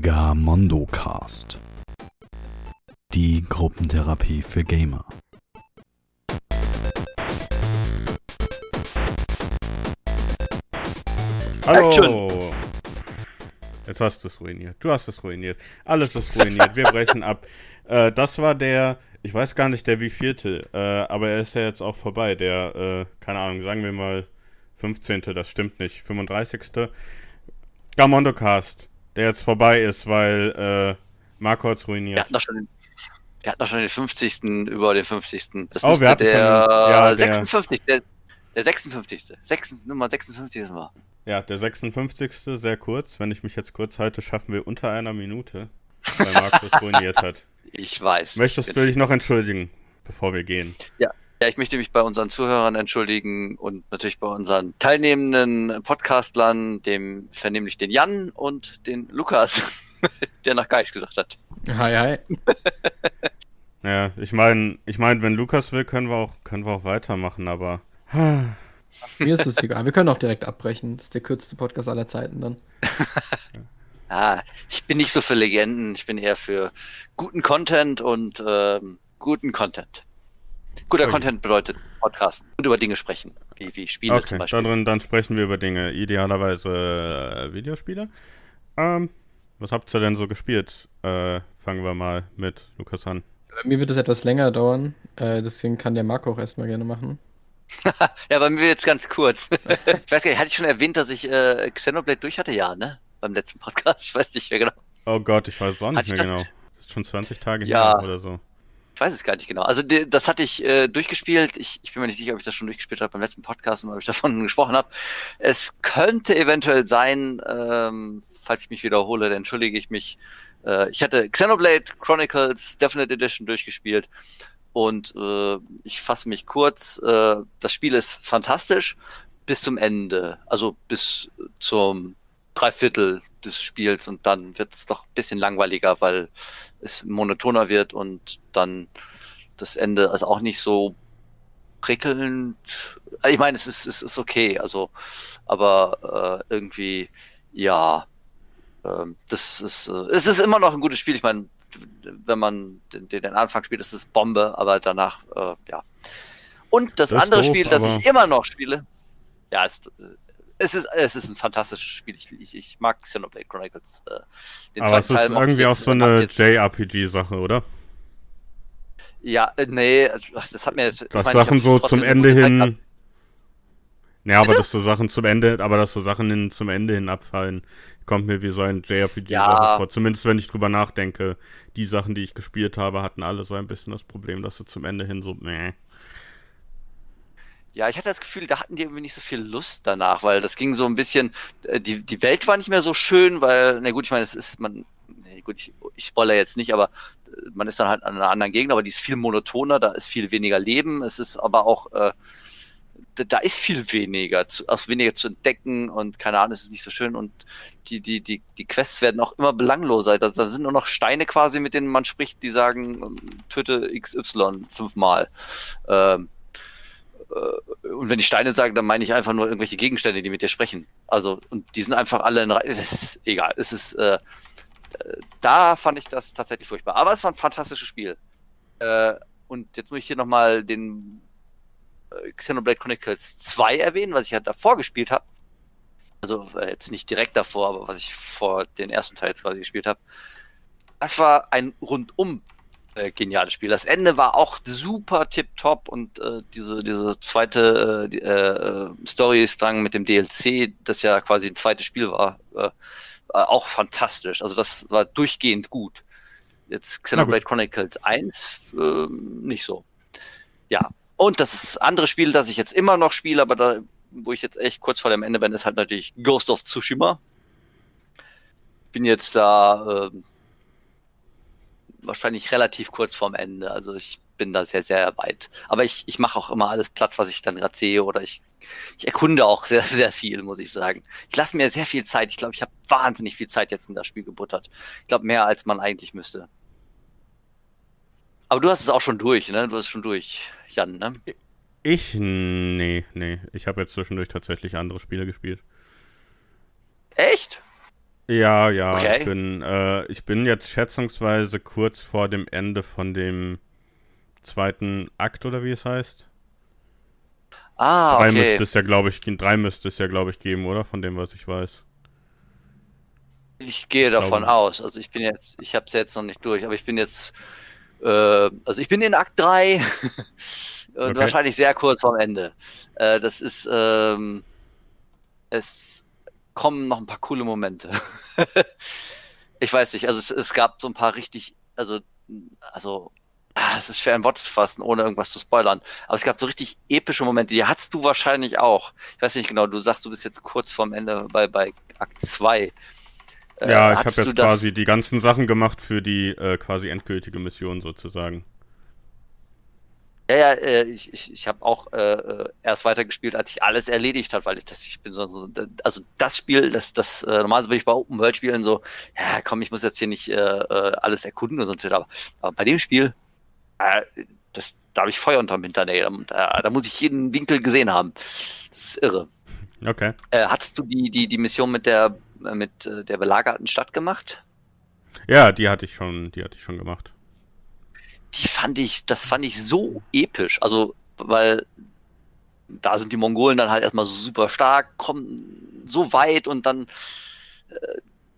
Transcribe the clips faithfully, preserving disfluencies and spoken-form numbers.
Gamondocast. Die Gruppentherapie für Gamer. Hallo! Action. Jetzt hast du es ruiniert. Du hast es ruiniert. Alles ist ruiniert. Wir brechen ab. Äh, das war der, ich weiß gar nicht der wievielte, äh, aber er ist ja jetzt auch vorbei. Der, äh, keine Ahnung, sagen wir mal fünfzehnte, das stimmt nicht, fünfunddreißigste Gamondocast, der jetzt vorbei ist, weil äh, Marco hat's ruiniert. Wir hatten doch schon den, wir hatten doch schon den fünfzigsten über den fünfzigsten Das Oh, müsste wir hatten der, schon den- ja, der- sechsundfünfzigste Der, der sechsundfünfzigste Sechs, Nummer sechsundfünfzig war. Ja, der sechsundfünfzigste, sehr kurz. Wenn ich mich jetzt kurz halte, schaffen wir unter einer Minute, weil Marco es ruiniert hat. Ich weiß. Möchtest ich du bin- dich noch entschuldigen, bevor wir gehen? Ja, ich möchte mich bei unseren Zuhörern entschuldigen und natürlich bei unseren teilnehmenden Podcastlern, dem vernehmlich den Jan und den Lukas, der noch gar nichts gesagt hat. Hi, hi. Ja, ich meine, ich mein, wenn Lukas will, können wir auch, können wir auch weitermachen, aber... Mir ist es egal. Wir können auch direkt abbrechen. Das ist der kürzeste Podcast aller Zeiten dann. Ah, ich bin nicht so für Legenden, ich bin eher für guten Content und ähm, guten Content. Guter Okay. Content bedeutet Podcasten und über Dinge sprechen, wie, wie Spiele zum Okay, Beispiel. dann, dann sprechen wir über Dinge, idealerweise äh, Videospiele. Ähm, was habt ihr denn so gespielt? Äh, fangen wir mal mit Lukas an. Bei mir wird es etwas länger dauern, äh, deswegen kann der Marco auch erstmal gerne machen. Ja, bei mir jetzt ganz kurz. Ich weiß gar nicht, hatte ich schon erwähnt, dass ich äh, Xenoblade durch hatte? Ja, ne? Beim letzten Podcast, ich weiß nicht mehr genau. Oh Gott, ich weiß es auch Hat nicht ich mehr das- genau. Das ist schon zwanzig Tage Ja. her oder so. Ich weiß es gar nicht genau. Also die, das hatte ich äh, durchgespielt. Ich, ich bin mir nicht sicher, ob ich das schon durchgespielt habe beim letzten Podcast und ob ich davon gesprochen habe. Es könnte eventuell sein, ähm, falls ich mich wiederhole, dann entschuldige ich mich. Äh, ich hatte Xenoblade Chronicles Definite Edition durchgespielt und äh, ich fasse mich kurz. Äh, das Spiel ist fantastisch bis zum Ende, also bis zum Dreiviertel des Spiels und dann wird es doch ein bisschen langweiliger, weil es monotoner wird und dann das Ende ist auch nicht so prickelnd. Ich meine, es ist, es ist okay, also, aber äh, irgendwie, ja, ähm, das ist, äh, es ist immer noch ein gutes Spiel. Ich meine, wenn man den, den Anfang spielt, ist es Bombe, aber danach, äh, ja. Und das, Das ist andere doof, Spiel, das aber- ich immer noch spiele, ja, ist, äh, es ist, es ist ein fantastisches Spiel. Ich, ich, ich mag Xenoblade Chronicles. Äh, den Aber es zweiten Teil ist mochte ich irgendwie auch jetzt- so mag eine jetzt- J R P G-Sache, oder? Ja, äh, nee, ach, das hat mir jetzt. ich Dass meine, ich Sachen hab so trotzdem zum eine Ende gute Zeit hin... gehabt. Ja, aber dass so Sachen zum Ende, aber dass so Sachen hin, zum Ende hin abfallen, kommt mir wie so ein J R P G-Sache Ja. vor. Zumindest wenn ich drüber nachdenke. Die Sachen, die ich gespielt habe, hatten alle so ein bisschen das Problem, dass sie zum Ende hin so, meh. Ja, ich hatte das Gefühl, da hatten die irgendwie nicht so viel Lust danach, weil das ging so ein bisschen, äh, die, die Welt war nicht mehr so schön, weil, na gut, ich meine, es ist, man, nee, gut, ich, ich spoilere jetzt nicht, aber äh, man ist dann halt an einer anderen Gegend, aber die ist viel monotoner, da ist viel weniger Leben, es ist aber auch, äh, da, da ist viel weniger, zu, also weniger zu entdecken und keine Ahnung, es ist nicht so schön und die, die, die, die Quests werden auch immer belangloser, da, da sind nur noch Steine quasi, mit denen man spricht, die sagen, ähm, töte X Y fünfmal, ähm, und wenn ich Steine sage, dann meine ich einfach nur irgendwelche Gegenstände, die mit dir sprechen. Also, und die sind einfach alle in Reihe. Das ist egal. Es ist, äh, äh, da fand ich das tatsächlich furchtbar. Aber es war ein fantastisches Spiel. Äh, und jetzt muss ich hier nochmal den äh, Xenoblade Chronicles zwei erwähnen, was ich halt davor gespielt habe. Also, äh, jetzt nicht direkt davor, aber was ich vor den ersten Teil jetzt quasi gespielt habe. Das war ein rundum äh, geniales Spiel. Das Ende war auch super tipptopp und äh, diese diese zweite äh, die, äh, Storystrang mit dem D L C, das ja quasi ein zweites Spiel war, äh, war auch fantastisch. Also das war durchgehend gut. Jetzt Xenoblade Chronicles eins äh, nicht so. Ja. Und das andere Spiel, das ich jetzt immer noch spiele, aber da, wo ich jetzt echt kurz vor dem Ende bin, ist halt natürlich Ghost of Tsushima. Bin jetzt da äh, wahrscheinlich relativ kurz vorm Ende. Also ich bin da sehr, sehr weit. Aber ich, ich mache auch immer alles platt, was ich dann gerade sehe. Oder ich, ich erkunde auch sehr, sehr viel, muss ich sagen. Ich lasse mir sehr viel Zeit. Ich glaube, ich habe wahnsinnig viel Zeit jetzt in das Spiel gebuttert. Ich glaube, mehr als man eigentlich müsste. Aber du hast es auch schon durch, ne? Du hast es schon durch, Jan, ne? Ich, nee, nee. Ich habe jetzt zwischendurch tatsächlich andere Spiele gespielt. Echt? Ja, ja, Okay. ich bin, äh, ich bin jetzt schätzungsweise kurz vor dem Ende von dem zweiten Akt oder wie es heißt. Ah, Drei okay. müsste es ja, glaube ich, drei müsste es ja, glaube ich, geben, oder? Von dem, was ich weiß. Ich gehe Ich davon glaube. aus. Also ich bin jetzt, ich habe es jetzt noch nicht durch, aber ich bin jetzt, äh, also ich bin in Akt drei und Okay. wahrscheinlich sehr kurz vorm Ende. Äh, das ist, ähm, es kommen noch ein paar coole Momente. Ich weiß nicht, also es, es gab so ein paar richtig, also, also, ah, es ist schwer in Worte zu fassen, ohne irgendwas zu spoilern. Aber es gab so richtig epische Momente, die hattest du wahrscheinlich auch. Ich weiß nicht genau, du sagst, du bist jetzt kurz vorm Ende bei, bei Akt zwei. Äh, Ja, ich habe hattest du jetzt das? quasi die ganzen Sachen gemacht für die äh, quasi endgültige Mission sozusagen. Ja, ja, äh, ich, ich, ich habe auch äh, äh, erst weitergespielt, als ich alles erledigt habe, weil ich das, ich bin so, so also das Spiel, das, das, äh, normalerweise bin ich bei Open World Spielen so, ja komm, ich muss jetzt hier nicht äh, äh, alles erkunden oder sonst was, aber, aber bei dem Spiel, äh, das, da habe ich Feuer unterm Hinternägel, und äh, da muss ich jeden Winkel gesehen haben. Das ist irre. Okay. Äh, hattest du die, die, die Mission mit der, äh, mit äh, der belagerten Stadt gemacht? Ja, die hatte ich schon, die hatte ich schon gemacht. Die fand ich, das fand ich so episch. Also, weil da sind die Mongolen dann halt erstmal super stark, kommen so weit und dann äh,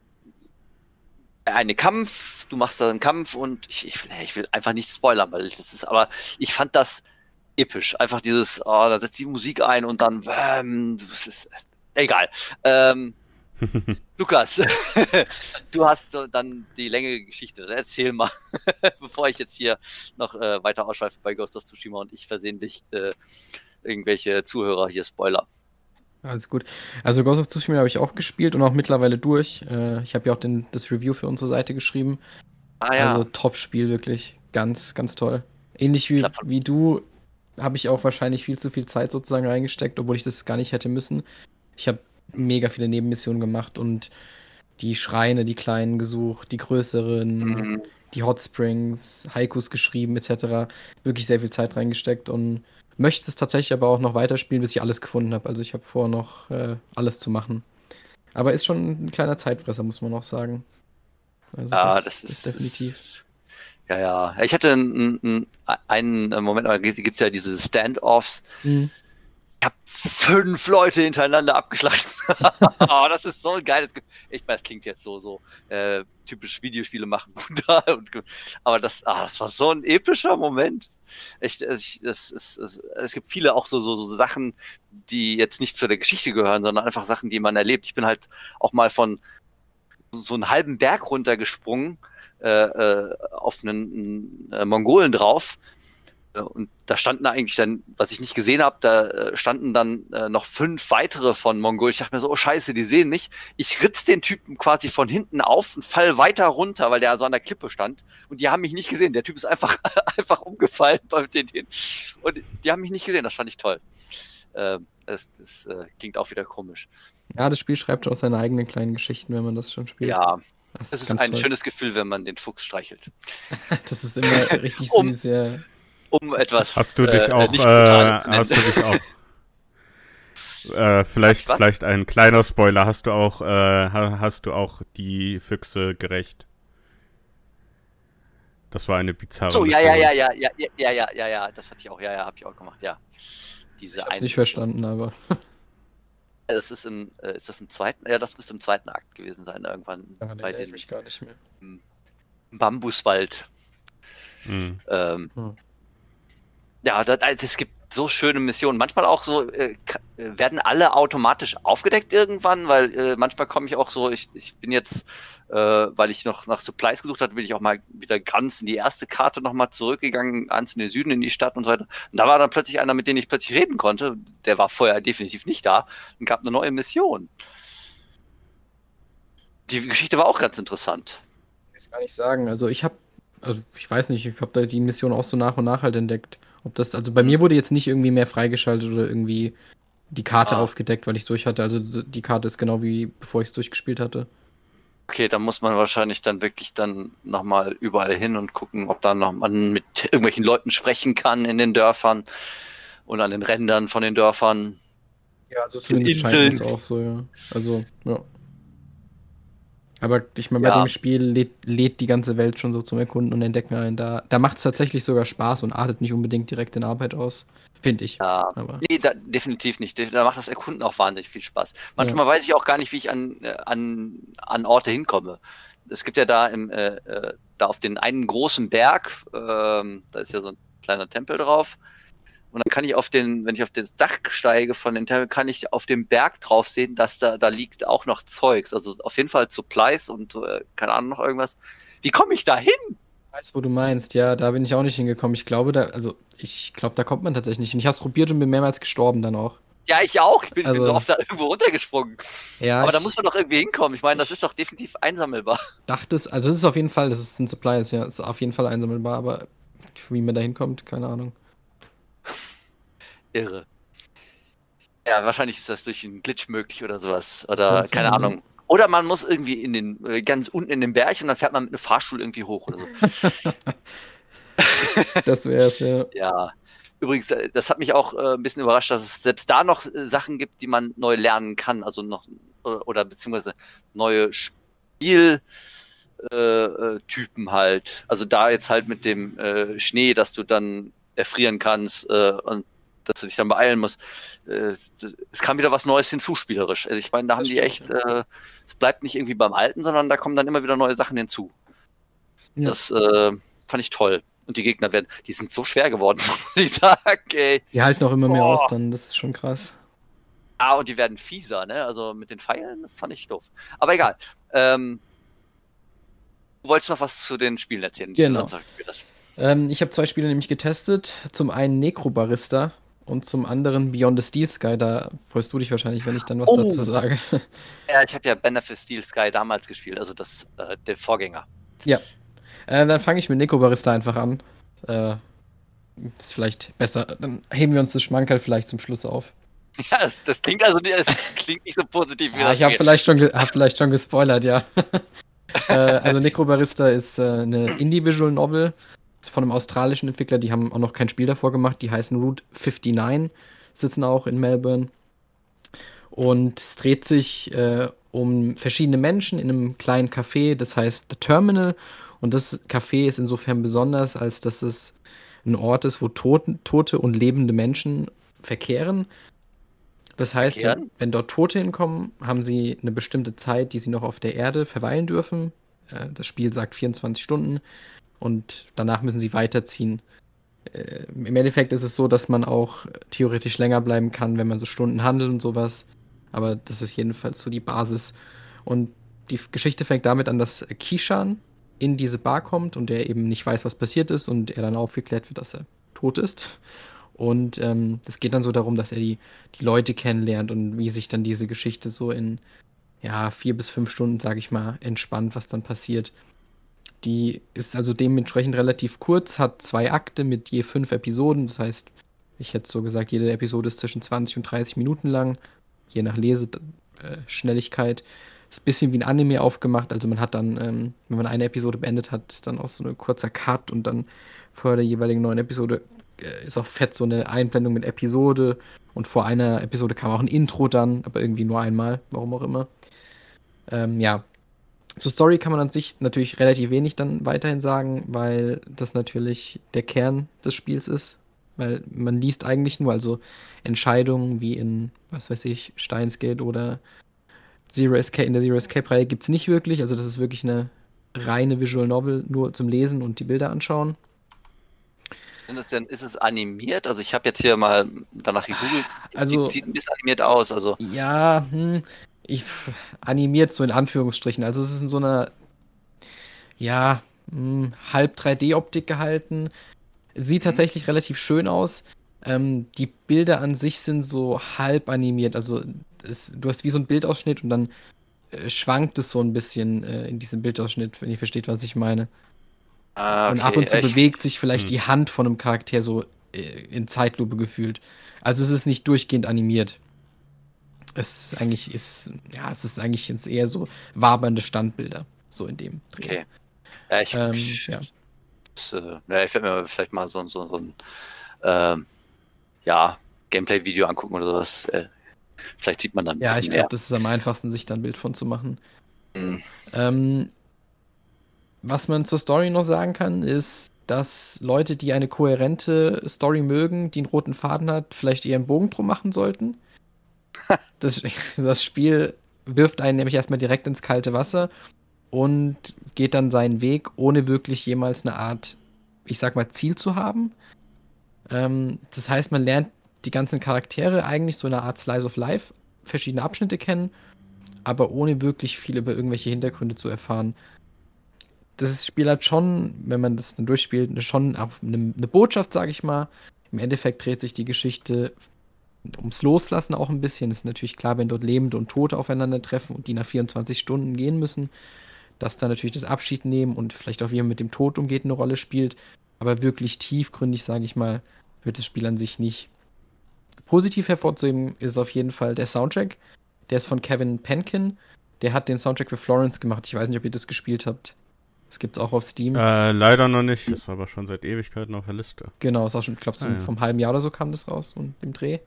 eine Kampf, du machst da einen Kampf und ich, ich, ich will einfach nicht spoilern, weil das ist, aber ich fand das episch. Einfach dieses, oh, da setzt die Musik ein und dann, ähm, das ist, egal. Ähm, Lukas, du hast so dann die längere Geschichte. Dann erzähl mal, bevor ich jetzt hier noch äh, weiter ausschweife bei Ghost of Tsushima und ich versehentlich äh, irgendwelche Zuhörer hier spoiler. Alles gut. Also Ghost of Tsushima habe ich auch gespielt und auch mittlerweile durch. Äh, ich habe ja auch den, das Review für unsere Seite geschrieben. Ah ja, Also Top-Spiel, wirklich. Ganz, ganz toll. Ähnlich wie, Klar. wie du habe ich auch wahrscheinlich viel zu viel Zeit sozusagen reingesteckt, obwohl ich das gar nicht hätte müssen. Ich habe mega viele Nebenmissionen gemacht und die Schreine, die kleinen gesucht, die größeren, Mhm. die Hot Springs, Haikus geschrieben et cetera. Wirklich sehr viel Zeit reingesteckt und möchte es tatsächlich aber auch noch weiterspielen, bis ich alles gefunden habe. Also ich habe vor, noch äh, alles zu machen. Aber ist schon ein kleiner Zeitfresser, muss man auch sagen. Also Ja, das, das ist, ist definitiv. Das ist, ja, ja. Ich hatte einen, einen, einen Moment, aber gibt es ja diese Standoffs. Mhm. Ich habe fünf Leute hintereinander abgeschlachtet. Oh, das ist so ein geiles Gefühl. Ich weiß, es klingt jetzt so, so äh, typisch Videospiele machen. Aber das, ah, das war so ein epischer Moment. Ich, ich, das ist, es, es gibt viele auch so, so, so Sachen, die jetzt nicht zu der Geschichte gehören, sondern einfach Sachen, die man erlebt. Ich bin halt auch mal von so einen halben Berg runtergesprungen, äh, äh, auf einen, einen äh, Mongolen drauf. Und da standen eigentlich dann, was ich nicht gesehen habe, da äh, standen dann äh, noch fünf weitere von Mongolen. Ich dachte mir so, oh scheiße, die sehen mich. Ich ritz den Typen quasi von hinten auf und fall weiter runter, weil der so an der Klippe stand. Und die haben mich nicht gesehen. Der Typ ist einfach, einfach umgefallen beim T T. Und die haben mich nicht gesehen. Das fand ich toll. Äh, das das äh, klingt auch wieder komisch. Ja, das Spiel schreibt auch seine eigenen kleinen Geschichten, wenn man das schon spielt. Ja, das es ist ganz ein toll. schönes Gefühl, wenn man den Fuchs streichelt. Das ist immer richtig Um- süß, ja. Um etwas Hast du dich äh, auch, nicht äh, brutal zu nennen. hast du dich auch, äh, vielleicht, Was? vielleicht ein kleiner Spoiler, hast du auch, äh, ha- hast du auch die Füchse gerecht? Das war eine bizarre So, ja, ja, Mission. ja, ja, ja, ja, ja, ja, ja, ja, das hatte ich auch, ja, ja, hab ich auch gemacht, ja. Diese Ich hab's eine nicht Mission. verstanden, aber Das ist im, äh, ist das im zweiten, ja, das müsste im zweiten Akt gewesen sein, irgendwann daran bei erinnere ich dem mich gar nicht mehr. Bambuswald. Mhm. Ähm, Hm. Ja, das, es gibt so schöne Missionen. Manchmal auch so, äh, ka- äh, werden alle automatisch aufgedeckt irgendwann, weil äh, manchmal komme ich auch so, ich, ich bin jetzt, äh, weil ich noch nach Supplies gesucht hatte, bin ich auch mal wieder ganz in die erste Karte nochmal zurückgegangen, ans in den Süden, in die Stadt und so weiter. Und da war dann plötzlich einer, mit dem ich plötzlich reden konnte. Der war vorher definitiv nicht da und gab eine neue Mission. Die Geschichte war auch ganz interessant. Ich kann gar nicht sagen. Also ich habe, also ich weiß nicht, ich habe da die Mission auch so nach und nach halt entdeckt. Ob das, also bei Mhm. mir wurde jetzt nicht irgendwie mehr freigeschaltet oder irgendwie die Karte Ah. aufgedeckt, weil ich durch hatte. Also die Karte ist genau wie bevor ich es durchgespielt hatte. Okay, da muss man wahrscheinlich dann wirklich dann nochmal überall hin und gucken, ob da noch man mit irgendwelchen Leuten sprechen kann in den Dörfern und an den Rändern von den Dörfern. Mhm. Ja, also zumindest scheint Inseln. es auch so, ja. Also, ja. Aber ich meine, bei Ja. dem Spiel lädt, lädt die ganze Welt schon so zum Erkunden und Entdecken ein. Da, da macht es tatsächlich sogar Spaß und artet nicht unbedingt direkt in Arbeit aus. Finde ich. Ja, Aber nee, da, definitiv nicht. Da macht das Erkunden auch wahnsinnig viel Spaß. Manchmal weiß ich auch gar nicht, wie ich an, äh, an, an Orte hinkomme. Es gibt ja da im, äh, äh, da auf den einen großen Berg, ähm, da ist ja so ein kleiner Tempel drauf. Und dann kann ich auf den, wenn ich auf das Dach steige von dem Tempel, kann ich auf dem Berg drauf sehen, dass da, da liegt auch noch Zeugs. Also auf jeden Fall Supplies und äh, keine Ahnung noch irgendwas. Wie komme ich da hin? ich weiß, wo du meinst. Ja, da bin ich auch nicht hingekommen. Ich glaube, da, also ich glaube, da kommt man tatsächlich nicht hin. Ich habe es probiert und bin mehrmals gestorben dann auch. Ja, ich auch. Ich bin, Also- bin so oft da irgendwo runtergesprungen. Ja, Aber da ich muss man doch irgendwie hinkommen. Ich meine, das ist doch definitiv einsammelbar. dachte es, also es ist auf jeden Fall, das ist ein Supplies, ja, ist auf jeden Fall einsammelbar, aber wie man da hinkommt, keine Ahnung. Irre. Ja, wahrscheinlich ist das durch einen Glitch möglich oder sowas. Oder Kann sein, keine ja. Ahnung. Oder man muss irgendwie in den, äh, ganz unten in den Berg und dann fährt man mit einem Fahrstuhl irgendwie hoch oder so. Das wäre es, ja. Ja. Übrigens, äh, das hat mich auch äh, ein bisschen überrascht, dass es selbst da noch äh, Sachen gibt, die man neu lernen kann. Also noch, oder, oder beziehungsweise neue Spieltypen äh, äh, Typen halt. Also da jetzt halt mit dem äh, Schnee, dass du dann erfrieren kannst äh, und dass du dich dann beeilen musst. Äh, es kam wieder was Neues hinzu, spielerisch. Also ich meine, da haben Das die stimmt, echt, äh, es bleibt nicht irgendwie beim Alten, sondern da kommen dann immer wieder neue Sachen hinzu. Ja. Das äh, fand ich toll. Und die Gegner werden, die sind so schwer geworden, muss ich sagen, ey. Die halten auch immer mehr Oh. aus dann, das ist schon krass. Ah, und die werden fieser, ne? Also mit den Pfeilen, das fand ich doof. Aber egal. Ähm, du wolltest noch was zu den Spielen erzählen. Genau. Sonst sag ich mir das. Ähm, ich habe zwei Spiele nämlich getestet. Zum einen Necrobarista und zum anderen Beyond the Steel Sky. Da freust du dich wahrscheinlich, wenn ich dann was Oh. dazu sage. Ja, ich habe ja Benefit Steel Sky damals gespielt, also das, äh, der Vorgänger. Äh, dann fange ich mit Necrobarista einfach an. Äh, ist vielleicht besser. Dann heben wir uns das Schmankerl vielleicht zum Schluss auf. Ja, das, das klingt also das klingt nicht so positiv wie Ja, das ich habe Spiel. vielleicht, schon ge- hab vielleicht schon gespoilert, ja. äh, also Necrobarista ist äh, eine Indie-Visual Novel. Ist von einem australischen Entwickler, die haben auch noch kein Spiel davor gemacht. Die heißen Route neunundfünfzig, sitzen auch in Melbourne. Und es dreht sich äh, um verschiedene Menschen in einem kleinen Café, das heißt The Terminal. Und das Café ist insofern besonders, als dass es ein Ort ist, wo Toten, tote und lebende Menschen verkehren. Das heißt, wenn, Verkehren? wenn dort Tote hinkommen, haben sie eine bestimmte Zeit, die sie noch auf der Erde verweilen dürfen. Äh, das Spiel sagt vierundzwanzig Stunden und danach müssen sie weiterziehen. Äh, Im Endeffekt ist es so, dass man auch theoretisch länger bleiben kann, wenn man so Stunden handelt und sowas. Aber das ist jedenfalls so die Basis. Und die Geschichte fängt damit an, dass Kishan in diese Bar kommt und er eben nicht weiß, was passiert ist und er dann aufgeklärt wird, dass er tot ist. Und ähm, es geht dann so darum, dass er die, die Leute kennenlernt und wie sich dann diese Geschichte so in ja, vier bis fünf Stunden, sage ich mal, entspannt, was dann passiert. Die ist also dementsprechend relativ kurz, hat zwei Akte mit je fünf Episoden. Das heißt, ich hätte so gesagt, jede Episode ist zwischen zwanzig und dreißig Minuten lang, je nach Leseschnelligkeit. Ist ein bisschen wie ein Anime aufgemacht, also man hat dann, ähm, wenn man eine Episode beendet hat, ist dann auch so ein kurzer Cut und dann vor der jeweiligen neuen Episode äh, ist auch fett so eine Einblendung mit Episode und vor einer Episode kam auch ein Intro dann, aber irgendwie nur einmal, warum auch immer. Ähm, ja, zur Story kann man an sich natürlich relativ wenig dann weiterhin sagen, weil das natürlich der Kern des Spiels ist, weil man liest eigentlich nur, also Entscheidungen wie in, was weiß ich, Steins Gate oder Zero Escape, in der Zero Escape-Reihe gibt es nicht wirklich, also das ist wirklich eine reine Visual Novel, nur zum Lesen und die Bilder anschauen. Sind es denn, ist es animiert? Also ich habe jetzt hier mal danach gegoogelt. Also- sieht, sieht ein bisschen animiert aus. Also Ja, hm, ich, animiert so in Anführungsstrichen, also es ist in so einer, ja, hm, halb drei D-Optik gehalten, sieht Mhm. tatsächlich relativ schön aus. Ähm, die Bilder an sich sind so halb animiert, also es, du hast wie so einen Bildausschnitt und dann äh, schwankt es so ein bisschen äh, in diesem Bildausschnitt, wenn ihr versteht, was ich meine. ah, Und okay. ab und zu ich, bewegt sich vielleicht Hm. die Hand von einem Charakter so äh, in Zeitlupe gefühlt. Also es ist nicht durchgehend animiert. Es ist eigentlich ist, ja, es ist eigentlich jetzt eher so wabernde Standbilder, so in dem Dreh. Okay. Ja, ich, Ähm, ich, ja. das, äh, ja, ich werde mir vielleicht mal so, so, so ein ähm, ja, Gameplay-Video angucken oder sowas. Äh, vielleicht sieht man dann ein Ja, bisschen ich mehr. glaube, das ist am einfachsten, sich da ein Bild von zu machen. Hm. Ähm, was man zur Story noch sagen kann, ist, dass Leute, die eine kohärente Story mögen, die einen roten Faden hat, vielleicht eher einen Bogen drum machen sollten. Das, das Spiel wirft einen nämlich erstmal direkt ins kalte Wasser und geht dann seinen Weg, ohne wirklich jemals eine Art, ich sag mal, Ziel zu haben. Ähm, das heißt, man lernt die ganzen Charaktere eigentlich so eine Art Slice of Life, verschiedene Abschnitte kennen, aber ohne wirklich viel über irgendwelche Hintergründe zu erfahren. Das Spiel hat schon, wenn man das dann durchspielt, schon eine, eine Botschaft, sage ich mal. Im Endeffekt dreht sich die Geschichte ums Loslassen auch ein bisschen. Es ist natürlich klar, wenn dort Lebende und Tote aufeinandertreffen und die nach vierundzwanzig Stunden gehen müssen, dass dann natürlich das Abschied nehmen und vielleicht auch wie man mit dem Tod umgeht eine Rolle spielt. Aber wirklich tiefgründig, sage ich mal, wird das Spiel an sich nicht. Positiv hervorzuheben ist auf jeden Fall der Soundtrack. Der ist von Kevin Penkin. Der hat den Soundtrack für Florence gemacht. Ich weiß nicht, ob ihr das gespielt habt. Das gibt's auch auf Steam. Äh, leider noch nicht. Ist aber schon seit Ewigkeiten auf der Liste. Genau, ist auch schon, ich glaube, so Ah, ja. vom halben Jahr oder so kam das raus und im Dreh.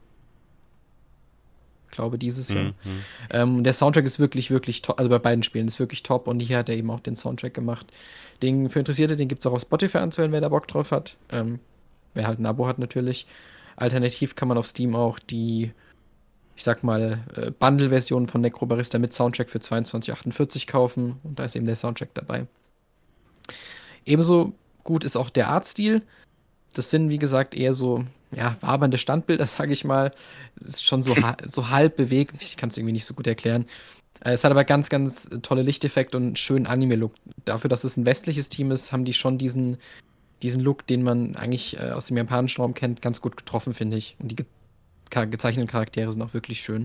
Ich glaube, dieses Jahr. Mhm. mhm. Ähm, der Soundtrack ist wirklich, wirklich top. Also bei beiden Spielen ist wirklich top. Und hier hat er eben auch den Soundtrack gemacht. Den für Interessierte, den gibt es auch auf Spotify anzuhören, wer da Bock drauf hat. Ähm, wer halt ein Abo hat natürlich. Alternativ kann man auf Steam auch die, ich sag mal, äh, Bundle-Version von Necrobarista mit Soundtrack für zweiundzwanzig achtundvierzig kaufen. Und da ist eben der Soundtrack dabei. Ebenso gut ist auch der Artstil. Das sind, wie gesagt, eher so, ja, wabernde Standbilder, sage ich mal. Es ist schon so, ha so halb bewegt. Ich kann es irgendwie nicht so gut erklären. Äh, Es hat aber ganz, ganz tolle Lichteffekte und einen schönen Anime-Look. Dafür, dass es ein westliches Team ist, haben die schon diesen, diesen Look, den man eigentlich äh, aus dem japanischen Raum kennt, ganz gut getroffen, finde ich. Und die ge ka- gezeichneten Charaktere sind auch wirklich schön.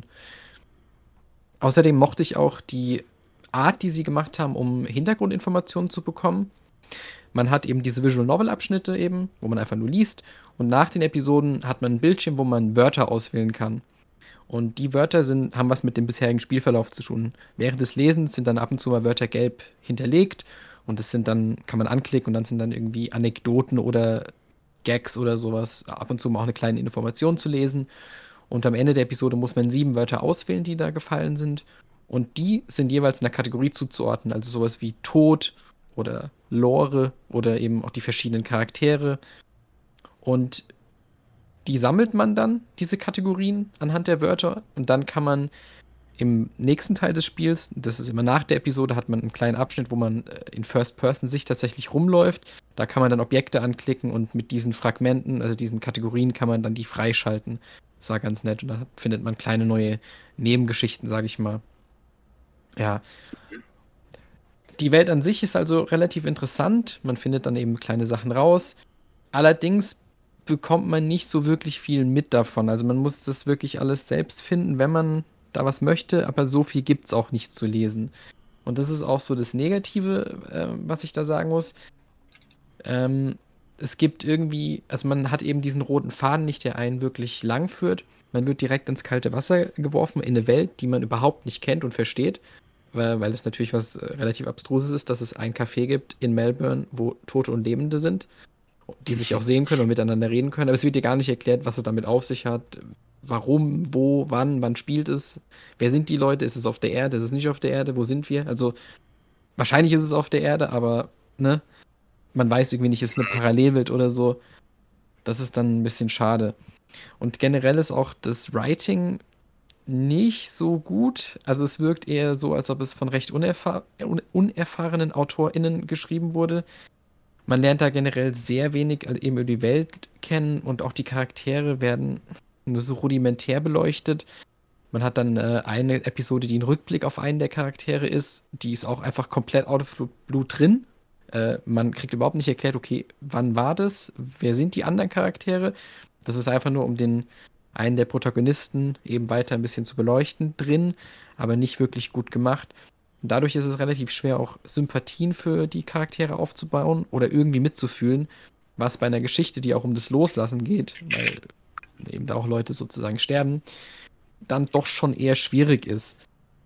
Außerdem mochte ich auch die Art, die sie gemacht haben, um Hintergrundinformationen zu bekommen. Man hat eben diese Visual Novel Abschnitte eben, wo man einfach nur liest. Und nach den Episoden hat man ein Bildschirm, wo man Wörter auswählen kann. Und die Wörter sind, haben was mit dem bisherigen Spielverlauf zu tun. Während des Lesens sind dann ab und zu mal Wörter gelb hinterlegt. Und das sind dann, kann man anklicken und dann sind dann irgendwie Anekdoten oder Gags oder sowas. Ab und zu mal auch eine kleine Information zu lesen. Und am Ende der Episode muss man sieben Wörter auswählen, die da gefallen sind. Und die sind jeweils einer Kategorie zuzuordnen. Also sowas wie Tod oder Lore oder eben auch die verschiedenen Charaktere. Und die sammelt man dann, diese Kategorien, anhand der Wörter. Und dann kann man im nächsten Teil des Spiels, das ist immer nach der Episode, hat man einen kleinen Abschnitt, wo man äh, in First-Person-Sicht tatsächlich rumläuft. Da kann man dann Objekte anklicken und mit diesen Fragmenten, also diesen Kategorien, kann man dann die freischalten. Das war ganz nett. Und dann findet man kleine neue Nebengeschichten, sage ich mal. Ja. Die Welt an sich ist also relativ interessant. Man findet dann eben kleine Sachen raus. Allerdings bekommt man nicht so wirklich viel mit davon. Also man muss das wirklich alles selbst finden, wenn man da was möchte, aber so viel gibt es auch nicht zu lesen. Und das ist auch so das Negative, äh, was ich da sagen muss. Ähm, es gibt irgendwie, also man hat eben diesen roten Faden nicht, der einen wirklich lang führt. Man wird direkt ins kalte Wasser geworfen, in eine Welt, die man überhaupt nicht kennt und versteht. Weil, weil es natürlich was äh, relativ Abstruses ist, dass es ein Café gibt in Melbourne, wo Tote und Lebende sind, die sich auch sehen können und miteinander reden können. Aber es wird dir gar nicht erklärt, was es damit auf sich hat, warum, wo, wann, wann spielt es, wer sind die Leute, ist es auf der Erde, ist es nicht auf der Erde, wo sind wir? Also wahrscheinlich ist es auf der Erde, aber ne, man weiß irgendwie nicht, ist es eine Parallelwelt oder so. Das ist dann ein bisschen schade. Und generell ist auch das Writing nicht so gut. Also es wirkt eher so, als ob es von recht unerfahr un unerfahrenen AutorInnen geschrieben wurde. Man lernt da generell sehr wenig also eben über die Welt kennen und auch die Charaktere werden nur so rudimentär beleuchtet. Man hat dann äh, eine Episode, die ein Rückblick auf einen der Charaktere ist. Die ist auch einfach komplett out of blue drin. Äh, man kriegt überhaupt nicht erklärt, okay, wann war das? Wer sind die anderen Charaktere? Das ist einfach nur, um den einen der Protagonisten eben weiter ein bisschen zu beleuchten drin, aber nicht wirklich gut gemacht. Und dadurch ist es relativ schwer, auch Sympathien für die Charaktere aufzubauen oder irgendwie mitzufühlen, was bei einer Geschichte, die auch um das Loslassen geht, weil eben da auch Leute sozusagen sterben, dann doch schon eher schwierig ist.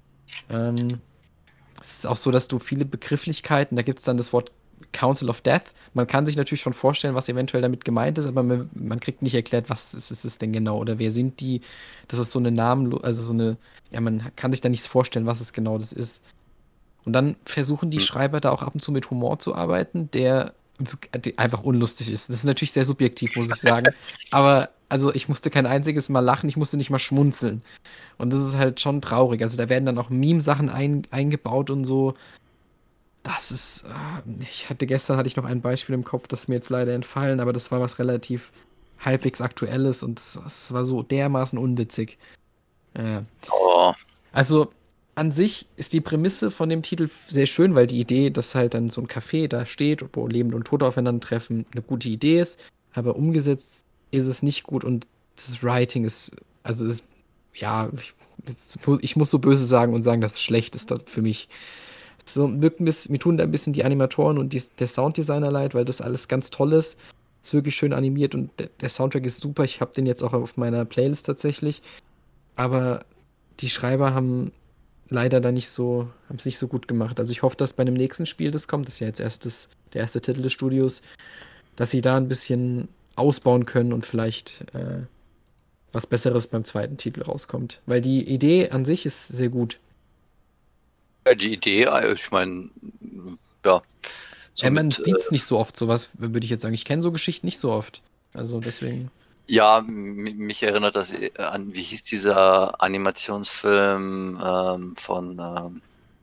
Ähm, es ist auch so, dass du viele Begrifflichkeiten, da gibt es dann das Wort Council of Death. Man kann sich natürlich schon vorstellen, was eventuell damit gemeint ist, aber man, man kriegt nicht erklärt, was ist, was ist denn genau oder wer sind die. Das ist so eine Namen, also so eine, ja, man kann sich da nichts vorstellen, was es genau das ist. Und dann versuchen die Hm. Schreiber da auch ab und zu mit Humor zu arbeiten, der wirk- der einfach unlustig ist. Das ist natürlich sehr subjektiv, muss ich sagen. Aber also ich musste kein einziges Mal lachen, ich musste nicht mal schmunzeln. Und das ist halt schon traurig. Also da werden dann auch Meme-Sachen ein, eingebaut und so. Das ist. äh, Ich hatte gestern hatte ich noch ein Beispiel im Kopf, das ist mir jetzt leider entfallen, aber das war was relativ halbwegs Aktuelles und das, das war so dermaßen unwitzig. Äh, Oh, also an sich ist die Prämisse von dem Titel sehr schön, weil die Idee, dass halt dann so ein Café da steht, wo Lebende und Tote aufeinandertreffen, eine gute Idee ist, aber umgesetzt ist es nicht gut und das Writing ist, also ist, ja, ich, ich muss so böse sagen und sagen, dass es schlecht ist da für mich. So wirkt ein bisschen, mir tun da ein bisschen die Animatoren und die, der Sounddesigner leid, weil das alles ganz toll ist. Ist wirklich schön animiert und der, der Soundtrack ist super. Ich habe den jetzt auch auf meiner Playlist tatsächlich. Aber die Schreiber haben leider da nicht so, haben es nicht so gut gemacht. Also ich hoffe, dass bei dem nächsten Spiel, das kommt, das ist ja jetzt erstes, der erste Titel des Studios, dass sie da ein bisschen ausbauen können und vielleicht äh, was Besseres beim zweiten Titel rauskommt. Weil die Idee an sich ist sehr gut. ja, die Idee, äh, ich meine, ja, so Ja, man mit, sieht es nicht so oft, sowas, würde ich jetzt sagen. Ich kenne so Geschichten nicht so oft. Also deswegen. ja, m- mich erinnert das äh, an, wie hieß dieser Animationsfilm ähm, von, ähm,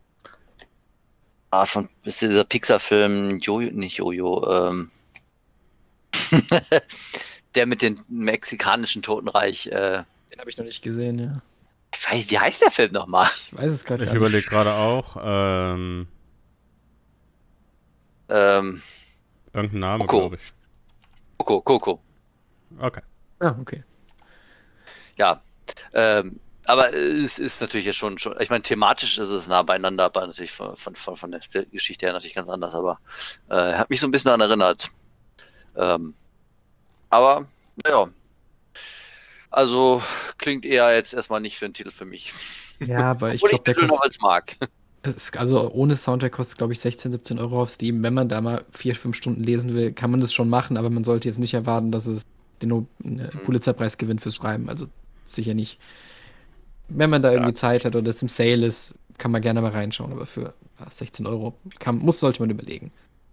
ah, von, ist dieser Pixar-Film, Jojo, nicht Jojo, ähm, der mit dem mexikanischen Totenreich, äh, Den habe ich noch nicht gesehen, ja. ich weiß, wie heißt der Film nochmal? Ich weiß es gerade Ich gar überlege nicht. gerade auch, ähm, Ähm, irgendein Name, Coco. glaube ich. Coco, Coco. Okay. Ah, okay. Ja, ähm, aber es ist natürlich jetzt schon, schon, ich meine, thematisch ist es nah beieinander, aber natürlich von, von, von, von der Stil- Geschichte her natürlich ganz anders, aber äh, hat mich so ein bisschen daran erinnert. Ähm, aber, naja, also klingt eher jetzt erstmal nicht für einen Titel für mich. Ja, aber ich Obwohl ich glaube, der den noch kostet, als mag. es- also ohne Soundtrack kostet, glaube ich, sechzehn, siebzehn Euro auf Steam. Wenn man da mal vier, fünf Stunden lesen will, kann man das schon machen, aber man sollte jetzt nicht erwarten, dass es den O- äh, Mhm. Pulitzerpreis gewinnt fürs Schreiben. Also sicher nicht. Wenn man da irgendwie Zeit hat oder es im Sale ist, kann man gerne mal reinschauen, aber für ah, sechzehn Euro kann, muss, sollte man überlegen.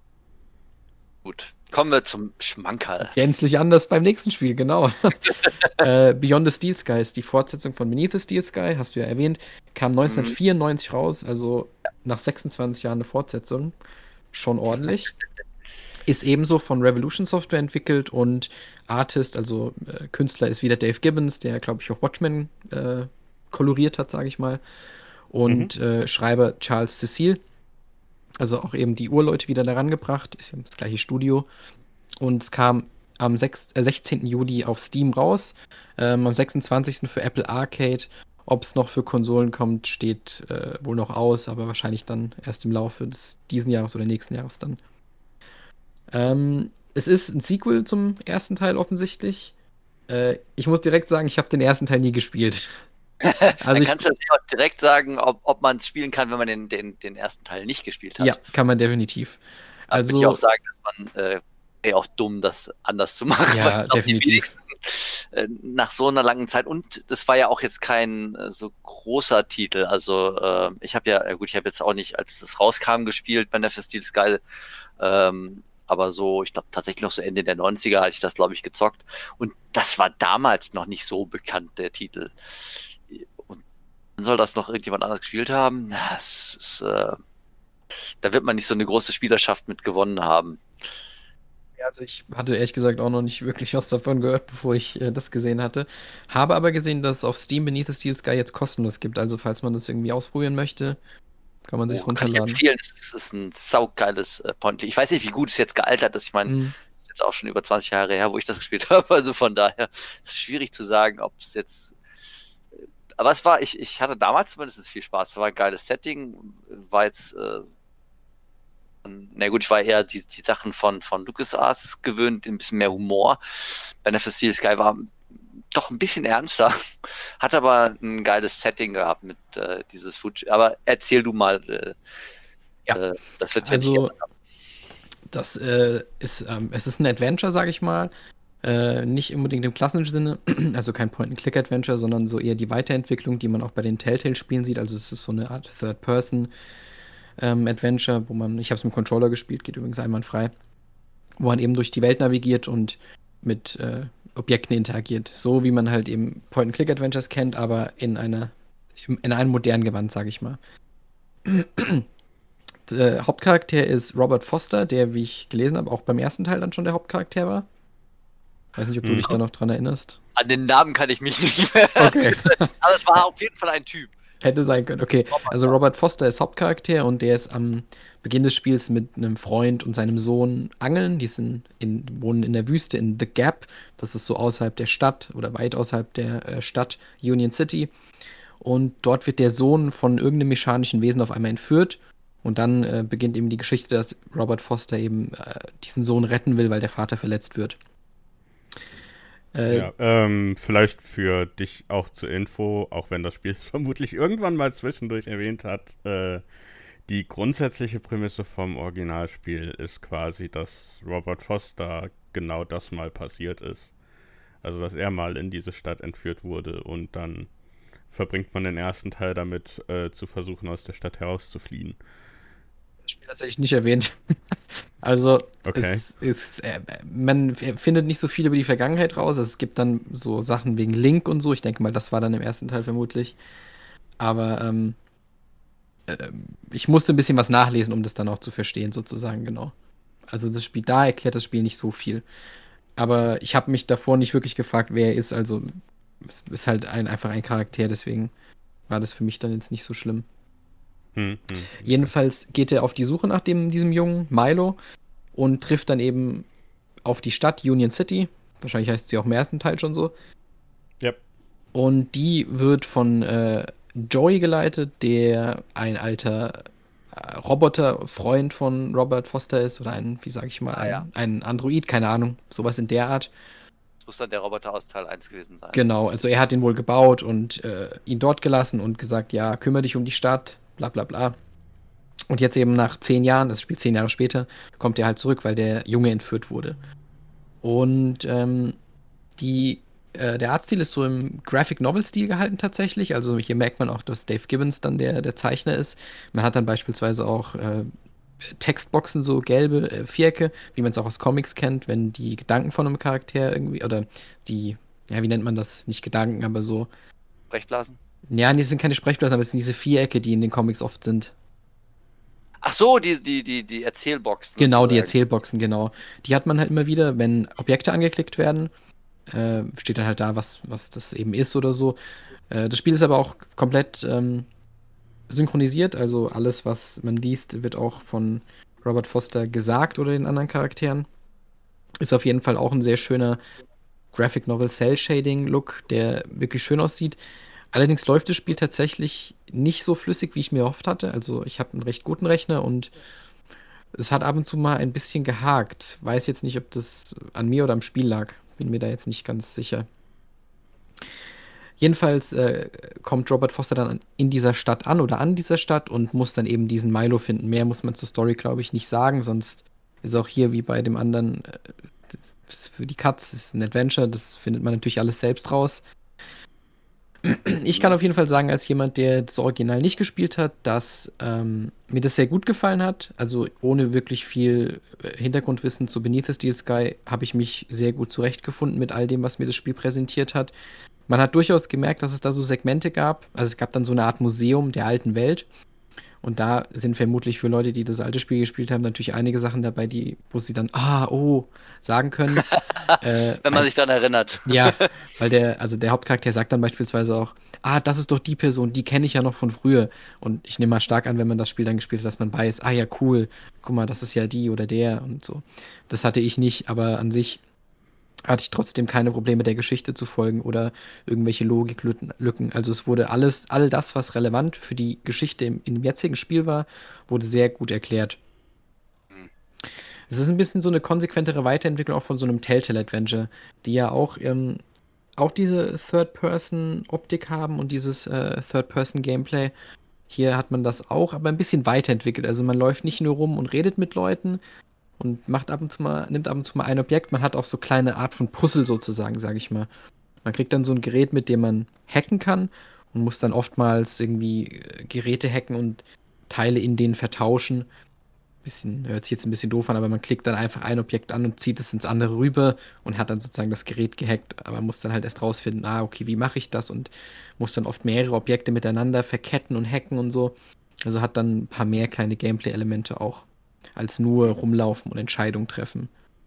Gut, kommen wir zum Schmankerl. Gänzlich anders beim nächsten Spiel, genau. äh, Beyond the Steel Sky ist die Fortsetzung von Beneath the Steel Sky, hast du ja erwähnt. Kam neunzehnhundertvierundneunzig raus, also nach sechsundzwanzig Jahren eine Fortsetzung. Schon ordentlich. Ist ebenso von Revolution Software entwickelt und Artist, also äh, Künstler ist wieder Dave Gibbons, der, glaube ich, auch Watchmen äh, koloriert hat, sage ich mal. Und äh, Schreiber Charles Cecil. Also auch eben die Urleute wieder daran gebracht, ist ja das gleiche Studio. Und es kam am sechs, äh, sechzehnten Juli auf Steam raus, ähm, am sechsundzwanzigsten für Apple Arcade. Ob es noch für Konsolen kommt, steht äh, wohl noch aus, aber wahrscheinlich dann erst im Laufe des diesen Jahres oder nächsten Jahres dann. Ähm, es ist ein Sequel zum ersten Teil offensichtlich. Äh, ich muss direkt sagen, ich habe den ersten Teil nie gespielt. Dann Also ich, kannst du natürlich auch direkt sagen, ob, ob man es spielen kann, wenn man den, den, den ersten Teil nicht gespielt hat. ja, kann man definitiv. Da würde ich Also auch sagen, dass man äh, wäre auch dumm, das anders zu machen. Ja, weil ich glaub, die definitiv. wenigsten, äh, nach so einer langen Zeit, und das war ja auch jetzt kein äh, so großer Titel. Also äh, ich habe ja, äh, gut, ich habe jetzt auch nicht, als das rauskam, gespielt bei Never Steel Sky, ähm, aber so, ich glaube tatsächlich noch so Ende der neunziger hatte ich das, glaube ich, gezockt. Und das war damals noch nicht so bekannt, der Titel. Und dann soll das noch irgendjemand anders gespielt haben? Das ist, äh, da wird man nicht so eine große Spielerschaft mit gewonnen haben. Ja, also ich hatte ehrlich gesagt auch noch nicht wirklich was davon gehört, bevor ich äh, das gesehen hatte. Habe aber gesehen, dass es auf Steam Beneath the Steel Sky jetzt kostenlos gibt. Also falls man das irgendwie ausprobieren möchte, kann man sich Oh, kann ich runterladen. empfehlen. Das ist, ist ein saugeiles äh, Point. Ich weiß nicht, wie gut es jetzt gealtert ist. Ich meine, Mhm. ist jetzt auch schon über zwanzig Jahre her, wo ich das gespielt habe. Also von daher ist es schwierig zu sagen, ob es jetzt. Aber es war, ich, ich hatte damals zumindest viel Spaß. Es war ein geiles Setting. War jetzt. Äh, na gut, ich war eher die, die Sachen von, von LucasArts gewöhnt, ein bisschen mehr Humor. Bei Never Steel Sky war doch ein bisschen ernster, hat aber ein geiles Setting gehabt mit äh, dieses Food. Aber erzähl du mal, äh, Ja. äh, das wird ja nicht Also geändert haben. das äh, ist, ähm, es ist ein Adventure, sage ich mal. Äh, nicht unbedingt im klassischen Sinne, also kein Point-and-Click-Adventure, sondern so eher die Weiterentwicklung, die man auch bei den Telltale-Spielen sieht. Also es ist so eine Art Third-Person. ähm, Adventure, wo man, ich habe es mit dem Controller gespielt, geht übrigens einwandfrei, wo man eben durch die Welt navigiert und mit äh, Objekten interagiert. So wie man halt eben Point-and-Click-Adventures kennt, aber in einer in einem modernen Gewand, sage ich mal. Der Hauptcharakter ist Robert Foster, der, wie ich gelesen habe, auch beim ersten Teil dann schon der Hauptcharakter war. Weiß nicht, ob du Hm. dich da noch dran erinnerst. An den Namen kann ich mich nicht mehr. Okay. Aber es war auf jeden Fall ein Typ. Hätte sein können. Okay, also Robert Foster ist Hauptcharakter und der ist am Beginn des Spiels mit einem Freund und seinem Sohn angeln. Die sind in, wohnen in der Wüste in The Gap. Das ist so außerhalb der Stadt oder weit außerhalb der äh, Stadt Union City. Und dort wird der Sohn von irgendeinem mechanischen Wesen auf einmal entführt. Und dann äh, beginnt eben die Geschichte, dass Robert Foster eben äh, diesen Sohn retten will, weil der Vater verletzt wird. Äh, Ja, ähm, vielleicht für dich auch zur Info, auch wenn das Spiel es vermutlich irgendwann mal zwischendurch erwähnt hat, äh, die grundsätzliche Prämisse vom Originalspiel ist quasi, dass Robert Foster genau das mal passiert ist. Also, dass er mal in diese Stadt entführt wurde und dann verbringt man den ersten Teil damit, äh, zu versuchen, aus der Stadt herauszufliehen. Das Spiel tatsächlich nicht erwähnt. Also, Okay. es ist, äh, man f- findet nicht so viel über die Vergangenheit raus. Also, es gibt dann so Sachen wegen Link und so. Ich denke mal, das war dann im ersten Teil vermutlich. Aber ähm, äh, ich musste ein bisschen was nachlesen, um das dann auch zu verstehen, sozusagen, genau. Also, das Spiel, da erklärt das Spiel nicht so viel. Aber ich habe mich davor nicht wirklich gefragt, wer er ist. Also, es ist halt ein, einfach ein Charakter, deswegen war das für mich dann jetzt nicht so schlimm. Hm, hm. Jedenfalls geht er auf die Suche nach dem, diesem Jungen, Milo, und trifft dann eben auf die Stadt Union City. Wahrscheinlich heißt sie auch im ersten Teil schon so. Yep. Und die wird von äh, Joey geleitet, der ein alter äh, Roboter-Freund von Robert Foster ist. Oder ein, wie sage ich mal, Ah, ein, ja. ein Android, keine Ahnung. Sowas in der Art. Das muss dann der Roboter aus Teil eins gewesen sein. Genau, also er hat ihn wohl gebaut und äh, ihn dort gelassen und gesagt, ja, kümmere dich um die Stadt, bla bla bla. Und jetzt eben nach zehn Jahren, das spielt zehn Jahre später, kommt er halt zurück, weil der Junge entführt wurde. Und ähm, die, äh, der Artstil ist so im Graphic-Novel-Stil gehalten tatsächlich. Also hier merkt man auch, dass Dave Gibbons dann der, der Zeichner ist. Man hat dann beispielsweise auch äh, Textboxen, so gelbe äh, Vierecke, wie man es auch aus Comics kennt, wenn die Gedanken von einem Charakter irgendwie, oder die, ja, wie nennt man das? Nicht Gedanken, aber so. Sprechblasen? Ja, die sind keine Sprechblasen, aber es sind diese Vierecke, die in den Comics oft sind. Ach so, die, die, die, die Erzählboxen. Genau, die sozusagen. Erzählboxen, genau. Die hat man halt immer wieder, wenn Objekte angeklickt werden. Äh, steht dann halt da, was, was das eben ist oder so. Äh, das Spiel ist aber auch komplett ähm, synchronisiert, also alles, was man liest, wird auch von Robert Foster gesagt oder den anderen Charakteren. Ist auf jeden Fall auch ein sehr schöner Graphic Novel Cell Shading Look, der wirklich schön aussieht. Allerdings läuft das Spiel tatsächlich nicht so flüssig, wie ich mir erhofft hatte. Also ich habe einen recht guten Rechner und es hat ab und zu mal ein bisschen gehakt. Weiß jetzt nicht, ob das an mir oder am Spiel lag. Bin mir da jetzt nicht ganz sicher. Jedenfalls äh, kommt Robert Foster dann in dieser Stadt an oder an dieser Stadt und muss dann eben diesen Milo finden. Mehr muss man zur Story, glaube ich, nicht sagen, sonst ist auch hier wie bei dem anderen äh, das für die Cuts ist ein Adventure, das findet man natürlich alles selbst raus. Ich kann auf jeden Fall sagen, als jemand, der das Original nicht gespielt hat, dass ähm, mir das sehr gut gefallen hat. Also ohne wirklich viel äh, Hintergrundwissen zu Beneath the Steel Sky habe ich mich sehr gut zurechtgefunden mit all dem, was mir das Spiel präsentiert hat. Man hat durchaus gemerkt, dass es da so Segmente gab. Also es gab dann so eine Art Museum der alten Welt. Und da sind vermutlich für Leute, die das alte Spiel gespielt haben, natürlich einige Sachen dabei, die, wo sie dann, ah, oh, sagen können. äh, Wenn man ein- sich daran erinnert. Ja, weil der, also der Hauptcharakter sagt dann beispielsweise auch, ah, das ist doch die Person, die kenne ich ja noch von früher. Und ich nehme mal stark an, wenn man das Spiel dann gespielt hat, dass man weiß, ah ja, cool, guck mal, das ist ja die oder der und so. Das hatte ich nicht, aber an sich hatte ich trotzdem keine Probleme, der Geschichte zu folgen oder irgendwelche Logiklücken. Also es wurde alles, all das, was relevant für die Geschichte im, im jetzigen Spiel war, wurde sehr gut erklärt. Es ist ein bisschen so eine konsequentere Weiterentwicklung auch von so einem Telltale-Adventure, die ja auch, ähm, auch diese Third-Person-Optik haben und dieses äh, Third-Person-Gameplay. Hier hat man das auch, aber ein bisschen weiterentwickelt. Also man läuft nicht nur rum und redet mit Leuten und macht ab und zu mal, nimmt ab und zu mal ein Objekt. Man hat auch so kleine Art von Puzzle sozusagen, sage ich mal. Man kriegt dann so ein Gerät, mit dem man hacken kann und muss dann oftmals irgendwie äh, Geräte hacken und Teile in denen vertauschen. Bisschen, hört sich jetzt ein bisschen doof an, aber man klickt dann einfach ein Objekt an und zieht es ins andere rüber und hat dann sozusagen das Gerät gehackt, aber muss dann halt erst rausfinden, ah, okay, wie mache ich das, und muss dann oft mehrere Objekte miteinander verketten und hacken und so. Also hat dann ein paar mehr kleine Gameplay-Elemente auch, als nur rumlaufen und Entscheidungen treffen.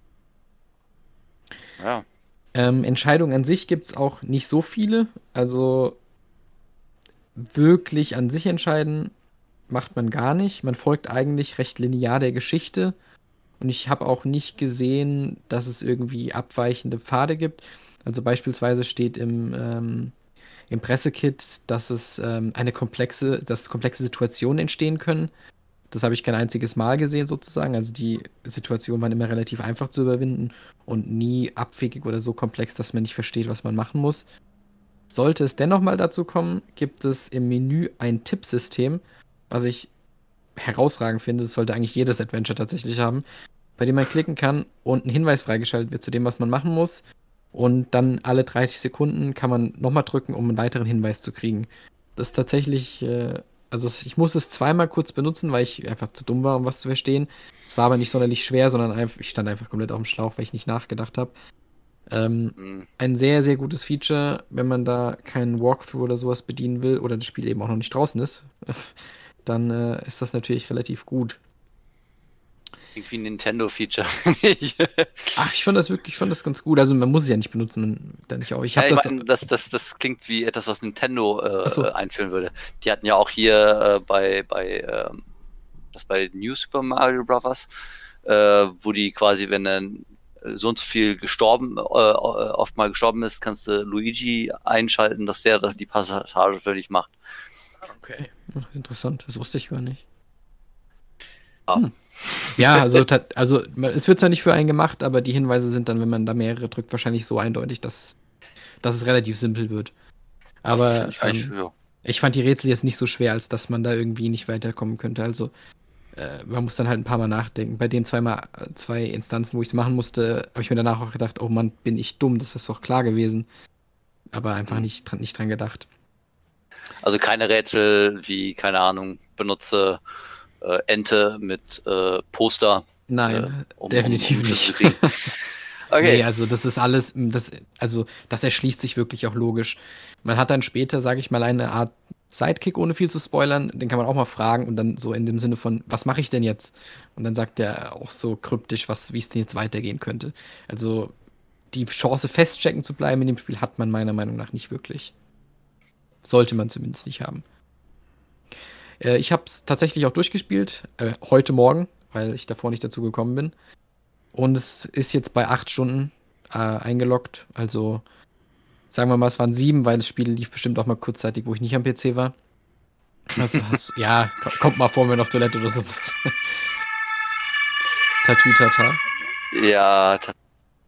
Ja. Ähm, Entscheidungen an sich gibt es auch nicht so viele, also wirklich an sich entscheiden macht man gar nicht. Man folgt eigentlich recht linear der Geschichte. Und ich habe auch nicht gesehen, dass es irgendwie abweichende Pfade gibt. Also beispielsweise steht im, ähm, im Pressekit, dass es ähm, eine komplexe, dass komplexe Situationen entstehen können. Das habe ich kein einziges Mal gesehen sozusagen. Also die Situationen waren immer relativ einfach zu überwinden und nie abwegig oder so komplex, dass man nicht versteht, was man machen muss. Sollte es dennoch mal dazu kommen, gibt es im Menü ein Tippsystem, was ich herausragend finde. Das sollte eigentlich jedes Adventure tatsächlich haben, bei dem man klicken kann und ein Hinweis freigeschaltet wird zu dem, was man machen muss. Und dann alle dreißig Sekunden kann man nochmal drücken, um einen weiteren Hinweis zu kriegen. Das ist tatsächlich, äh, also ich musste es zweimal kurz benutzen, weil ich einfach zu dumm war, um was zu verstehen. Es war aber nicht sonderlich schwer, sondern einfach, ich stand einfach komplett auf dem Schlauch, weil ich nicht nachgedacht habe. Ähm, Mhm. ein sehr, sehr gutes Feature, wenn man da keinen Walkthrough oder sowas bedienen will oder das Spiel eben auch noch nicht draußen ist, dann äh, ist das natürlich relativ gut. Irgendwie ein Nintendo-Feature. Ach, ich fand das wirklich, ich fand das ganz gut. Also man muss es ja nicht benutzen, dann ich auch. Ich Ja, habe ich das. meine, das, das, das klingt wie etwas, was Nintendo äh, Ach so. einführen würde. Die hatten ja auch hier äh, bei, bei, ähm, das bei New Super Mario Bros., äh, wo die quasi, wenn dann so und so viel gestorben, äh, oft mal gestorben ist, kannst du Luigi einschalten, dass der die Passage für dich macht. Okay, ach, interessant, das wusste ich gar nicht. Ja. Hm. Ja, also, tat- also man- es wird zwar nicht für einen gemacht, aber die Hinweise sind dann, wenn man da mehrere drückt, wahrscheinlich so eindeutig, dass, dass es relativ simpel wird. Das Aber find ich, eigentlich, ähm, ja. ich fand die Rätsel jetzt nicht so schwer, als dass man da irgendwie nicht weiterkommen könnte. Also äh, man muss dann halt ein paar Mal nachdenken. Bei den zweimal, äh, zwei Instanzen, wo ich es machen musste, habe ich mir danach auch gedacht, oh Mann, bin ich dumm, das ist doch klar gewesen. Aber einfach Mhm. nicht, dran- nicht dran gedacht. Also keine Rätsel wie, keine Ahnung, benutze äh, Ente mit äh, Poster. Nein, äh, um, definitiv um, um Schlüssel nicht. zu kriegen. Okay. Nee, also das ist alles, das, also das erschließt sich wirklich auch logisch. Man hat dann später, sage ich mal, eine Art Sidekick, ohne viel zu spoilern, den kann man auch mal fragen und dann so in dem Sinne von, was mache ich denn jetzt? Und dann sagt er auch so kryptisch, was, wie es denn jetzt weitergehen könnte. Also die Chance feststecken zu bleiben in dem Spiel hat man meiner Meinung nach nicht wirklich. Sollte man zumindest nicht haben. Äh, ich habe es tatsächlich auch durchgespielt, äh, heute Morgen, weil ich davor nicht dazu gekommen bin. Und es ist jetzt bei acht Stunden äh, eingeloggt. Also sagen wir mal, es waren sieben, weil das Spiel lief bestimmt auch mal kurzzeitig, wo ich nicht am P C war. Also, hast, ja, ko- kommt mal vor, wenn man auf Toilette oder so muss. Tatütata. Ja, ta-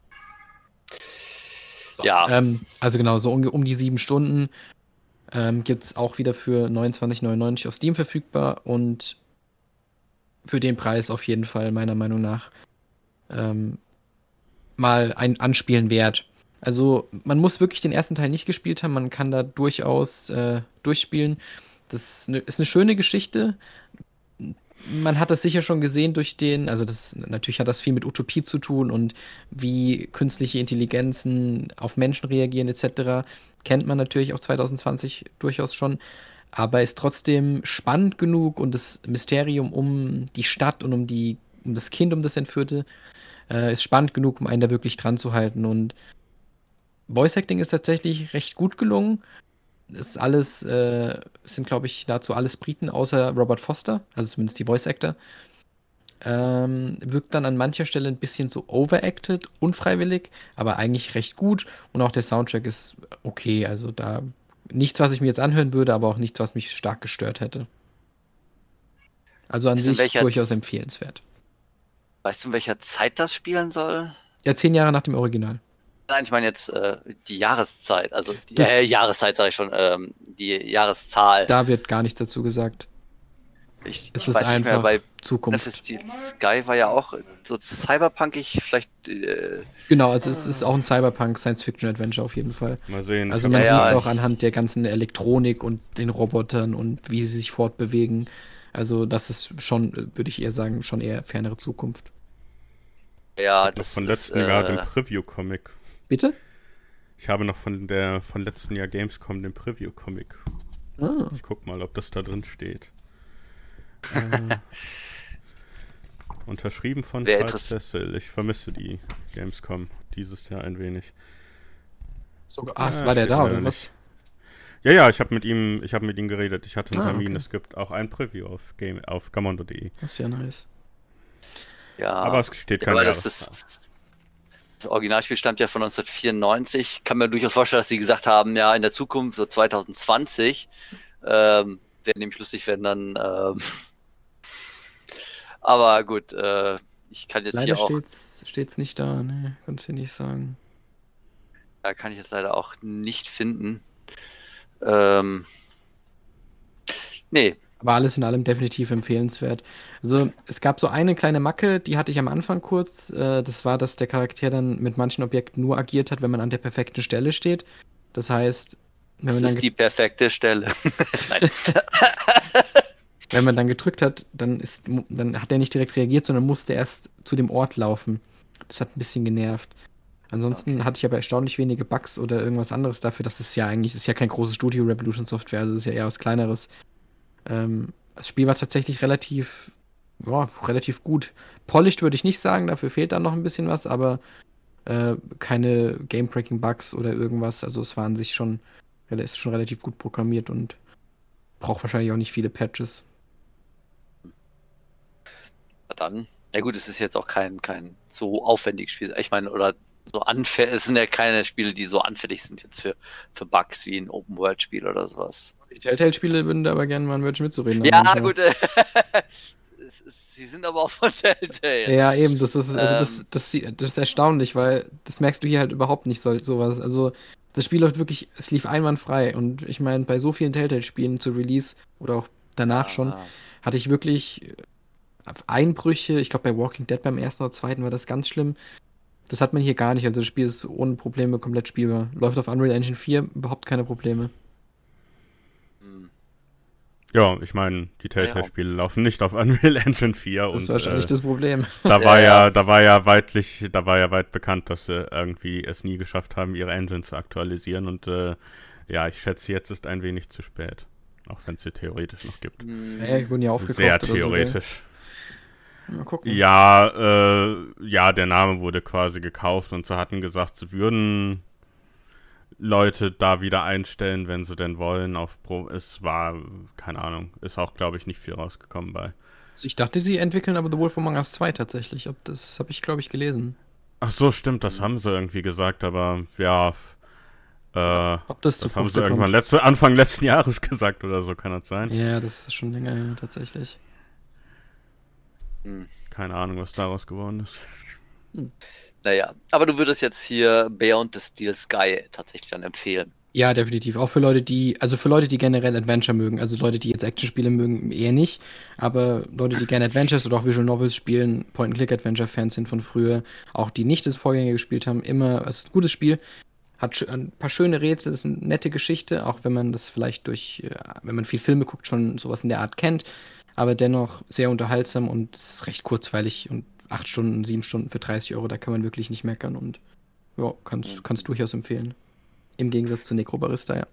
So, Ja. Ähm, also genau, so um, um die sieben Stunden ähm, gibt es auch wieder für neunundzwanzig neunundneunzig auf Steam verfügbar und für den Preis auf jeden Fall meiner Meinung nach ähm, mal ein Anspielen wert. Also man muss wirklich den ersten Teil nicht gespielt haben, man kann da durchaus äh, durchspielen. Das ist eine, ist eine schöne Geschichte. Man hat das sicher schon gesehen durch den, also das natürlich hat das viel mit Utopie zu tun und wie künstliche Intelligenzen auf Menschen reagieren et cetera. Kennt man natürlich auch zwanzig zwanzig durchaus schon, aber ist trotzdem spannend genug und das Mysterium um die Stadt und um die um das Kind, um das Entführte, äh, ist spannend genug, um einen da wirklich dran zu halten. Und Voice Acting ist tatsächlich recht gut gelungen. Es ist alles, äh, es sind glaube ich dazu alles Briten außer Robert Foster, also zumindest die Voice Actor. Ähm, wirkt dann an mancher Stelle ein bisschen so overacted, unfreiwillig, aber eigentlich recht gut. Und auch der Soundtrack ist okay, also da nichts, was ich mir jetzt anhören würde, aber auch nichts, was mich stark gestört hätte. Also an Ist in sich welcher durchaus Z- empfehlenswert. Weißt du, in welcher Zeit das spielen soll? Ja, zehn Jahre nach dem Original. Nein, ich meine jetzt äh, die Jahreszeit, also die Das- äh, Jahreszeit sage ich schon, ähm, die Jahreszahl. Da wird gar nichts dazu gesagt. ich Es ich ist weiß nicht mehr, einfach bei Zukunft. Battlefield Sky war ja auch so cyberpunkig, vielleicht äh, Genau, also es ist auch ein Cyberpunk Science-Fiction-Adventure auf jeden Fall. Mal sehen. Also man Ja, sieht es ja, auch ich- anhand der ganzen Elektronik und den Robotern und wie sie sich fortbewegen. Also das ist schon, äh, würde ich eher sagen, schon eher fernere Zukunft. Ja, Noch das von ist, letzten Jahr den äh, Preview-Comic. Bitte? Ich habe noch von der von letzten Jahr Gamescom den Preview-Comic. Ah, Ich guck mal, ob das da drin steht. äh, unterschrieben von Wer Charles interess- Cecil. Ich vermisse die Gamescom dieses Jahr ein wenig. sogar, ah, Ja, war der steht da, leider oder was? Ja, ja, ich habe mit ihm, ich habe mit ihm geredet. Ich hatte einen Ah, Termin. okay. Es gibt auch ein Preview auf Game auf gamondo punkt de. Das ist ja nice. ja. Aber es steht Ja, kein aber das, Jahreszahl. das, das Originalspiel stammt ja von neunzehnhundertvierundneunzig. Kann mir durchaus vorstellen, dass sie gesagt haben, ja, in der Zukunft, so zwanzig zwanzig, ähm, wäre nämlich lustig, wenn dann, ähm, aber gut, äh, ich kann jetzt Leider hier auch, steht's, steht's nicht da, ne, kannst du nicht sagen. ja, kann ich jetzt leider auch nicht finden. Ähm, nee, Aber alles in allem definitiv empfehlenswert. Also es gab so eine kleine Macke, die hatte ich am Anfang kurz. Äh, das war, dass der Charakter dann mit manchen Objekten nur agiert hat, wenn man an der perfekten Stelle steht. Das heißt, wenn das man dann, ist ge- die perfekte Stelle. Nein. wenn man dann gedrückt hat, dann ist, mu- dann hat er nicht direkt reagiert, sondern musste erst zu dem Ort laufen. Das hat ein bisschen genervt. Ansonsten Okay. hatte ich aber erstaunlich wenige Bugs oder irgendwas anderes dafür. Das ist ja eigentlich, das ist ja kein großes Studio Revolution Software, also das ist ja eher was Kleineres. Ähm, das Spiel war tatsächlich relativ, ja, relativ gut. Polished würde ich nicht sagen, dafür fehlt dann noch ein bisschen was, aber äh, keine Game-Breaking-Bugs oder irgendwas. Also es war an sich schon, ja, der ist schon relativ gut programmiert und braucht wahrscheinlich auch nicht viele Patches. Na dann, ja gut, es ist jetzt auch kein, kein so aufwendiges Spiel. Ich meine, oder so anfällig, es sind ja keine Spiele, die so anfällig sind jetzt für, für Bugs wie ein Open-World-Spiel oder sowas. Die Telltale-Spiele würden da aber gerne mal ein Wörtchen mitzureden haben Ja, manchmal. gut, äh, es ist, sie sind aber auch von Telltale. Ja, eben, das ist, also das, Ähm. das, das ist erstaunlich, weil das merkst du hier halt überhaupt nicht so, sowas. Also das Spiel läuft wirklich, es lief einwandfrei und ich meine, bei so vielen Telltale-Spielen zu Release oder auch danach schon, Ah, hatte ich wirklich Einbrüche. Ich glaube, bei Walking Dead beim ersten oder zweiten war das ganz schlimm. Das hat man hier gar nicht. Also das Spiel ist ohne Probleme komplett spielbar. Läuft auf Unreal Engine vier, überhaupt keine Probleme. hm. Ja, ich meine, die Telltale-Spiele laufen nicht auf Unreal Engine vier Das und ist wahrscheinlich äh, das Problem. da war Ja, ja, ja. da war ja weitlich, da war ja weit bekannt, dass sie irgendwie es nie geschafft haben, ihre Engine zu aktualisieren und äh, ja, ich schätze, jetzt ist ein wenig zu spät. Auch wenn es sie theoretisch noch gibt. Hm. Ja, die wurden ja aufgekauft Sehr oder so, gell? theoretisch. Mal gucken. Ja, äh, ja, der Name wurde quasi gekauft und sie hatten gesagt, sie würden Leute da wieder einstellen, wenn sie denn wollen. Auf Pro. Es war, keine Ahnung, ist auch, glaube ich, nicht viel rausgekommen bei. Also ich dachte, sie entwickeln aber The Wolf Among Us zwei tatsächlich. Ob das habe ich, glaube ich, gelesen. Ach so, stimmt, das haben sie irgendwie gesagt, aber ja, äh, Ob das zu das haben sie Fruchte irgendwann kommt. letzte, Anfang letzten Jahres gesagt oder so, kann das sein? Ja, das ist schon länger her, tatsächlich. Hm. Keine Ahnung, was daraus geworden ist. Naja, aber du würdest jetzt hier Beyond the Steel Sky tatsächlich dann empfehlen. Ja, definitiv. Auch für Leute, die, also für Leute, die generell Adventure mögen. Also Leute, die jetzt Actionspiele mögen, eher nicht. Aber Leute, die gerne Adventures oder auch Visual Novels spielen, Point-and-Click-Adventure-Fans sind von früher, auch die nicht das Vorgänger gespielt haben, immer, es ist ein gutes Spiel. Hat sch- ein paar schöne Rätsel, ist eine nette Geschichte, auch wenn man das vielleicht durch, äh, wenn man viel Filme guckt, schon sowas in der Art kennt. Aber dennoch sehr unterhaltsam und es ist recht kurzweilig und acht Stunden, sieben Stunden für dreißig Euro, da kann man wirklich nicht meckern und ja, kannst, kannst durchaus empfehlen. Im Gegensatz zu Necrobarista, ja.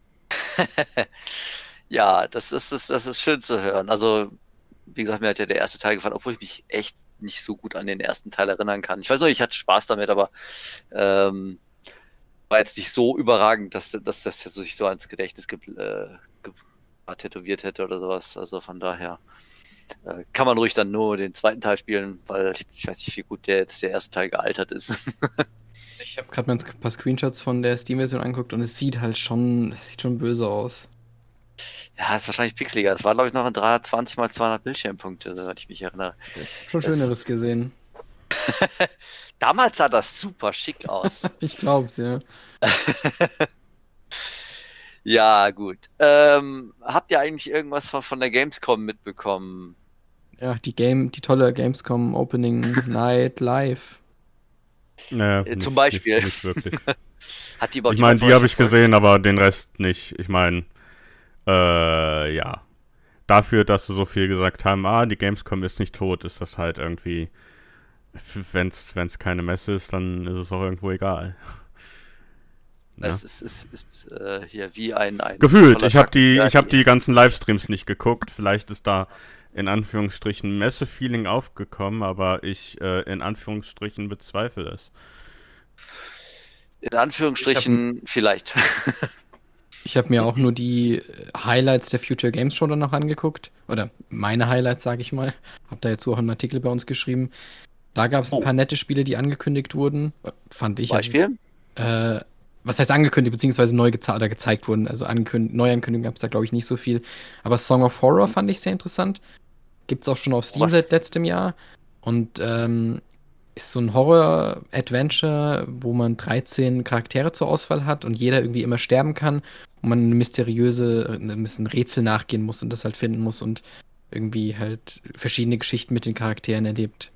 Ja, das ist, das, das ist schön zu hören. Also, wie gesagt, mir hat ja der erste Teil gefallen, obwohl ich mich echt nicht so gut an den ersten Teil erinnern kann. Ich weiß noch, ich hatte Spaß damit, aber ähm, war jetzt nicht so überragend, dass, dass das so- sich so ans Gedächtnis ge äh, ge tätowiert hätte oder sowas. Also von daher äh, kann man ruhig dann nur den zweiten Teil spielen, weil ich, ich weiß nicht, wie gut der jetzt der erste Teil gealtert ist. Ich habe gerade mal ein paar Screenshots von der Steam-Version angeguckt und es sieht halt schon, es sieht schon böse aus. Ja, ist wahrscheinlich pixeliger. Es war, glaube ich, noch in dreihundertzwanzig mal zweihundert Bildschirmpunkte, soweit ich mich erinnere. Ich hab schon Es- Schöneres gesehen. Damals sah das super schick aus. Ich glaub's, ja. Ja, gut. Ähm, habt ihr eigentlich irgendwas von, von der Gamescom mitbekommen? Ja, die Game, die tolle Gamescom Opening Night Live. Naja, Äh, nicht, zum Beispiel. Nicht, nicht wirklich. Hat die überhaupt Ich meine, jemand die habe ich verfolgt? gesehen, aber den Rest nicht. Ich meine, äh, ja. dafür, dass sie so viel gesagt haben, ah, die Gamescom ist nicht tot, ist das halt irgendwie, wenn es keine Messe ist, dann ist es auch irgendwo egal. Ja. Es ist, ist, ist äh, hier wie ein... ein Gefühlt, ich habe Tag- die, ja, ich hab die ganzen Livestreams nicht geguckt, vielleicht ist da in Anführungsstrichen Messe-Feeling aufgekommen, aber ich äh, in Anführungsstrichen bezweifle es. In Anführungsstrichen vielleicht. Ich habe mir auch nur die Highlights der Future Games Show dann noch angeguckt. Oder meine Highlights, sage ich mal. Hab da jetzt auch einen Artikel bei uns geschrieben. Da gab es ein Oh. paar nette Spiele, die angekündigt wurden. Fand ich. Beispiel? Also, äh, was heißt angekündigt, beziehungsweise neu geze oder gezeigt wurden. Also Ankünd Neuankündigungen gab es da, glaube ich, nicht so viel. Aber Song of Horror fand ich sehr interessant. Gibt es auch schon auf Steam Was? seit letztem Jahr. Und ähm, ist so ein Horror-Adventure, wo man dreizehn Charaktere zur Auswahl hat und jeder irgendwie immer sterben kann und man eine mysteriöse, ein bisschen Rätsel nachgehen muss und das halt finden muss und irgendwie halt verschiedene Geschichten mit den Charakteren erlebt.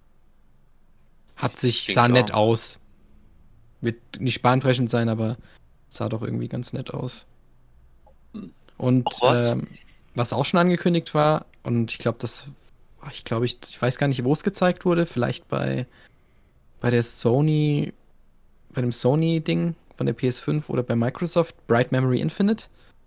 Hat sich, Klingt sah ja. nett aus. Wird nicht bahnbrechend sein, aber sah doch irgendwie ganz nett aus. Hm. Und Auch was? ähm, was auch schon angekündigt war, und ich glaube, das, ich glaube, ich, ich weiß gar nicht, wo es gezeigt wurde, vielleicht bei, bei der Sony, bei dem Sony-Ding von der P S fünf oder bei Microsoft, Bright Memory Infinite.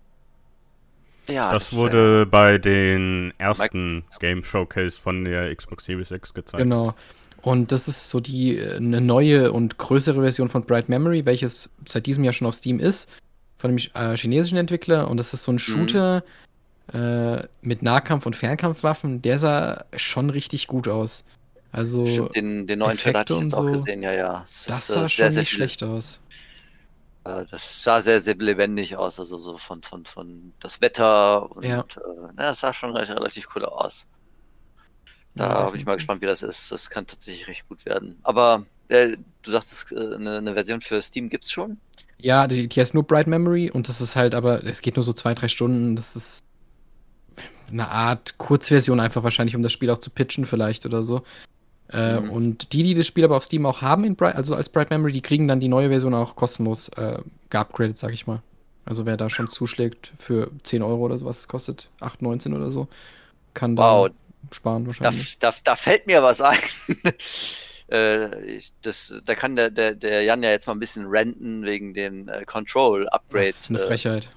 Ja, Das äh, wurde bei den ersten Game Showcase von der Xbox Series X gezeigt. Genau. Und das ist so die äh, eine neue und größere Version von Bright Memory, welches seit diesem Jahr schon auf Steam ist, von dem äh, chinesischen Entwickler. Und das ist so ein Shooter äh, mit Nahkampf- und Fernkampfwaffen. Der sah schon richtig gut aus. Also Stimmt, den, den neuen Trailer hatte ich Effekte jetzt und auch so, gesehen, ja, ja. Es das ist, äh, sah sehr, schon sehr nicht viel, schlecht aus. äh, das sah sehr, sehr lebendig aus, also so von, von, von das Wetter und Ja. äh, na, das sah schon relativ, relativ cool aus. Da Ja, bin ich mal gespannt, wie das ist. Das kann tatsächlich recht gut werden. Aber äh, du sagtest, äh, eine, eine Version für Steam gibt's schon? Ja, die, die heißt nur Bright Memory und das ist halt aber, es geht nur so zwei, drei Stunden. Das ist eine Art Kurzversion einfach wahrscheinlich, um das Spiel auch zu pitchen vielleicht oder so. Äh, Mhm. Und die, die das Spiel aber auf Steam auch haben, in Bright, also als Bright Memory, die kriegen dann die neue Version auch kostenlos äh, geupgradet, sag ich mal. Also wer da schon zuschlägt für zehn Euro oder sowas, es kostet acht neunzehn oder so, kann Wow, dann sparen da, wahrscheinlich. da, da fällt mir was ein. äh, ich- das, da kann der, der, der Jan ja jetzt mal ein bisschen ranten wegen dem äh, Control-Upgrade. Das ist eine äh. Frechheit.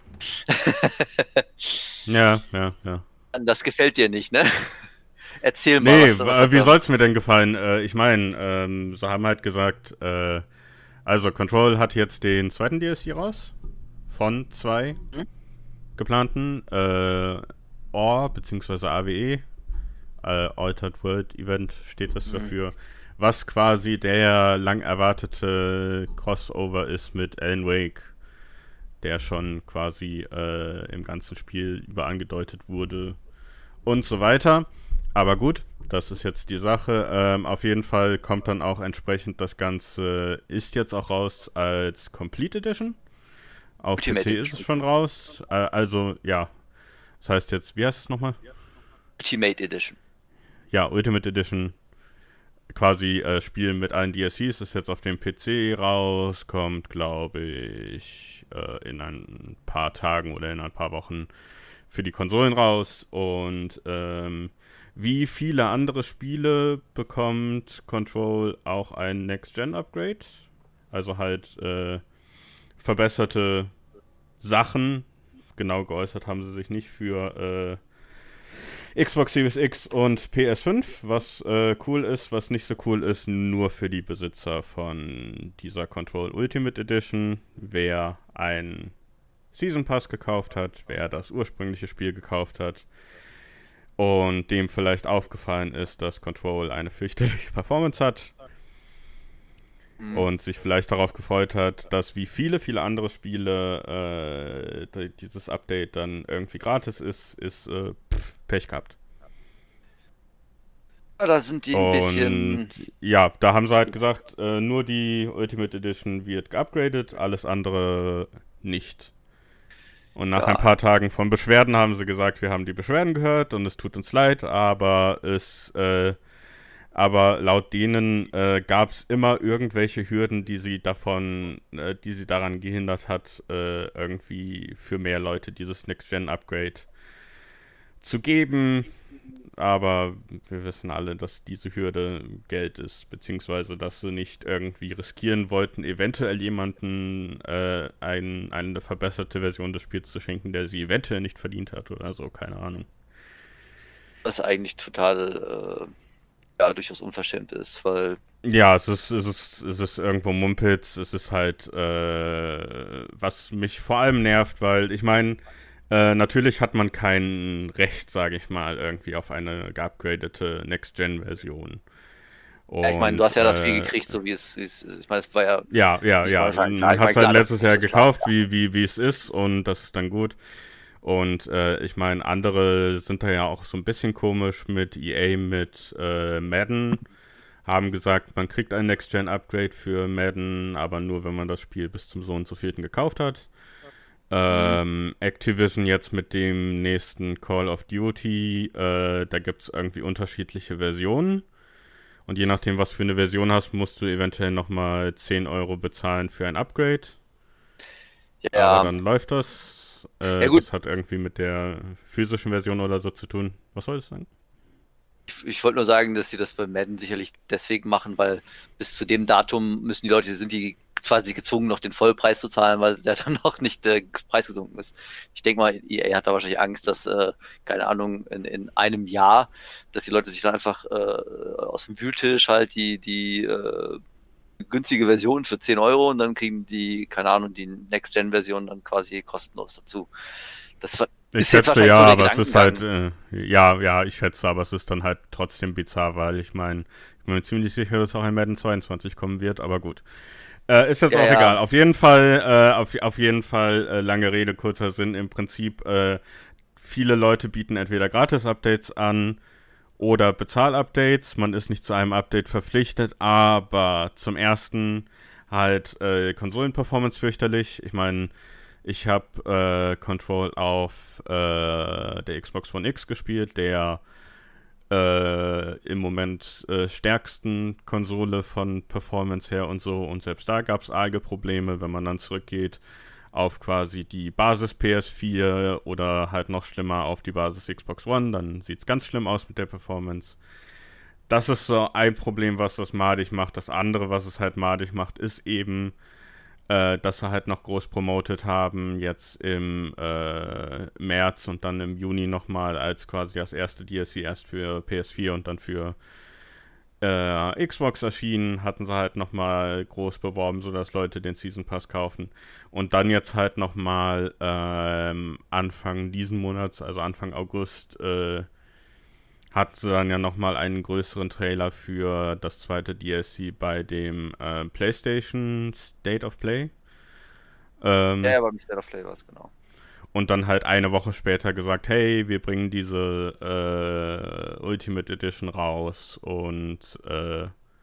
Ja, ja, ja. Das gefällt dir nicht, ne? Erzähl mal, Nee, was, was äh, hat wie da- soll's mir denn gefallen? Äh, ich meine, ähm, sie haben halt gesagt, äh, also Control hat jetzt den zweiten D L C raus von zwei Mhm. geplanten, äh, O R beziehungsweise A W E, äh, Altered World Event steht das Mhm. dafür, was quasi der lang erwartete Crossover ist mit Alan Wake, der schon quasi äh, im ganzen Spiel über angedeutet wurde und so weiter. Aber gut, das ist jetzt die Sache. Ähm, auf jeden Fall kommt dann auch entsprechend das Ganze, ist jetzt auch raus als Complete Edition. Auf Ultimate P C ist Edition. es schon raus. Äh, also, ja. Das heißt jetzt, wie heißt es nochmal? Ultimate Edition. Ja, Ultimate Edition. Quasi äh, Spiel mit allen D L Cs ist jetzt auf dem P C raus. Kommt, glaube ich, äh, in ein paar Tagen oder in ein paar Wochen für die Konsolen raus. Und ähm, wie viele andere Spiele bekommt Control auch ein Next-Gen-Upgrade. Also halt äh, verbesserte Sachen. Genau geäußert haben sie sich nicht für äh, Xbox Series X und P S fünf, was äh, cool ist, was nicht so cool ist, nur für die Besitzer von dieser Control Ultimate Edition. Wer ein Season Pass gekauft hat, wer das ursprüngliche Spiel gekauft hat und dem vielleicht aufgefallen ist, dass Control eine fürchterliche Performance hat Mhm. und sich vielleicht darauf gefreut hat, dass wie viele, viele andere Spiele äh, dieses Update dann irgendwie gratis ist, ist äh, pff, Pech gehabt. Da sind die ein bisschen. Und ja, da haben sie halt gesagt, äh, nur die Ultimate Edition wird geupgradet, alles andere nicht. Und nach Ja. ein paar Tagen von Beschwerden haben sie gesagt, wir haben die Beschwerden gehört und es tut uns leid, aber es, äh, aber laut denen äh, gab es immer irgendwelche Hürden, die sie davon, äh, die sie daran gehindert hat, äh, irgendwie für mehr Leute dieses Next-Gen-Upgrade zu geben. Aber wir wissen alle, dass diese Hürde Geld ist, beziehungsweise dass sie nicht irgendwie riskieren wollten, eventuell jemanden äh, ein, eine verbesserte Version des Spiels zu schenken, der sie eventuell nicht verdient hat oder so, keine Ahnung. Was eigentlich total, äh, ja, durchaus unverschämt ist, weil... Ja, es ist, es ist, es ist irgendwo Mumpitz, es ist halt, äh, was mich vor allem nervt, weil ich meine, Äh, natürlich hat man kein Recht, sage ich mal, irgendwie auf eine geupgradete Next-Gen-Version. Ja, ich meine, du hast ja das Spiel äh, gekriegt, so wie es, wie es, ich meine, es war ja... Ja, ja, ich ja. meine, klar, Man ich hat meine, es halt klar, letztes das Jahr ist klar. gekauft, wie, wie, wie es ist, und das ist dann gut. Und äh, ich meine, andere sind da ja auch so ein bisschen komisch mit E A, mit äh, Madden. Haben gesagt, man kriegt ein Next-Gen-Upgrade für Madden, aber nur, wenn man das Spiel bis zum so und so vierten gekauft hat. Ähm, Activision jetzt mit dem nächsten Call of Duty, äh, da gibt es irgendwie unterschiedliche Versionen. Und je nachdem, was für eine Version hast, musst du eventuell nochmal zehn Euro bezahlen für ein Upgrade. Ja, Aber dann läuft das. Äh, Ja, gut. Das hat irgendwie mit der physischen Version oder so zu tun. Was soll das sein? ich, ich wollte nur sagen, dass sie das bei Madden sicherlich deswegen machen, weil bis zu dem Datum müssen die Leute, sind die quasi gezwungen, noch den Vollpreis zu zahlen, weil der dann noch nicht äh, preisgesunken ist. Ich denke mal, E A hat da wahrscheinlich Angst, dass, äh, keine Ahnung, in, in einem Jahr, dass die Leute sich dann einfach äh, aus dem Wühltisch halt die, die äh, günstige Version für zehn Euro und dann kriegen die, keine Ahnung, die Next-Gen-Version dann quasi kostenlos dazu. Das war, Ich ist jetzt schätze wahrscheinlich ja, so der aber es ist halt, Gedankengang. äh, ja, ja, ich schätze, aber es ist dann halt trotzdem bizarr, weil ich meine, ich bin mir ziemlich sicher, dass auch ein Madden zweiundzwanzig kommen wird, aber gut. Äh, ist jetzt Ja, auch ja. egal. Auf jeden Fall, äh, auf, auf jeden Fall, äh, lange Rede, kurzer Sinn. Im Prinzip, äh, viele Leute bieten entweder Gratis-Updates an oder Bezahl-Updates. Man ist nicht zu einem Update verpflichtet, aber zum ersten halt äh, Konsolen-Performance fürchterlich. Ich meine, ich habe äh, Control auf äh, der Xbox One X gespielt, der äh, im Moment äh, stärksten Konsole von Performance her und so, und selbst da gab es arge Probleme, wenn man dann zurückgeht auf quasi die Basis P S vier oder halt noch schlimmer auf die Basis Xbox One, dann sieht es ganz schlimm aus mit der Performance. Das ist so ein Problem, was das madig macht. Das andere, was es halt madig macht, ist eben, äh, dass sie halt noch groß promotet haben, jetzt im äh, März und dann im Juni nochmal als quasi das erste D L C erst für P S vier und dann für äh, Xbox erschienen, hatten sie halt nochmal groß beworben, sodass Leute den Season Pass kaufen. Und dann jetzt halt nochmal ähm, Anfang diesen Monats, also Anfang August, äh, hat sie dann ja nochmal einen größeren Trailer für das zweite D L C bei dem äh, PlayStation State of Play. Ähm, Ja, ja, beim State of Play war es, genau. Und dann halt eine Woche später gesagt, hey, wir bringen diese äh, Ultimate Edition raus und äh,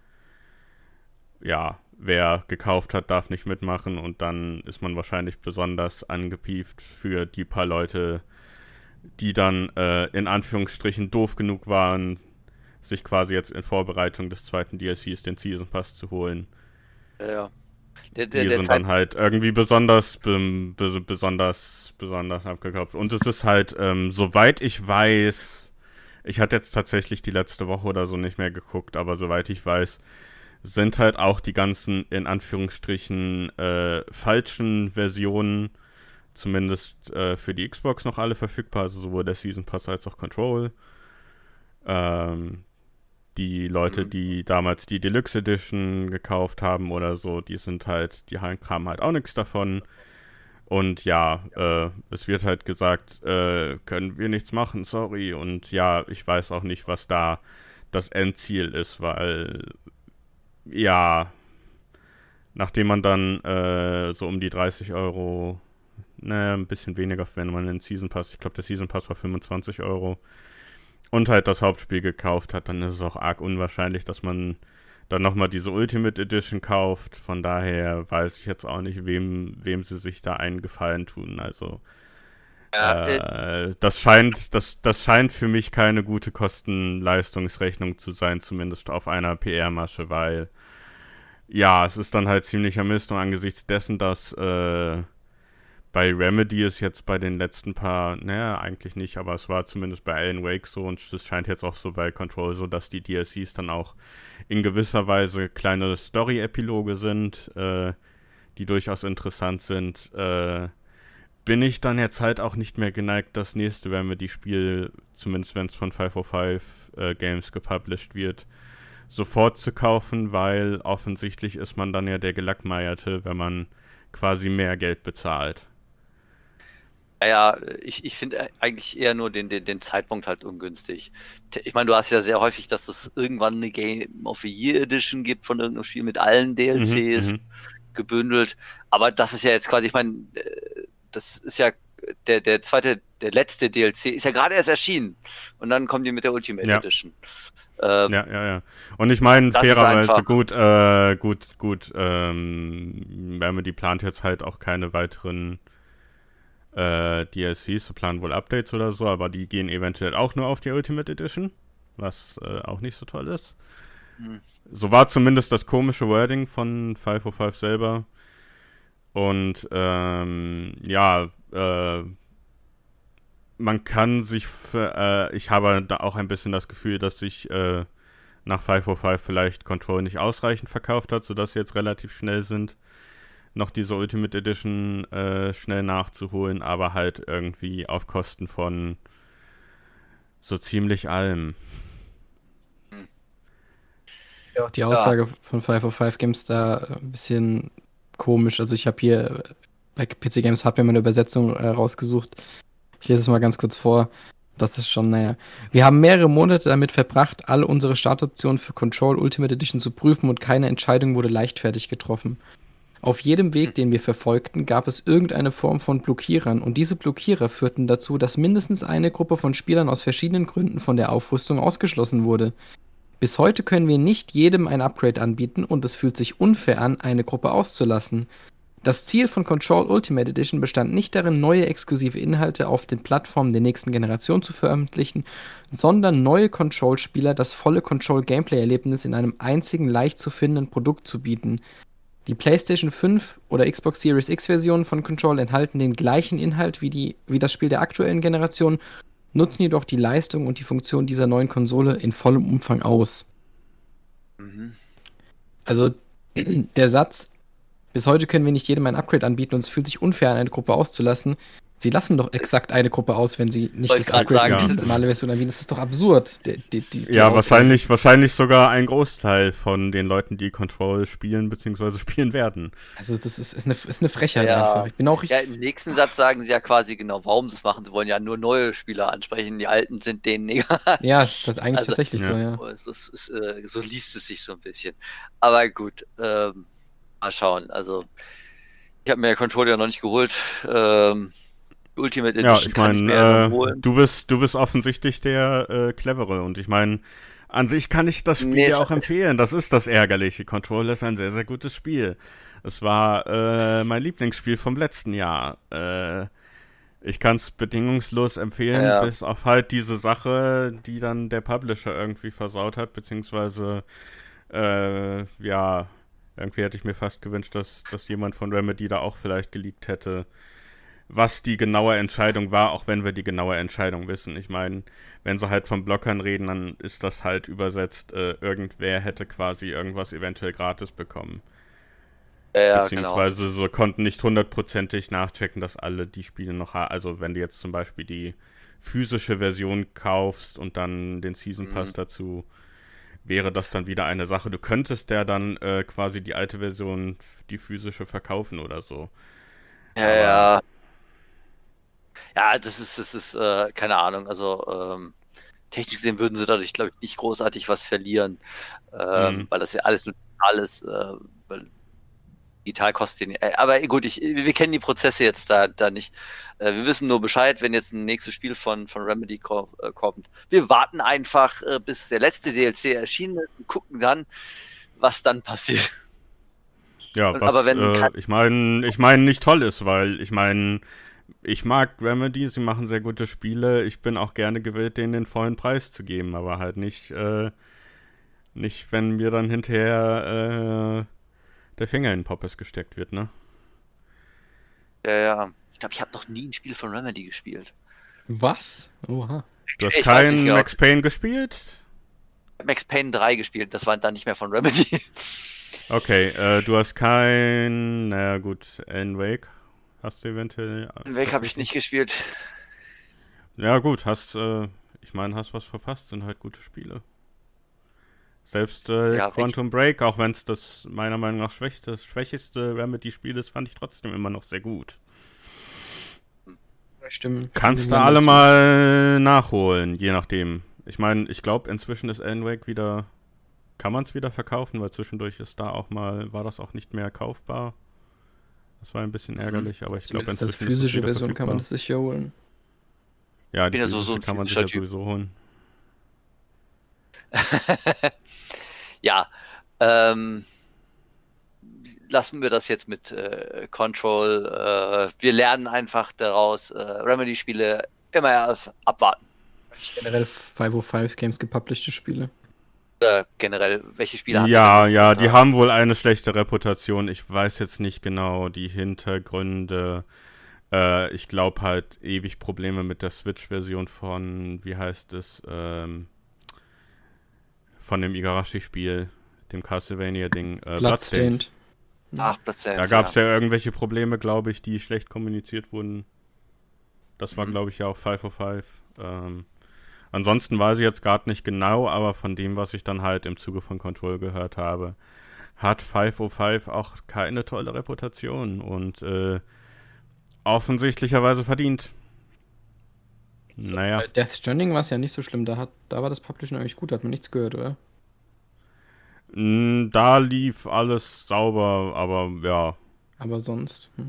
ja, wer gekauft hat, darf nicht mitmachen, und dann ist man wahrscheinlich besonders angepieft für die paar Leute, die dann äh, in Anführungsstrichen doof genug waren, sich quasi jetzt in Vorbereitung des zweiten D L Cs den Season Pass zu holen. Ja, ja. Der, der, Die der sind Zeit, dann halt irgendwie besonders, be, be, besonders, besonders abgekauft. Und es ist halt, ähm, soweit ich weiß, ich hatte jetzt tatsächlich die letzte Woche oder so nicht mehr geguckt, aber soweit ich weiß, sind halt auch die ganzen, in Anführungsstrichen, äh, falschen Versionen, zumindest äh, für die Xbox, noch alle verfügbar, also sowohl der Season Pass als auch Control. Ähm, die Leute, Mhm. die damals die Deluxe Edition gekauft haben oder so, die sind halt, die haben halt auch nichts davon. Und ja, äh, es wird halt gesagt, äh, können wir nichts machen, sorry. Und ja, ich weiß auch nicht, was da das Endziel ist, weil ja, nachdem man dann äh, so um die dreißig Euro, ne, ein bisschen weniger, wenn man den Season Pass, ich glaube, der Season Pass war fünfundzwanzig Euro, und halt das Hauptspiel gekauft hat, dann ist es auch arg unwahrscheinlich, dass man dann nochmal diese Ultimate Edition kauft. Von daher weiß ich jetzt auch nicht, wem, wem sie sich da einen Gefallen tun. Also ja, äh, äh, das scheint, das, das scheint für mich keine gute Kosten-Leistungsrechnung zu sein, zumindest auf einer P R-Masche, weil ja, es ist dann halt ziemlicher Mist, und angesichts dessen, dass äh, bei Remedy ist jetzt bei den letzten paar, naja, eigentlich nicht, aber es war zumindest bei Alan Wake so und es scheint jetzt auch so bei Control so, dass die D L Cs dann auch in gewisser Weise kleine Story-Epiloge sind, äh, die durchaus interessant sind. Äh, bin ich dann jetzt halt auch nicht mehr geneigt, das nächste Remedy-Spiel, zumindest wenn es von fünfhundertfünf äh, Games gepublished wird, sofort zu kaufen, weil offensichtlich ist man dann ja der Gelackmeierte, wenn man quasi mehr Geld bezahlt. Ja, ja, ich, ich finde eigentlich eher nur den, den, den Zeitpunkt halt ungünstig. Ich meine, du hast ja sehr häufig, dass es irgendwann eine Game of the Year Edition gibt von irgendeinem Spiel mit allen D L Cs Mhm, gebündelt. Aber das ist ja jetzt quasi, ich meine, das ist ja der, der zweite, der letzte D L C ist ja gerade erst erschienen. Und dann kommen die mit der Ultimate Ja. Edition. Ähm, Ja, ja, ja. Und ich meine, Das ist fairerweise, einfach- gut, äh, gut, gut, ähm, Remedy plant jetzt halt auch keine weiteren äh, D L Cs, sie planen wohl Updates oder so, aber die gehen eventuell auch nur auf die Ultimate Edition, was äh, auch nicht so toll ist. Hm. So war zumindest das komische Wording von fünfhundertfünf selber. Und ähm, ja, äh, man kann sich, für, äh, ich habe da auch ein bisschen das Gefühl, dass sich äh, nach fünfhundertfünf vielleicht Control nicht ausreichend verkauft hat, sodass sie jetzt relativ schnell sind, noch diese Ultimate Edition äh, schnell nachzuholen, aber halt irgendwie auf Kosten von so ziemlich allem. Ja, auch die Aussage von fünfhundertfünf Games da ein bisschen komisch. Also ich habe hier bei P C Games Hub mir eine Übersetzung äh, rausgesucht. Ich lese es mal ganz kurz vor. Das ist schon, naja. Wir haben mehrere Monate damit verbracht, alle unsere Startoptionen für Control Ultimate Edition zu prüfen und keine Entscheidung wurde leichtfertig getroffen. Auf jedem Weg, den wir verfolgten, gab es irgendeine Form von Blockierern und diese Blockierer führten dazu, dass mindestens eine Gruppe von Spielern aus verschiedenen Gründen von der Aufrüstung ausgeschlossen wurde. Bis heute können wir nicht jedem ein Upgrade anbieten und es fühlt sich unfair an, eine Gruppe auszulassen. Das Ziel von Control Ultimate Edition bestand nicht darin, neue exklusive Inhalte auf den Plattformen der nächsten Generation zu veröffentlichen, sondern neue Control-Spieler das volle Control-Gameplay-Erlebnis in einem einzigen leicht zu findenden Produkt zu bieten. Die PlayStation fünf oder Xbox Series X-Versionen von Control enthalten den gleichen Inhalt wie, die, wie das Spiel der aktuellen Generation, nutzen jedoch die Leistung und die Funktion dieser neuen Konsole in vollem Umfang aus. Mhm. Also der Satz, bis heute können wir nicht jedem ein Upgrade anbieten und es fühlt sich unfair an, eine Gruppe auszulassen. Sie lassen doch exakt eine Gruppe aus, wenn sie nicht Wollte das grad Upgrade sagen, in die ja. normale Version anbieten. Das ist doch absurd. Die, die, die, die Ja, Aussage. wahrscheinlich, wahrscheinlich sogar ein Großteil von den Leuten, die Control spielen bzw. spielen werden. Also das ist, ist, eine, ist eine Frechheit Ja. einfach. Ich bin auch Ja, richtig... im nächsten Satz sagen sie ja quasi genau, warum sie es machen. Sie wollen ja nur neue Spieler ansprechen, die alten sind denen egal. Ja, das ist eigentlich Also, tatsächlich so, ja. Es ist, es ist, äh, so liest es sich so ein bisschen. Aber gut, ähm, mal schauen. Also, ich habe mir Control ja noch nicht geholt. Ähm, Ultimate Ja, Edition ich kann ich mir ja meine, noch äh, holen. du bist, du bist offensichtlich der äh, Clevere und ich meine, an sich kann ich das Spiel Nee, ja es- auch empfehlen. Das ist das Ärgerliche. Control ist ein sehr, sehr gutes Spiel. Es war äh, mein Lieblingsspiel vom letzten Jahr. Äh, ich kann es bedingungslos empfehlen, Ja. bis auf halt diese Sache, die dann der Publisher irgendwie versaut hat, beziehungsweise äh, ja, irgendwie hätte ich mir fast gewünscht, dass, dass jemand von Remedy da auch vielleicht geleakt hätte, was die genaue Entscheidung war, auch wenn wir die genaue Entscheidung wissen. Ich meine, wenn sie halt von Blockern reden, dann ist das halt übersetzt, äh, irgendwer hätte quasi irgendwas eventuell gratis bekommen. Ja, ja, Beziehungsweise genau. so konnten nicht hundertprozentig nachchecken, dass alle die Spiele noch haben. Also wenn du jetzt zum Beispiel die physische Version kaufst und dann den Season Pass Mhm. dazu, wäre das dann wieder eine Sache. Du könntest ja dann äh, quasi die alte Version, die physische, verkaufen oder so. Ja, Aber- ja. Ja, das ist, das ist, äh, keine Ahnung, also ähm, technisch gesehen würden sie dadurch, glaube ich, nicht großartig was verlieren, ähm, Mhm. weil das ja alles nur digital ist, äh, weil digital kostet ja, äh, aber gut, ich, wir kennen die Prozesse jetzt da, da nicht. Äh, wir wissen nur Bescheid, wenn jetzt ein nächstes Spiel von, von Remedy ko äh, kommt. Wir warten einfach, äh, bis der letzte D L C erschienen ist und gucken dann, was dann passiert. Ja, Und- was aber wenn äh, kein- ich meine, ich meine nicht toll ist, weil ich meine, ich mag Remedy, sie machen sehr gute Spiele. Ich bin auch gerne gewillt, denen den vollen Preis zu geben, aber halt nicht, äh, nicht, wenn mir dann hinterher äh, der Finger in den Poppes gesteckt wird, ne? Ja, ja. Ich glaube, ich habe noch nie ein Spiel von Remedy gespielt. Was? Oha. Du hast Ich weiß nicht keinen genau. Max Payne gespielt? Ich habe Max Payne drei gespielt, das war dann nicht mehr von Remedy. Okay, äh, du hast kein, naja gut, Alan Wake hast du eventuell. Weg habe ich nicht gespielt. Ja gut, hast, äh, ich meine, hast was verpasst, sind halt gute Spiele. Selbst äh, Ja, Quantum Break, auch wenn es das meiner Meinung nach schwächste, schwächste Remedy-Spiel ist, fand ich trotzdem immer noch sehr gut. Stimmt. Kannst du alle mal nachholen, je nachdem. Ich meine, ich glaube, inzwischen ist Alan Wake wieder, kann man es wieder verkaufen, weil zwischendurch ist da auch mal, war das auch nicht mehr kaufbar. Das war ein bisschen ärgerlich, aber ich glaube, inzwischen als physische ist es wieder Version kann man das verfügbar. sicher holen. Ja, die bin ja so- physische so ein kann man sich ja physischer Typ. sowieso holen. Ja, ähm, lassen wir das jetzt mit äh, Control. Äh, wir lernen einfach daraus, äh, Remedy-Spiele immer erst abwarten. Generell fünfhundertfünf Games gepublished Spiele. Äh, generell, welche Spiele haben Ja, wir ja, denn die haben wohl eine schlechte Reputation. Ich weiß jetzt nicht genau die Hintergründe. Äh, ich glaube halt ewig Probleme mit der Switch-Version von, wie heißt es, ähm, von dem Igarashi-Spiel, dem Castlevania-Ding, äh, Bloodstained. Bloodstained. Ach, Bloodstained, Da gab es ja. ja irgendwelche Probleme, glaube ich, die schlecht kommuniziert wurden. Das war, Mhm. glaube ich, ja auch fünfhundertfünf. Ähm, ansonsten weiß ich jetzt gerade nicht genau, aber von dem, was ich dann halt im Zuge von Control gehört habe, hat fünfhundertfünf auch keine tolle Reputation und äh, offensichtlicherweise verdient. So, Naja. Bei Death Stranding war es ja nicht so schlimm. Da, hat, da war das Publishing eigentlich gut, hat man nichts gehört, oder? Mm, Da lief alles sauber, aber ja. Aber sonst. Hm.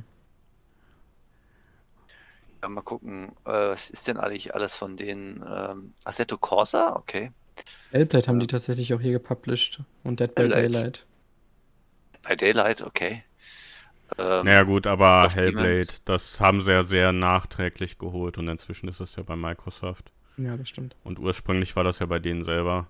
Ja, mal gucken, äh, was ist denn eigentlich alles von den ähm, Assetto Corsa? Okay. Hellblade haben die tatsächlich auch hier gepublished. Und Dead by Hellblade. Daylight. Bei Daylight, okay. Ähm, Naja gut, aber Lost Hellblade, Demons. das haben sie ja sehr nachträglich geholt und inzwischen ist es ja bei Microsoft. Ja, das stimmt. Und ursprünglich war das ja bei denen selber.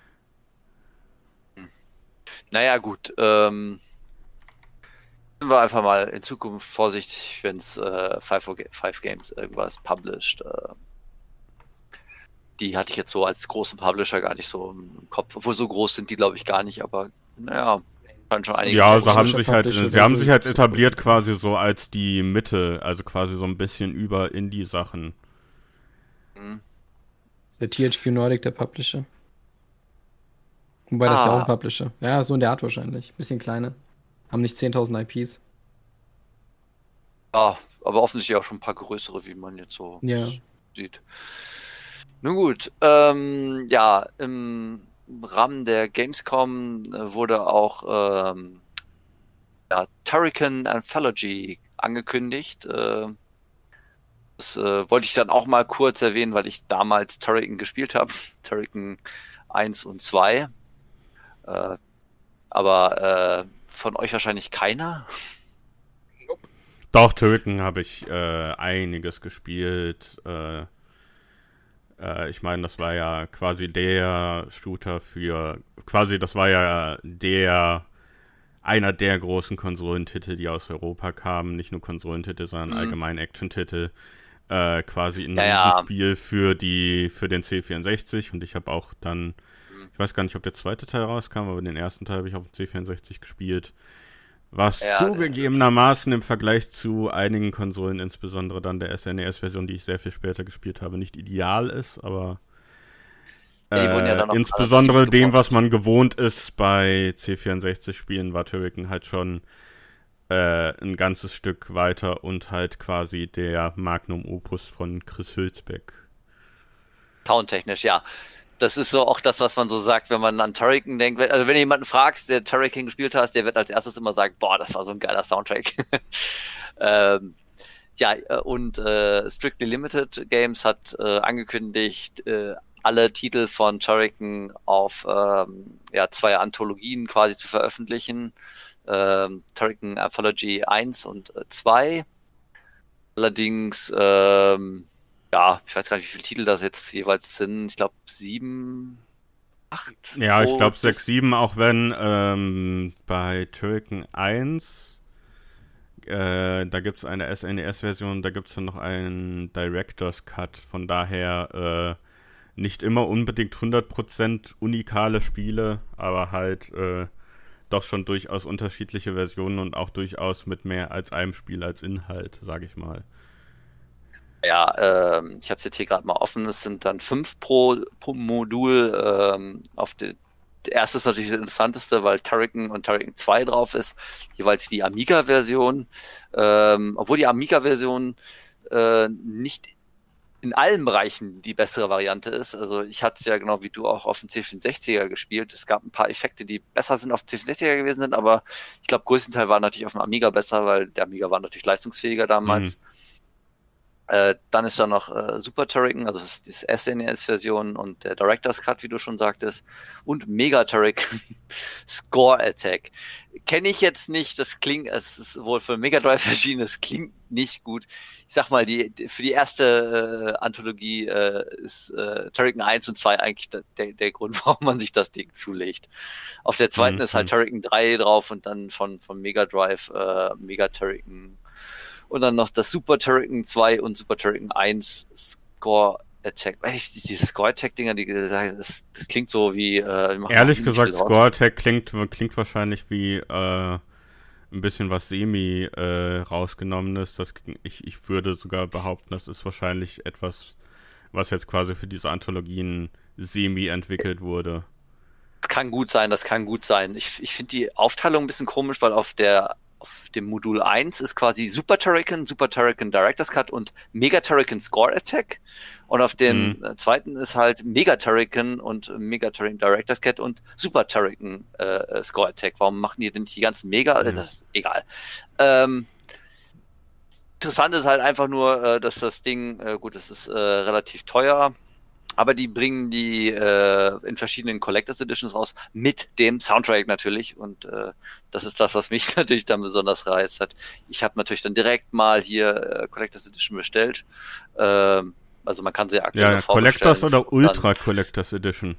Naja, gut. Ähm, sind wir einfach mal in Zukunft vorsichtig, wenn es äh, Five Games irgendwas published. Äh, die hatte ich jetzt so als großen Publisher gar nicht so im Kopf. Obwohl so groß sind die, glaube ich, gar nicht, aber naja, kann schon einige. Ja, sehr sie große- haben großer sich halt, Publisher sie haben oder so sich halt so etabliert groß. quasi so als die Mitte, also quasi so ein bisschen über Indie-Sachen. Hm. Der T H Q Nordic, der Publisher. Wobei das ist ja Ah. auch ein Publisher. Ja, so in der Art wahrscheinlich. Bisschen kleiner. Haben nicht zehntausend I Ps. Ja, aber offensichtlich auch schon ein paar größere, wie man jetzt so Ja. sieht. Nun gut, ähm, ja, im Rahmen der Gamescom äh, wurde auch ähm, ja, Turrican Anthology angekündigt. Äh, das äh, wollte ich dann auch mal kurz erwähnen, weil ich damals Turrican gespielt habe. Turrican eins und zwei. Äh, aber äh, von euch wahrscheinlich keiner. Doch, Turrican habe ich äh, einiges gespielt. Äh, äh, ich meine, das war ja quasi der Shooter für, quasi das war ja der, einer der großen Konsolentitel, die aus Europa kamen. Nicht nur Konsolentitel, sondern Mhm. allgemein Action-Titel. Äh, quasi ein Ja, ja. Riesenspiel für die, für den C vierundsechzig und ich habe auch dann, Mhm. ich weiß gar nicht, ob der zweite Teil rauskam, aber den ersten Teil habe ich auf dem C vierundsechzig gespielt. Was Ja, zugegebenermaßen im Vergleich zu einigen Konsolen, insbesondere dann der S N E S-Version, die ich sehr viel später gespielt habe, nicht ideal ist, aber Ja, die wurden ja äh, dann noch insbesondere relativ dem, geformt. was man gewohnt ist bei C vierundsechzig-Spielen, war Turrican halt schon äh, ein ganzes Stück weiter und halt quasi der Magnum Opus von Chris Hülsbeck. Soundtechnisch, ja. Das ist so auch das, was man so sagt, wenn man an Turrican denkt. Also wenn du jemanden fragst, der Turrican gespielt hat, der wird als erstes immer sagen, boah, das war so ein geiler Soundtrack. ähm, ja, und äh, Strictly Limited Games hat äh, angekündigt, äh, alle Titel von Turrican auf ähm, ja, zwei Anthologien quasi zu veröffentlichen. Ähm, Turrican Anthology eins und äh, zwei. Allerdings ähm, ja, ich weiß gar nicht, wie viele Titel das jetzt jeweils sind. Ich glaube sieben, acht. Ja, ich pro glaube Dis- sechs, sieben, auch wenn ähm, bei Turrican eins Äh, da gibt es eine S N E S-Version, da gibt es dann noch einen Director's Cut. Von daher äh, nicht immer unbedingt hundert Prozent unikale Spiele, aber halt äh, doch schon durchaus unterschiedliche Versionen und auch durchaus mit mehr als einem Spiel als Inhalt, sage ich mal. Ja, ähm, ich habe es jetzt hier gerade mal offen. Es sind dann fünf pro, pro Modul. Ähm, auf der, der erste ist natürlich das interessanteste, weil Turrican und Turrican zwei drauf ist. Jeweils die Amiga-Version. Ähm, obwohl die Amiga-Version äh, nicht in allen Bereichen die bessere Variante ist. Also ich hatte es ja genau wie du auch auf dem C vierundsechziger gespielt. Es gab ein paar Effekte, die besser sind auf dem C vierundsechziger gewesen sind, aber ich glaube, größtenteils war natürlich auf dem Amiga besser, weil der Amiga war natürlich leistungsfähiger damals. Mhm. Äh, dann ist da noch äh, Super Turrican, also das, das S N E S-Version und der Director's Cut, wie du schon sagtest, und Mega Turrican Score Attack. Kenne ich jetzt nicht, das klingt, es ist wohl für Mega Drive erschienen, das klingt nicht gut. Ich sag mal, die, die für die erste äh, Anthologie äh, ist äh, Turrican eins und zwei eigentlich der, der, der Grund, warum man sich das Ding zulegt. Auf der zweiten mhm. ist halt Turrican drei drauf und dann von, von Mega Drive äh, Mega Turrican. Und dann noch das Super Turrican zwei und Super Turrican eins Score Attack. Diese Score Attack-Dinger, die, das, das klingt so wie... Äh, Ehrlich gesagt, Score Attack klingt, klingt wahrscheinlich wie äh, ein bisschen was Semi äh, rausgenommenes. Das, ich, ich würde sogar behaupten, das ist wahrscheinlich etwas, was jetzt quasi für diese Anthologien Semi entwickelt wurde. Das kann gut sein, das kann gut sein. Ich, ich finde die Aufteilung ein bisschen komisch, weil auf der auf dem Modul eins ist quasi Super Turrican, Super Turrican Director's Cut und Mega Turrican Score Attack. Und auf den mhm. zweiten ist halt Mega Turrican und Mega Turrican Director's Cut und Super Turrican äh, Score Attack. Warum machen die denn nicht die ganzen Mega? Mhm. Das ist egal. Ähm, interessant ist halt einfach nur, äh, dass das Ding, äh, gut, das ist äh, relativ teuer, aber die bringen die äh, in verschiedenen Collectors Editions raus, mit dem Soundtrack natürlich. Und äh, das ist das, was mich natürlich dann besonders reizt hat. Ich habe natürlich dann direkt mal hier äh, Collectors Edition bestellt. Ähm, also man kann sie aktuell ja, Collectors oder Ultra Collectors Edition?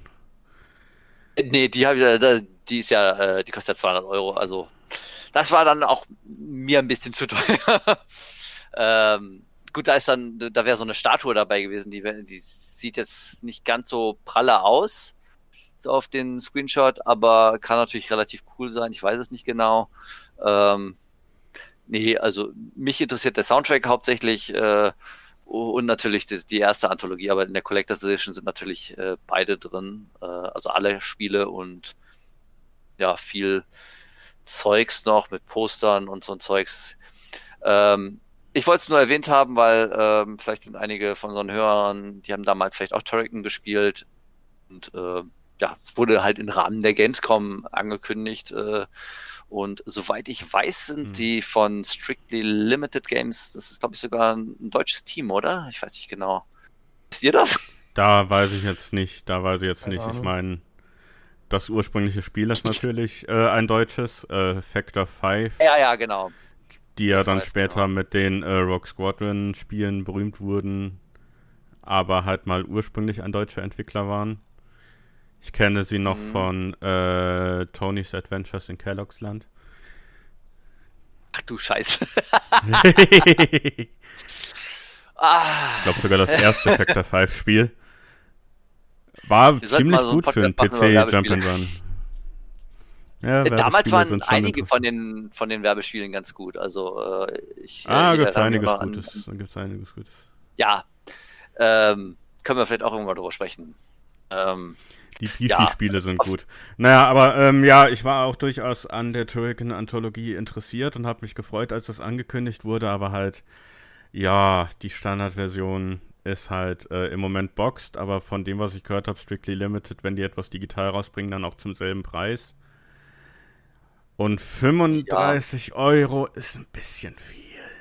Nee, die, hab ich, die ist ja, äh, die kostet ja zweihundert Euro. Also das war dann auch mir ein bisschen zu teuer. ähm, gut, da ist dann, da wäre so eine Statue dabei gewesen, die, die sieht jetzt nicht ganz so praller aus, so auf den Screenshot, aber kann natürlich relativ cool sein, ich weiß es nicht genau. Ähm, nee, also mich interessiert der Soundtrack hauptsächlich äh, und natürlich die, die erste Anthologie, aber in der Collector's Edition sind natürlich äh, beide drin, äh, also alle Spiele und ja, viel Zeugs noch mit Postern und so ein Zeugs. Ähm, Ich wollte es nur erwähnt haben, weil ähm, vielleicht sind einige von unseren Hörern, die haben damals vielleicht auch Turrican gespielt und äh, ja, es wurde halt im Rahmen der Gamescom angekündigt äh, und soweit ich weiß, sind mhm. die von Strictly Limited Games, das ist glaube ich sogar ein, ein deutsches Team, oder? Ich weiß nicht genau. Wisst ihr das? Da weiß ich jetzt nicht, da weiß ich jetzt Keine nicht. Ahnung. Ich meine, das ursprüngliche Spiel ist natürlich äh, ein deutsches, äh, Factor fünf. Ja, ja, genau. Die ja dann später genau. mit den äh, Rogue Squadron Spielen berühmt wurden, aber halt mal ursprünglich ein deutscher Entwickler waren. Ich kenne sie noch mhm. von äh, Tony's Adventures in Kellogg's Land. Ach du Scheiße. Ich glaube sogar das erste Factor fünf Spiel. War Wir ziemlich so gut für einen P C Jump'n'Run. Ja, damals waren einige von den von den Werbespielen ganz gut. Also äh, ich Ah, äh, gibt's einiges Gutes. An, gibt's einiges Gutes. Ja. Ähm, können wir vielleicht auch irgendwann drüber sprechen. Ähm, Die P C-Spiele ja, sind gut. Naja, aber ähm, ja, ich war auch durchaus an der Turrican-Anthologie interessiert und habe mich gefreut, als das angekündigt wurde, aber halt, ja, die Standardversion ist halt äh, im Moment boxed, aber von dem, was ich gehört habe, Strictly Limited, wenn die etwas digital rausbringen, dann auch zum selben Preis. Und fünfunddreißig ja. Euro ist ein bisschen viel.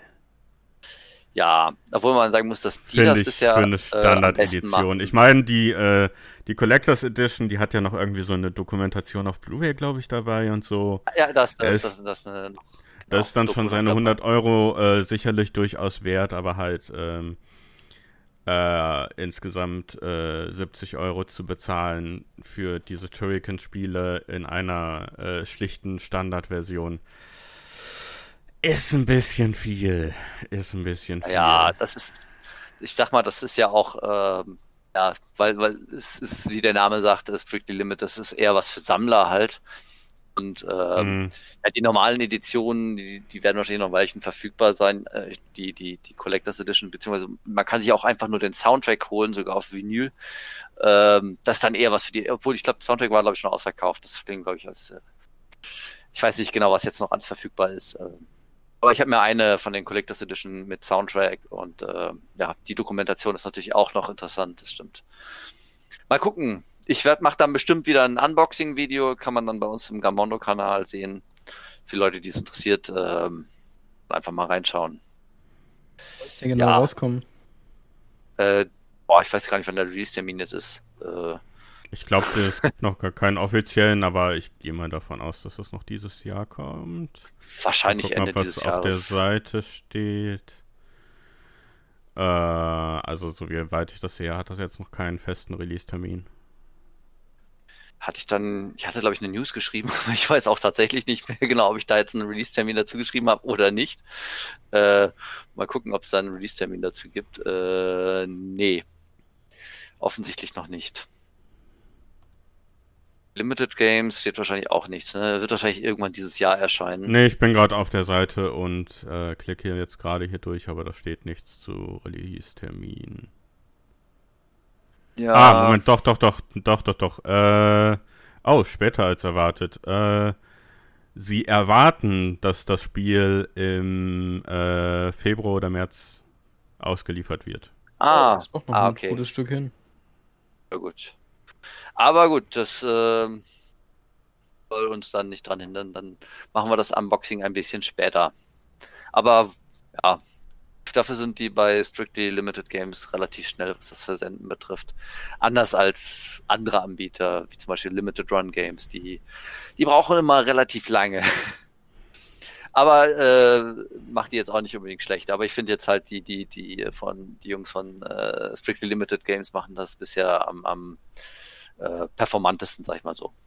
Ja, obwohl man sagen muss, dass die Find das ich bisher für eine Standard-Edition. Äh, ich meine, die, äh, die Collector's Edition, die hat ja noch irgendwie so eine Dokumentation auf Blu-ray, glaube ich, dabei und so. Ja, das, das, das, das, das, das, eine, das ist dann schon seine hundert Euro äh, sicherlich durchaus wert, aber halt ähm, äh, insgesamt äh, siebzig Euro zu bezahlen für diese Turrican-Spiele in einer äh, schlichten Standardversion Ist ein bisschen viel. Ist ein bisschen viel. Ja, das ist, ich sag mal, das ist ja auch, ähm, ja, weil, weil es ist, wie der Name sagt, das Strictly Limited, das ist eher was für Sammler halt. Und ähm, Hm. ja, die normalen Editionen, die, die werden wahrscheinlich noch ein Weilchen verfügbar sein, äh, die, die, die Collectors Edition, beziehungsweise man kann sich auch einfach nur den Soundtrack holen, sogar auf Vinyl. Ähm, das ist dann eher was für die, obwohl ich glaube, der Soundtrack war, glaube ich, schon ausverkauft. Das klingt, glaube ich, als, äh, ich weiß nicht genau, was jetzt noch alles verfügbar ist. Ähm, aber ich habe mir eine von den Collectors Edition mit Soundtrack und äh, ja, die Dokumentation ist natürlich auch noch interessant, das stimmt. Mal gucken. Ich werde mache dann bestimmt wieder ein Unboxing-Video, kann man dann bei uns im Gamondo-Kanal sehen. Für Leute, die es interessiert, ähm, einfach mal reinschauen. Was ist denn genau Ja. rauskommen? Äh, boah, ich weiß gar nicht, wann der Release-Termin jetzt ist. Äh, Ich glaube, es gibt noch gar keinen offiziellen, aber ich gehe mal davon aus, dass das noch dieses Jahr kommt. wahrscheinlich Guck mal, Ende was dieses auf der Jahres. Seite steht. Äh, also, soweit ich das sehe, hat das jetzt noch keinen festen Release-Termin. Hatte ich dann, ich hatte glaube ich eine News geschrieben, aber ich weiß auch tatsächlich nicht mehr genau, ob ich da jetzt einen Release-Termin dazu geschrieben habe oder nicht. Äh, mal gucken, ob es da einen Release-Termin dazu gibt. Äh, nee, offensichtlich noch nicht. Limited Games steht wahrscheinlich auch nichts, ne? Wird wahrscheinlich irgendwann dieses Jahr erscheinen. Nee, ich bin gerade auf der Seite und äh, klicke hier jetzt gerade hier durch, aber da steht nichts zu Release-Termin. Ja, Ah, Moment, doch, doch, doch, doch, doch, doch. Äh, oh, später als erwartet. Äh, sie erwarten, dass das Spiel im äh, Februar oder März ausgeliefert wird. Ah, ist auch noch ah, ein okay. gutes Stück hin. Ja, gut. Aber gut, das ähm, soll uns dann nicht dran hindern. Dann machen wir das Unboxing ein bisschen später. Aber ja, dafür sind die bei Strictly Limited Games relativ schnell, was das Versenden betrifft. Anders als andere Anbieter, wie zum Beispiel Limited Run Games, die, die brauchen immer relativ lange. Aber äh, macht die jetzt auch nicht unbedingt schlecht. Aber ich finde jetzt halt die, die, die von die Jungs von äh, Strictly Limited Games machen das bisher am, am äh, performantesten, sag ich mal so.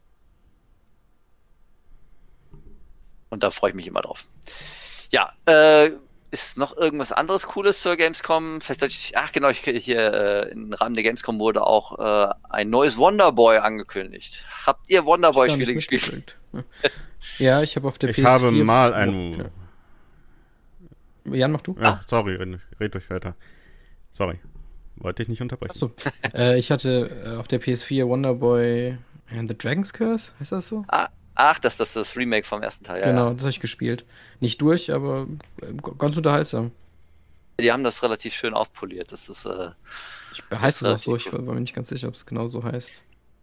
Und da freue ich mich immer drauf. Ja, äh, ist noch irgendwas anderes Cooles zur Gamescom? Vielleicht sollte ich, ach genau, ich hier äh, im Rahmen der Gamescom wurde auch äh, ein neues Wonderboy angekündigt. Habt ihr Wonderboy-Spiele gespielt? mitgekriegt. Ja, ich habe auf der Ich P S vier... habe mal ein... Ja. Jan, mach du. Ja, sorry, red, red durch weiter. Sorry, wollte ich nicht unterbrechen. Achso. äh, ich hatte äh, auf der P S vier Wonderboy and the Dragon's Curse, heißt das so? Ah, ach, das, das ist das Remake vom ersten Teil. Ja, genau, ja. das habe ich gespielt. Nicht durch, aber äh, ganz unterhaltsam. Die haben das relativ schön aufpoliert. Das ist, äh, Ich, heißt es auch so, relativ ich cool. war mir nicht ganz sicher, ob es genau so heißt.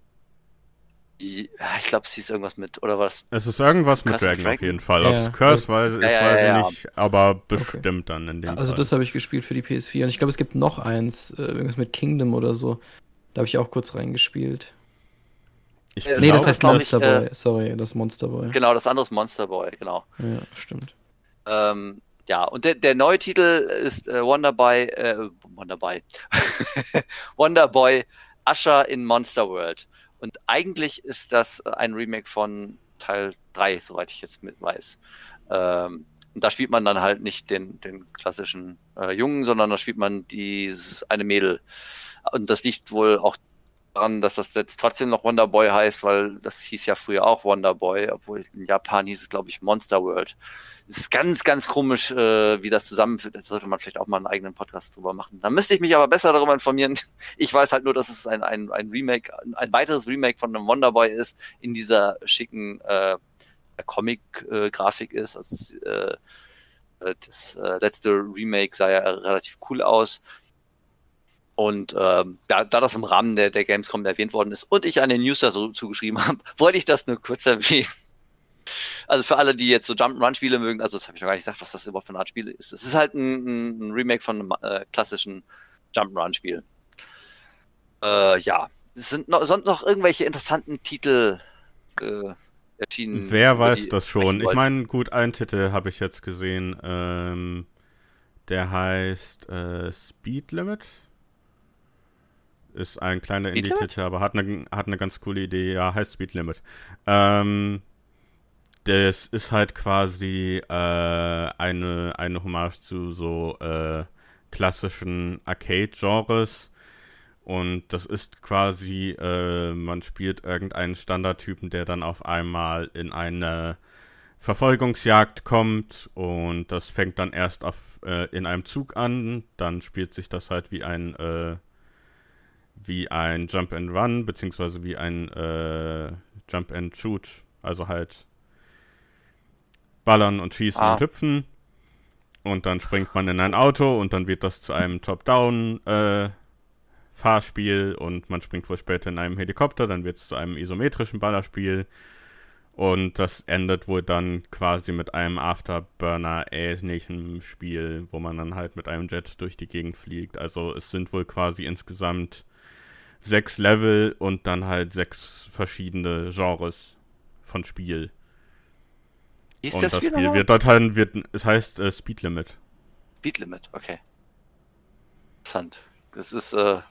die, ja, ich glaube, es hieß irgendwas mit, oder was? Es ist irgendwas mit Curse of Dragon auf Dragon? jeden Fall. Ja. Ob es Curse weiß, ich Ja, ja, weiß ja, ja. nicht, aber bestimmt dann in dem Also Fall. das habe ich gespielt für die P S vier. Und ich glaube, es gibt noch eins, äh, irgendwas mit Kingdom oder so. Da habe ich auch kurz reingespielt. Ich Nee, Nee, das Glaube, heißt glaub Monster ich, äh, Boy. Sorry, das Monster Boy. Genau, das andere ist Monster Boy, genau. Ja, stimmt. Ähm, ja, und der, der neue Titel ist äh, Wonderboy, äh, Wonderboy, Wonderboy Usher in Monster World. Und eigentlich ist das ein Remake von Teil drei, soweit ich jetzt mit weiß. Ähm, und da spielt man dann halt nicht den, den klassischen äh, Jungen, sondern da spielt man dieses eine Mädel. Und das liegt wohl auch daran, dass das jetzt trotzdem noch Wonderboy heißt, weil das hieß ja früher auch Wonderboy, obwohl in Japan hieß es, glaube ich, Monster World. Es ist ganz, ganz komisch, äh, wie das zusammenführt. Da sollte man vielleicht auch mal einen eigenen Podcast drüber machen. Da müsste ich mich aber besser darüber informieren. Ich weiß halt nur, dass es ein, ein, ein Remake, ein weiteres Remake von einem Wonderboy ist, in dieser schicken äh, Comic-Grafik ist. Also, äh, das äh, letzte Remake sah ja relativ cool aus. Und ähm, da, da das im Rahmen der, der Gamescom erwähnt worden ist und ich eine News dazu zugeschrieben habe, wollte ich das nur kurz erwähnen. Also für alle, die jetzt so Jump'n'Run-Spiele mögen, also das habe ich noch gar nicht gesagt, was das überhaupt für eine Art Spiel ist. Es ist halt ein, ein Remake von einem äh, klassischen Jump'n'Run-Spiel. Äh, ja, es sind noch, sind noch irgendwelche interessanten Titel äh, erschienen. Wer über weiß die das sprechen schon? Ich wollten. meine, gut, einen Titel habe ich jetzt gesehen. Ähm, der heißt äh, Speed Limit. Ist ein kleiner Speed Indie-Titel, aber hat eine hat eine ganz coole Idee. Ja, heißt Speed Limit. Ähm, das ist halt quasi äh, eine, eine Hommage zu so äh, klassischen Arcade-Genres. Und das ist quasi, äh, man spielt irgendeinen Standardtypen, der dann auf einmal in eine Verfolgungsjagd kommt, und das fängt dann erst auf, äh, in einem Zug an, dann spielt sich das halt wie ein äh, wie ein Jump and Run, beziehungsweise wie ein äh, Jump and Shoot, also halt ballern und schießen Ah. und hüpfen, und dann springt man in ein Auto und dann wird das zu einem Top-Down äh, Fahrspiel, und man springt wohl später in einem Helikopter, dann wird es zu einem isometrischen Ballerspiel. Und das endet wohl dann quasi mit einem Afterburner-ähnlichen Spiel, wo man dann halt mit einem Jet durch die Gegend fliegt. Also es sind wohl quasi insgesamt sechs Level und dann halt sechs verschiedene Genres von Spiel. Wie ist Und das das Spiel Spiel nochmal? wird dort halt, wird, es heißt äh, Speed Limit. Speed Limit, okay. Interessant. Das ist, äh,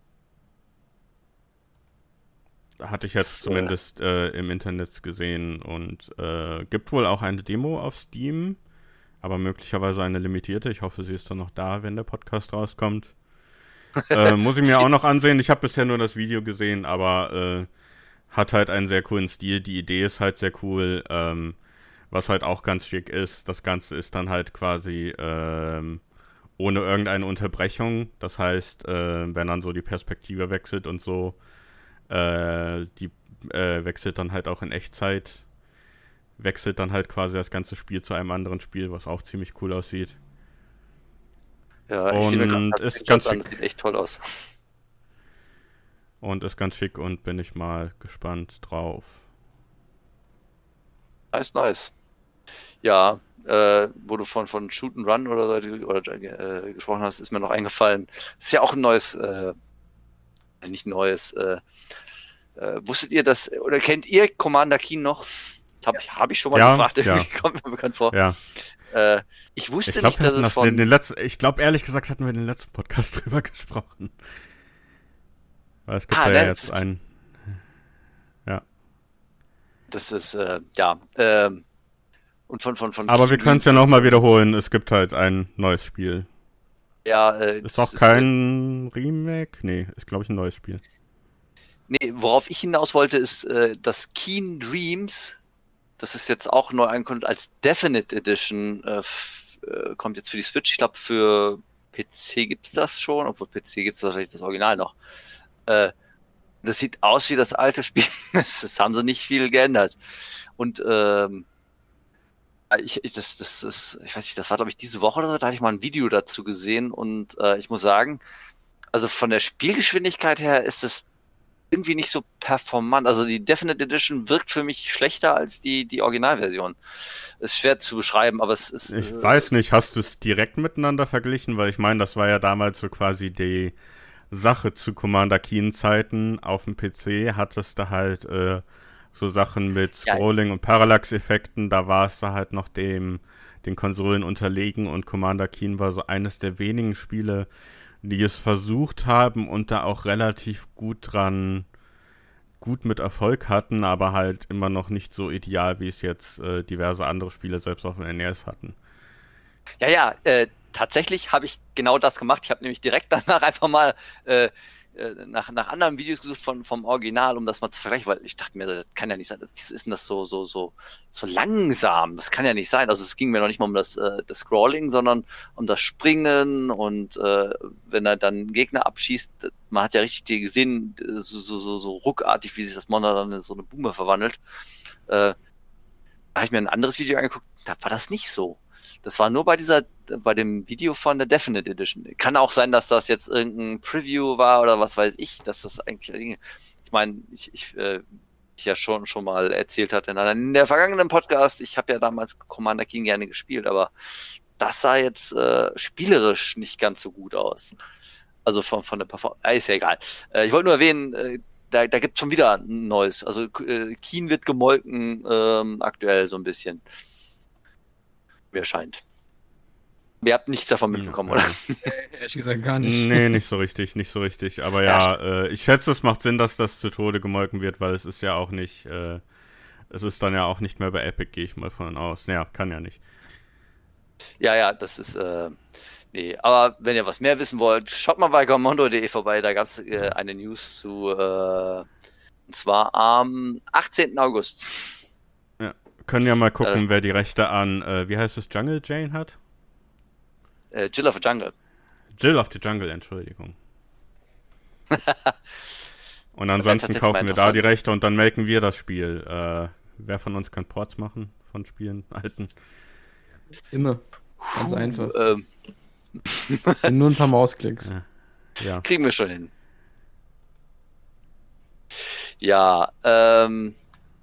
Hatte ich jetzt Das, äh, zumindest äh, im Internet gesehen, und äh, gibt wohl auch eine Demo auf Steam, aber möglicherweise eine limitierte. Ich hoffe, sie ist dann noch da, wenn der Podcast rauskommt. äh, muss ich mir auch noch ansehen. Ich habe bisher nur das Video gesehen, aber äh, hat halt einen sehr coolen Stil. Die Idee ist halt sehr cool. Ähm, was halt auch ganz schick ist, das Ganze ist dann halt quasi ähm, ohne irgendeine Unterbrechung. Das heißt, äh, wenn dann so die Perspektive wechselt und so, Äh, die äh, wechselt dann halt auch in Echtzeit, wechselt dann halt quasi das ganze Spiel zu einem anderen Spiel, was auch ziemlich cool aussieht. ja, ich sehe mir Und gerade ist das ganz an, schick. das sieht echt toll aus. Und ist ganz schick, und bin ich mal gespannt drauf. Nice, nice. Ja, äh, wo du von, von Shoot and Run oder, oder äh, gesprochen hast, ist mir noch eingefallen. Ist ja auch ein neues, äh, nicht neues, äh, äh, wusstet ihr das, oder kennt ihr Commander Keen noch? Habe ich, hab ich schon mal Ja, gefragt, ja. irgendwie kommt mir bekannt vor. Ja, Äh, ich wusste ich glaube, nicht, wir dass hatten es das von... in den letzten, ich glaube, ehrlich gesagt, hatten wir in den letzten Podcast drüber gesprochen. Weil es gibt Ah, da ne, ja das jetzt ist- einen. Das ist, äh, ja, ähm, und von, von, von Aber wir Keen können es ja Dreams- nochmal wiederholen. Es gibt halt ein neues Spiel. Ja, äh, Ist das auch kein Remake? Nee, ist, glaube ich, ein neues Spiel. Nee, worauf ich hinaus wollte, ist, äh, dass Keen Dreams, das ist jetzt auch neu angekündigt als Definite Edition, äh, f- äh, kommt jetzt für die Switch. Ich glaube, für P C gibt's das schon, obwohl P C gibt's wahrscheinlich das Original noch. Äh, das sieht aus wie das alte Spiel. das, das haben sie nicht viel geändert. Und ähm, ich, ich, das, das, das, ich weiß nicht, das war, glaube ich, diese Woche oder so, da hatte ich mal ein Video dazu gesehen, und äh, ich muss sagen, also von der Spielgeschwindigkeit her ist das irgendwie nicht so performant. Also die Definite Edition wirkt für mich schlechter als die, die Originalversion. Ist schwer zu beschreiben, aber es ist... Ich äh, weiß nicht, hast du es direkt miteinander verglichen? Weil ich meine, das war ja damals so quasi die Sache zu Commander Keen Zeiten. Auf dem P C hattest du halt äh, so Sachen mit Ja. Scrolling und Parallax-Effekten. Da war es da halt noch dem den Konsolen unterlegen, und Commander Keen war so eines der wenigen Spiele, die es versucht haben und da auch relativ gut dran, gut mit Erfolg hatten, aber halt immer noch nicht so ideal, wie es jetzt äh, diverse andere Spiele selbst auf dem N E S hatten. Ja, ja, äh, tatsächlich habe ich genau das gemacht. Ich habe nämlich direkt danach einfach mal äh, äh, nach, nach anderen Videos gesucht von, vom Original, um das mal zu vergleichen, weil ich dachte mir, das kann ja nicht sein. Wieso ist denn das so, so, so, so langsam? Das kann ja nicht sein. Also es ging mir noch nicht mal um das, äh, das Scrolling, sondern um das Springen, und äh, wenn er dann einen Gegner abschießt, man hat ja richtig die gesehen, äh, so, so, so, so ruckartig, wie sich das Monster dann in so eine Boomer verwandelt. Äh, da habe ich mir ein anderes Video angeguckt, da war das nicht so. Das war nur bei dieser, bei dem Video von der Definite Edition. Kann auch sein, dass das jetzt irgendein Preview war oder was weiß ich, dass das eigentlich, ich meine, ich, ich, äh, ich ja schon schon mal erzählt hatte in, einer, in der vergangenen Podcast, ich habe ja damals Commander Keen gerne gespielt, aber das sah jetzt äh, spielerisch nicht ganz so gut aus. Also von, von der Performance, äh, ist ja egal. Äh, ich wollte nur erwähnen, äh, da, da gibt es schon wieder ein neues. Also äh, Keen wird gemolken, ähm, aktuell so ein bisschen. Mir erscheint. Ihr habt nichts davon mitbekommen, Ja, oder? Äh, Ehrlich gesagt gar nicht. Nee, nicht so richtig, nicht so richtig. Aber ja, äh, ich schätze, es macht Sinn, dass das zu Tode gemolken wird, weil es ist ja auch nicht, äh, es ist dann ja auch nicht mehr bei Epic, gehe ich mal von aus. Naja, kann ja nicht. Ja, ja, das ist, äh, nee, aber wenn ihr was mehr wissen wollt, schaut mal bei gamondo punkt de vorbei, da gab es äh, eine News zu, äh, und zwar am achtzehnten August. Ja, können ja mal gucken, Äh, wer die Rechte an, äh, wie heißt es, Jungle Jane hat? Äh, Jill of the Jungle. Jill of the Jungle, Entschuldigung. Und ansonsten tatsächlich kaufen mal wir da die interessant. Rechte und dann melken wir das Spiel. Äh, wer von uns kann Ports machen von Spielen, alten? Immer. Ganz einfach. Ähm, Sind nur ein paar Mausklicks. Ja. Ja. kriegen wir schon hin. Ja, ähm,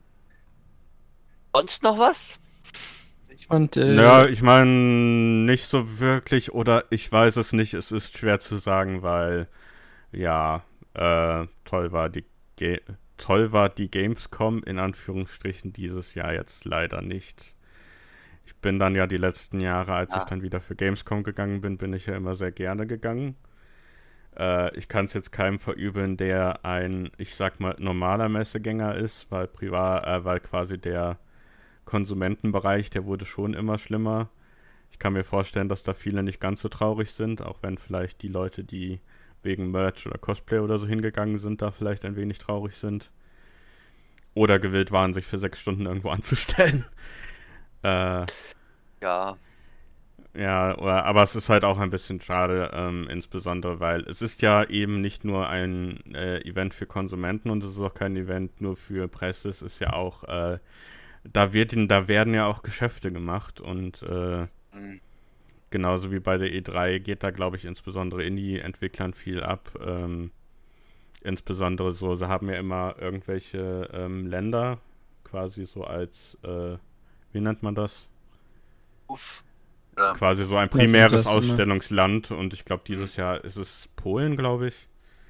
sonst noch was? Ich fand, äh, Ja, ich meine, nicht so wirklich, oder ich weiß es nicht, es ist schwer zu sagen, weil, ja, äh, toll war die Ge toll war die Gamescom in Anführungsstrichen dieses Jahr jetzt leider nicht. Ich bin dann ja die letzten Jahre, als Ah. ich dann wieder für Gamescom gegangen bin, bin ich ja immer sehr gerne gegangen. Äh, ich kann es jetzt keinem verübeln, der ein, ich sag mal, normaler Messegänger ist, weil privat, äh, weil quasi der Konsumentenbereich, der wurde schon immer schlimmer. Ich kann mir vorstellen, dass da viele nicht ganz so traurig sind, auch wenn vielleicht die Leute, die wegen Merch oder Cosplay oder so hingegangen sind, da vielleicht ein wenig traurig sind. Oder gewillt waren, sich für sechs Stunden irgendwo anzustellen. Äh, Ja, ja, oder, aber es ist halt auch ein bisschen schade, ähm, insbesondere, weil es ist ja eben nicht nur ein äh, Event für Konsumenten und es ist auch kein Event nur für Presse, es ist ja auch, äh, da wird, da werden ja auch Geschäfte gemacht und äh, hm, genauso wie bei der E drei geht da, glaube ich, insbesondere Indie-Entwicklern viel ab. Ähm, insbesondere so, sie haben ja immer irgendwelche ähm, Länder quasi so als, äh, wie nennt man das? uff. Ja. Quasi so ein Was sind primäres das immer? Ausstellungsland und ich glaube, dieses Jahr ist es Polen, glaube ich.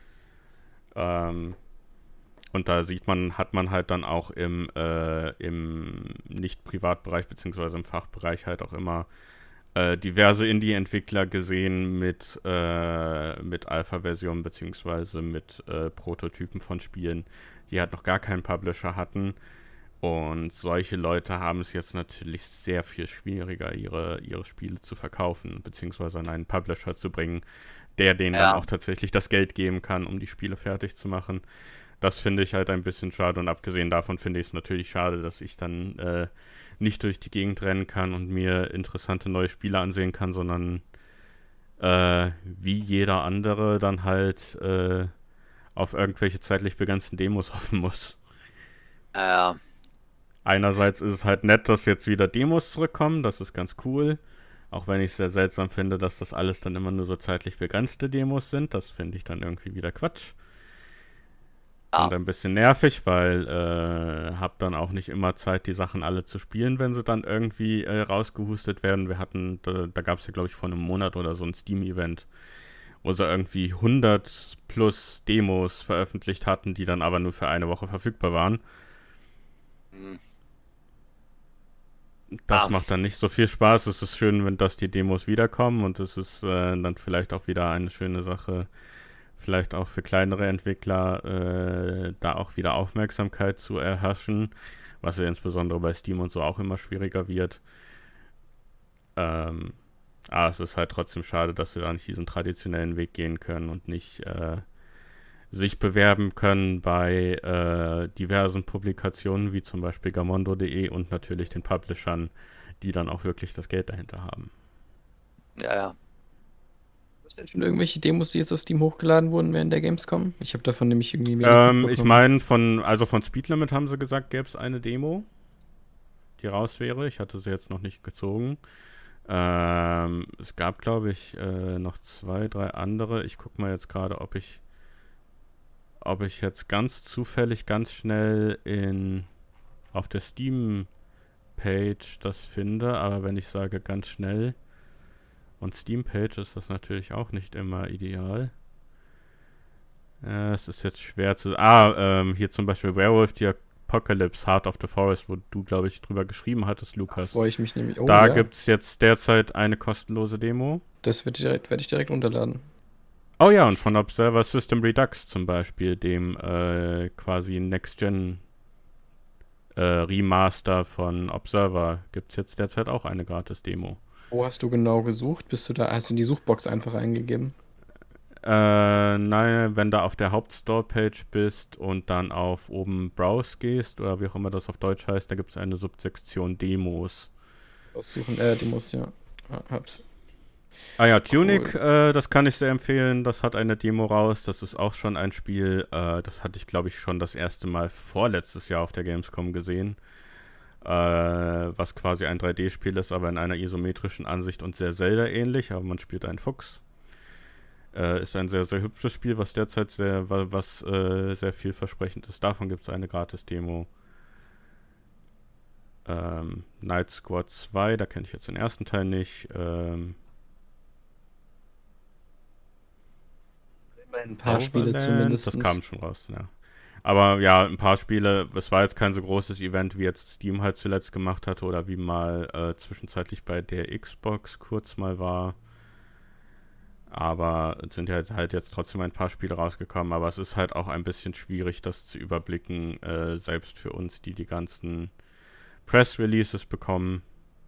Ähm, und da sieht man, hat man halt dann auch im, äh, im Nicht-Privatbereich beziehungsweise im Fachbereich halt auch immer äh, diverse Indie-Entwickler gesehen mit, äh, mit Alpha-Versionen beziehungsweise mit äh, Prototypen von Spielen, die halt noch gar keinen Publisher hatten. Und solche Leute haben es jetzt natürlich sehr viel schwieriger, ihre, ihre Spiele zu verkaufen, beziehungsweise an einen Publisher zu bringen, der denen Ja. dann auch tatsächlich das Geld geben kann, um die Spiele fertig zu machen. Das finde ich halt ein bisschen schade und abgesehen davon finde ich es natürlich schade, dass ich dann äh, nicht durch die Gegend rennen kann und mir interessante neue Spiele ansehen kann, sondern äh, wie jeder andere dann halt äh, auf irgendwelche zeitlich begrenzten Demos hoffen muss. Ja, Einerseits ist es halt nett, dass jetzt wieder Demos zurückkommen, das ist ganz cool. Auch wenn ich es sehr seltsam finde, dass das alles dann immer nur so zeitlich begrenzte Demos sind. Das finde ich dann irgendwie wieder Quatsch. Ja. Und ein bisschen nervig, weil äh, hab dann auch nicht immer Zeit, die Sachen alle zu spielen, wenn sie dann irgendwie äh, rausgehustet werden. Wir hatten, da, da gab es ja glaube ich vor einem Monat oder so ein Steam-Event, wo sie irgendwie hundert plus Demos veröffentlicht hatten, die dann aber nur für eine Woche verfügbar waren. hm, Das Ah. macht dann nicht so viel Spaß. Es ist schön, wenn dass die Demos wiederkommen und es ist äh, dann vielleicht auch wieder eine schöne Sache, vielleicht auch für kleinere Entwickler äh, da auch wieder Aufmerksamkeit zu erhaschen, was ja insbesondere bei Steam und so auch immer schwieriger wird. Ähm, aber es ist halt trotzdem schade, dass sie da nicht diesen traditionellen Weg gehen können und nicht äh, sich bewerben können bei äh, diversen Publikationen, wie zum Beispiel gamondo punkt de und natürlich den Publishern, die dann auch wirklich das Geld dahinter haben. ja, ja. Was denn schon irgendwelche Demos, die jetzt auf Steam hochgeladen wurden während der Gamescom? Ich habe davon nämlich irgendwie wenig Ähm, ich mitbekommen. meine, von, also von Speedlimit haben sie gesagt, gäbe es eine Demo, die raus wäre. Ich hatte sie jetzt noch nicht gezogen. Ähm, es gab, glaube ich, äh, noch zwei, drei andere. Ich gucke mal jetzt gerade, ob ich ob ich jetzt ganz zufällig ganz schnell in auf der Steam-Page das finde, aber wenn ich sage ganz schnell und Steam-Page ist das natürlich auch nicht immer ideal. Äh, es ist jetzt schwer zu... Ah, ähm, hier zum Beispiel Werewolf the Apocalypse, Heart of the Forest, wo du, glaube ich, drüber geschrieben hattest, Lukas. Freue ich mich nämlich. Oh, da ja. gibt es jetzt derzeit eine kostenlose Demo. Das wird direkt, werde ich direkt runterladen. Oh ja, und von Observer System Redux zum Beispiel, dem äh, quasi Next-Gen äh, Remaster von Observer gibt es jetzt derzeit auch eine Gratis-Demo. Wo hast du genau gesucht? Bist du da, hast du in die Suchbox einfach eingegeben? Äh, nein, wenn du auf der Hauptstore-Page bist und dann auf oben Browse gehst oder wie auch immer das auf Deutsch heißt, da gibt es eine Subsektion Demos. Aussuchen, äh, Demos, ja. Ah, hab's. Ah ja, Tunic, äh, das kann ich sehr empfehlen. Das hat eine Demo raus. Das ist auch schon ein Spiel, äh, das hatte ich, glaube ich, schon das erste Mal vorletztes Jahr auf der Gamescom gesehen. Äh, was quasi ein drei D-Spiel ist, aber in einer isometrischen Ansicht und sehr Zelda-ähnlich. Aber man spielt einen Fuchs. Äh, ist ein sehr, sehr hübsches Spiel, was derzeit sehr, was äh, sehr vielversprechend ist. Davon gibt es eine Gratis-Demo. Ähm, Night Squad zwei, da kenne ich jetzt den ersten Teil nicht. Ähm, Ein paar Spiele Overland, zumindest. das kam schon raus, ja. Aber ja, ein paar Spiele, es war jetzt kein so großes Event, wie jetzt Steam halt zuletzt gemacht hatte oder wie mal äh, zwischenzeitlich bei der Xbox kurz mal war. Aber es sind ja halt jetzt trotzdem ein paar Spiele rausgekommen, aber es ist halt auch ein bisschen schwierig, das zu überblicken, äh, selbst für uns, die die ganzen Press-Releases bekommen.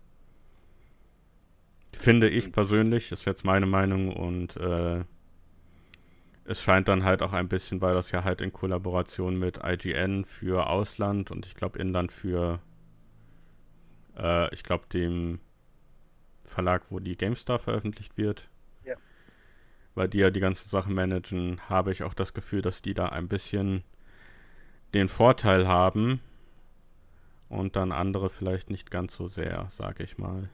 Finde ich persönlich, ist jetzt meine Meinung und äh, es scheint dann halt auch ein bisschen, weil das ja halt in Kollaboration mit I G N für Ausland und ich glaube Inland für, äh, ich glaube dem Verlag, wo die GameStar veröffentlicht wird, Ja. weil die ja die ganzen Sachen managen, habe ich auch das Gefühl, dass die da ein bisschen den Vorteil haben und dann andere vielleicht nicht ganz so sehr, sage ich mal.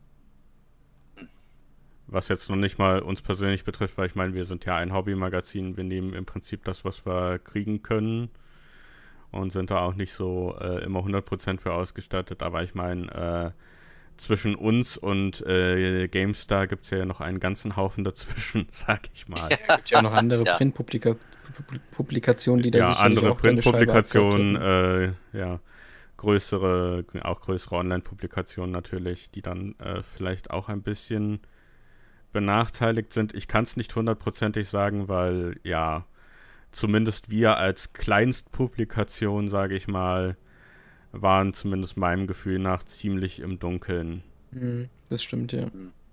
Was jetzt noch nicht mal uns persönlich betrifft, weil ich meine, wir sind ja ein Hobbymagazin, wir nehmen im Prinzip das, was wir kriegen können und sind da auch nicht so äh, immer hundert Prozent für ausgestattet, aber ich meine, äh, zwischen uns und äh, GameStar gibt es ja noch einen ganzen Haufen dazwischen, sag ich mal. Es gibt ja auch noch andere Ja. Printpublikationen, die da Ja, sicherlich andere auch deine Scheibe Printpublikationen, abgekauft äh, ja, größere, auch größere Online-Publikationen natürlich, die dann äh, vielleicht auch ein bisschen benachteiligt sind. Ich kann es nicht hundertprozentig sagen, weil ja, zumindest wir als Kleinstpublikation, sage ich mal, waren zumindest meinem Gefühl nach ziemlich im Dunkeln. Mhm, das stimmt, ja.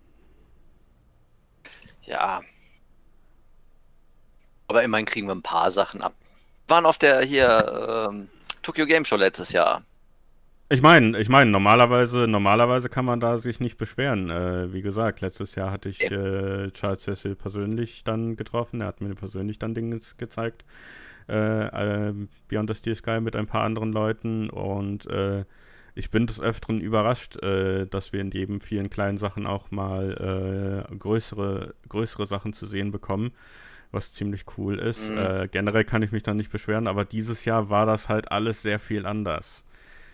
Ja. Aber immerhin kriegen wir ein paar Sachen ab. Wir waren auf der hier ähm, Tokyo Game Show letztes Jahr. Ich meine, ich meine, normalerweise, normalerweise kann man da sich nicht beschweren. Äh, wie gesagt, letztes Jahr hatte ich äh, Charles Cecil persönlich dann getroffen. Er hat mir persönlich dann Dinge gezeigt. Äh, äh, Beyond the Steel Sky mit ein paar anderen Leuten und äh, ich bin des Öfteren überrascht, äh, dass wir in jedem vielen kleinen Sachen auch mal äh, größere, größere Sachen zu sehen bekommen, was ziemlich cool ist. Mhm. Äh, generell kann ich mich da nicht beschweren, aber dieses Jahr war das halt alles sehr viel anders.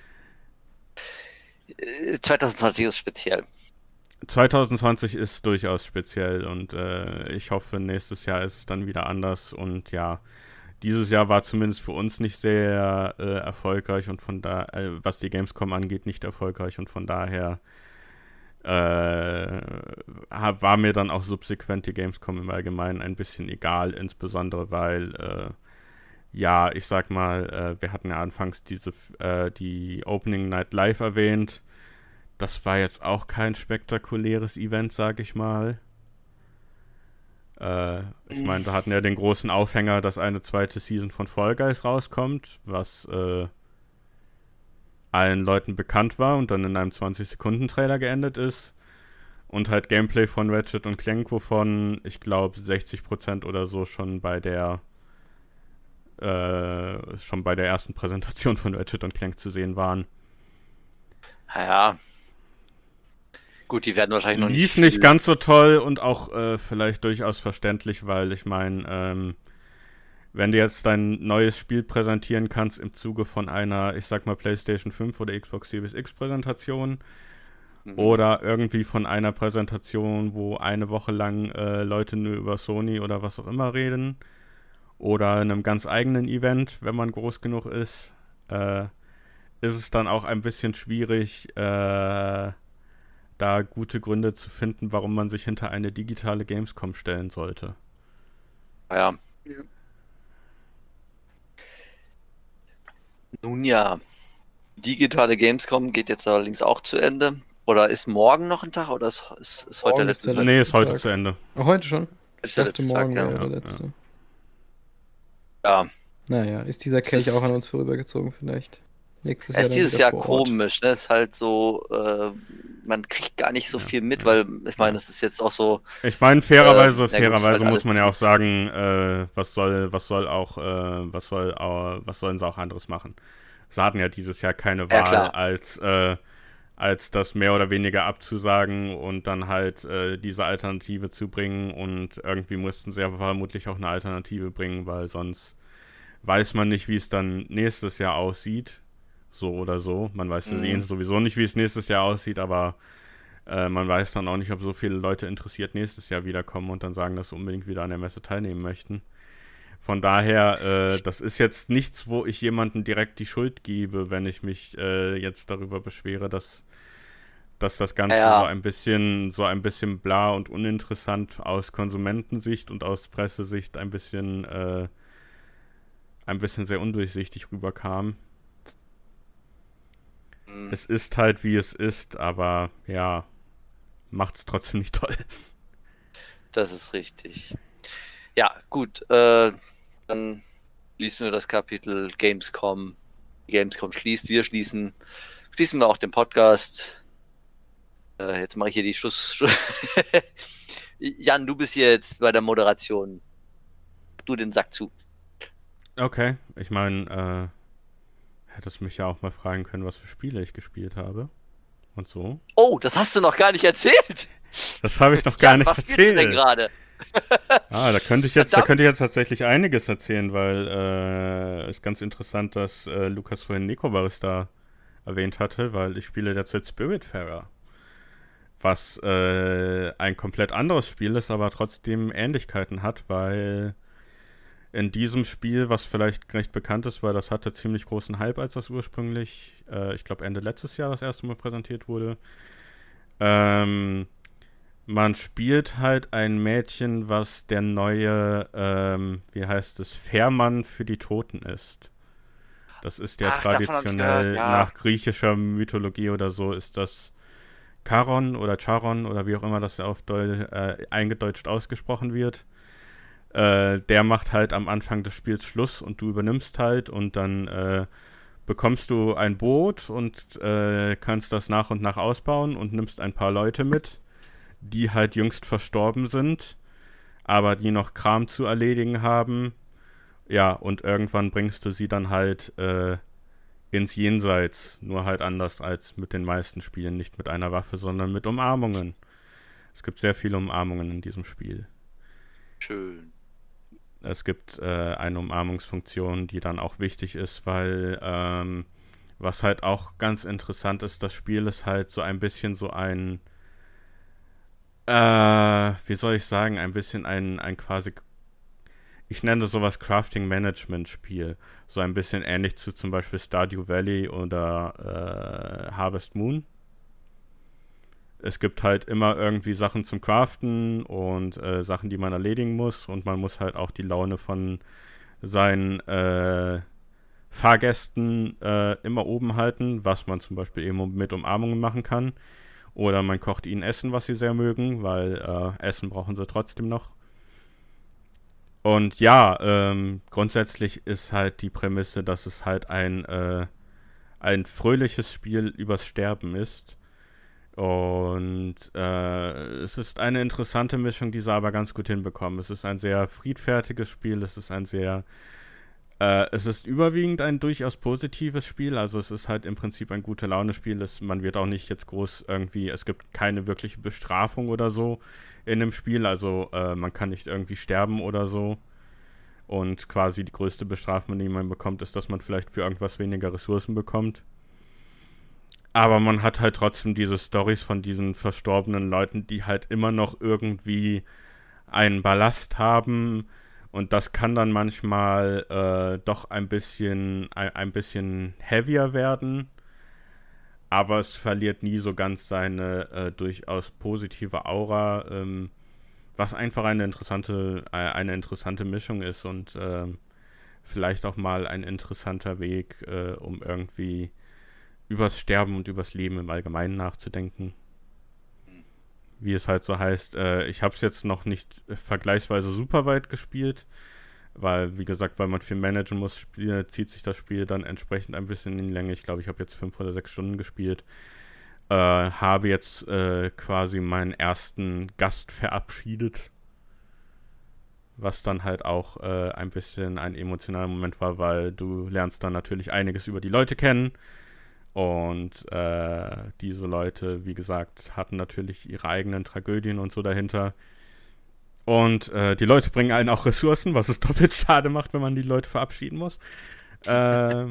Äh, zwanzig zwanzig ist speziell. zwanzig zwanzig ist durchaus speziell und äh, ich hoffe, nächstes Jahr ist es dann wieder anders und ja, dieses Jahr war zumindest für uns nicht sehr äh, erfolgreich und von da, äh, was die Gamescom angeht, nicht erfolgreich und von daher äh, war mir dann auch subsequent die Gamescom im Allgemeinen ein bisschen egal, insbesondere weil äh, ja, ich sag mal, äh, wir hatten ja anfangs diese äh, die Opening Night Live erwähnt. Das war jetzt auch kein spektakuläres Event, sag ich mal. Äh, ich meine, da hatten ja den großen Aufhänger, dass eine zweite Season von Fall Guys rauskommt, was äh, allen Leuten bekannt war und dann in einem zwanzig-Sekunden-Trailer geendet ist. Und halt Gameplay von Ratchet und Clank, wovon ich glaube sechzig Prozent oder so schon bei der äh, schon bei der ersten Präsentation von Ratchet und Clank zu sehen waren. Ja. Gut, die werden wahrscheinlich noch Lief nicht. nicht ganz so toll und auch äh, vielleicht durchaus verständlich, weil ich meine, ähm, wenn du jetzt dein neues Spiel präsentieren kannst im Zuge von einer, ich sag mal, PlayStation fünf oder Xbox Series X Präsentation Mhm. oder irgendwie von einer Präsentation, wo eine Woche lang äh, Leute nur über Sony oder was auch immer reden oder einem ganz eigenen Event, wenn man groß genug ist, äh, ist es dann auch ein bisschen schwierig, äh, da gute Gründe zu finden, warum man sich hinter eine digitale Gamescom stellen sollte. Ja. Nun ja. Digitale Gamescom geht jetzt allerdings auch zu Ende. Oder ist morgen noch ein Tag oder ist, ist, ist heute der Morgen ist letzte der Tag? Nee, ist heute Tag. zu Ende. Auch heute schon? Ich Ist der dachte, letzte Tag, morgen ja. wäre der Ja, letzte. Ja. Naja, ist dieser Es Kelch auch an ist- uns vorübergezogen vielleicht? Nächstes Es Jahr ist dann dieses wieder Jahr vor Ort. komisch, ne? Es ist halt so, äh, man kriegt gar nicht so Ja, viel mit, ja, weil ich meine, ja. es ist jetzt auch so, Ich meine, fairerweise, Ähm, ja gut, fairerweise ist halt muss man ja alles- auch sagen, äh, was soll, was soll auch, äh, was soll, äh, was sollen sie auch anderes machen? Sie hatten ja dieses Jahr keine Ja, Wahl, klar. als, äh, als das mehr oder weniger abzusagen und dann halt äh, diese Alternative zu bringen, und irgendwie mussten sie ja vermutlich auch eine Alternative bringen, weil sonst weiß man nicht, wie es dann nächstes Jahr aussieht. So oder so. Man weiß Mhm. eh sowieso nicht, wie es nächstes Jahr aussieht, aber äh, man weiß dann auch nicht, ob so viele Leute interessiert nächstes Jahr wiederkommen und dann sagen, dass sie unbedingt wieder an der Messe teilnehmen möchten. Von daher, äh, das ist jetzt nichts, wo ich jemandem direkt die Schuld gebe, wenn ich mich äh, jetzt darüber beschwere, dass, dass das Ganze Ja. so ein bisschen, so ein bisschen bla und uninteressant aus Konsumentensicht und aus Pressesicht ein bisschen, äh, ein bisschen sehr undurchsichtig rüberkam. Mhm. Es ist halt, wie es ist, aber ja, macht's trotzdem nicht toll. Das ist richtig. Ja, gut, äh, dann schließen wir das Kapitel Gamescom. Die Gamescom schließt, wir schließen, schließen wir auch den Podcast. Äh, jetzt mache ich hier die Schluss. Jan, du bist hier jetzt bei der Moderation. Du den Sack zu. Okay, ich meine, äh, hättest mich ja auch mal fragen können, was für Spiele ich gespielt habe. Und so. Oh, das hast du noch gar nicht erzählt. Das habe ich noch gar Jan, nicht was spielst du denn erzählt. gerade? Ah, da könnte ich jetzt, da Verdammt. könnte ich jetzt tatsächlich einiges erzählen, weil äh, ist ganz interessant, dass äh, Lukas vorhin Nico Barista erwähnt hatte, weil ich spiele derzeit Spiritfarer. Was äh, ein komplett anderes Spiel ist, aber trotzdem Ähnlichkeiten hat, weil in diesem Spiel, was vielleicht recht bekannt ist, weil das hatte ziemlich großen Hype, als das ursprünglich, äh, ich glaube Ende letztes Jahr das erste Mal präsentiert wurde. Ähm, man spielt halt ein Mädchen, was der neue, ähm, wie heißt es, Fährmann für die Toten ist. Das ist ja Ach, davon hab ich traditionell gehört, ja. nach griechischer Mythologie oder so, ist das Charon oder Charon oder wie auch immer das auf Deu äh, eingedeutscht ausgesprochen wird. Äh, der macht halt am Anfang des Spiels Schluss und du übernimmst halt und dann äh, bekommst du ein Boot und äh, kannst das nach und nach ausbauen und nimmst ein paar Leute mit, die halt jüngst verstorben sind, aber die noch Kram zu erledigen haben. Ja, und irgendwann bringst du sie dann halt äh, ins Jenseits, nur halt anders als mit den meisten Spielen, nicht mit einer Waffe, sondern mit Umarmungen. Es gibt sehr viele Umarmungen in diesem Spiel. Schön. Es gibt äh, eine Umarmungsfunktion, die dann auch wichtig ist, weil ähm, was halt auch ganz interessant ist, das Spiel ist halt so ein bisschen so ein äh, wie soll ich sagen, ein bisschen ein, ein quasi, ich nenne sowas Crafting-Management-Spiel. So ein bisschen ähnlich zu zum Beispiel Stardew Valley oder äh, Harvest Moon. Es gibt halt immer irgendwie Sachen zum Craften und äh, Sachen, die man erledigen muss. Und man muss halt auch die Laune von seinen äh, Fahrgästen äh, immer oben halten, was man zum Beispiel eben mit Umarmungen machen kann. Oder man kocht ihnen Essen, was sie sehr mögen, weil äh, Essen brauchen sie trotzdem noch. Und ja, ähm, grundsätzlich ist halt die Prämisse, dass es halt ein, äh, ein fröhliches Spiel übers Sterben ist. Und äh, es ist eine interessante Mischung, die sie aber ganz gut hinbekommen. Es ist ein sehr friedfertiges Spiel, es ist ein sehr, äh, es ist überwiegend ein durchaus positives Spiel, also es ist halt im Prinzip ein gute Laune-Spiel. Es, man wird auch nicht jetzt groß irgendwie, es gibt keine wirkliche Bestrafung oder so in dem Spiel, also äh, man kann nicht irgendwie sterben oder so. Und quasi die größte Bestrafung, die man bekommt, ist, dass man vielleicht für irgendwas weniger Ressourcen bekommt. Aber man hat halt trotzdem diese Storys von diesen verstorbenen Leuten, die halt immer noch irgendwie einen Ballast haben. Und das kann dann manchmal äh, doch ein bisschen, ein, ein bisschen heavier werden. Aber es verliert nie so ganz seine äh, durchaus positive Aura, ähm, was einfach eine interessante, äh, eine interessante Mischung ist und äh, vielleicht auch mal ein interessanter Weg, äh, um irgendwie übers Sterben und übers Leben im Allgemeinen nachzudenken. Wie es halt so heißt, äh, ich habe es jetzt noch nicht vergleichsweise super weit gespielt, weil, wie gesagt, weil man viel managen muss, spiel, zieht sich das Spiel dann entsprechend ein bisschen in die Länge. Ich glaube, ich habe jetzt fünf oder sechs Stunden gespielt. Äh, habe jetzt äh, quasi meinen ersten Gast verabschiedet, was dann halt auch äh, ein bisschen ein emotionaler Moment war, weil du lernst dann natürlich einiges über die Leute kennen. Und äh, diese Leute, wie gesagt, hatten natürlich ihre eigenen Tragödien und so dahinter. Und äh, die Leute bringen einen auch Ressourcen, was es doppelt schade macht, wenn man die Leute verabschieden muss. äh,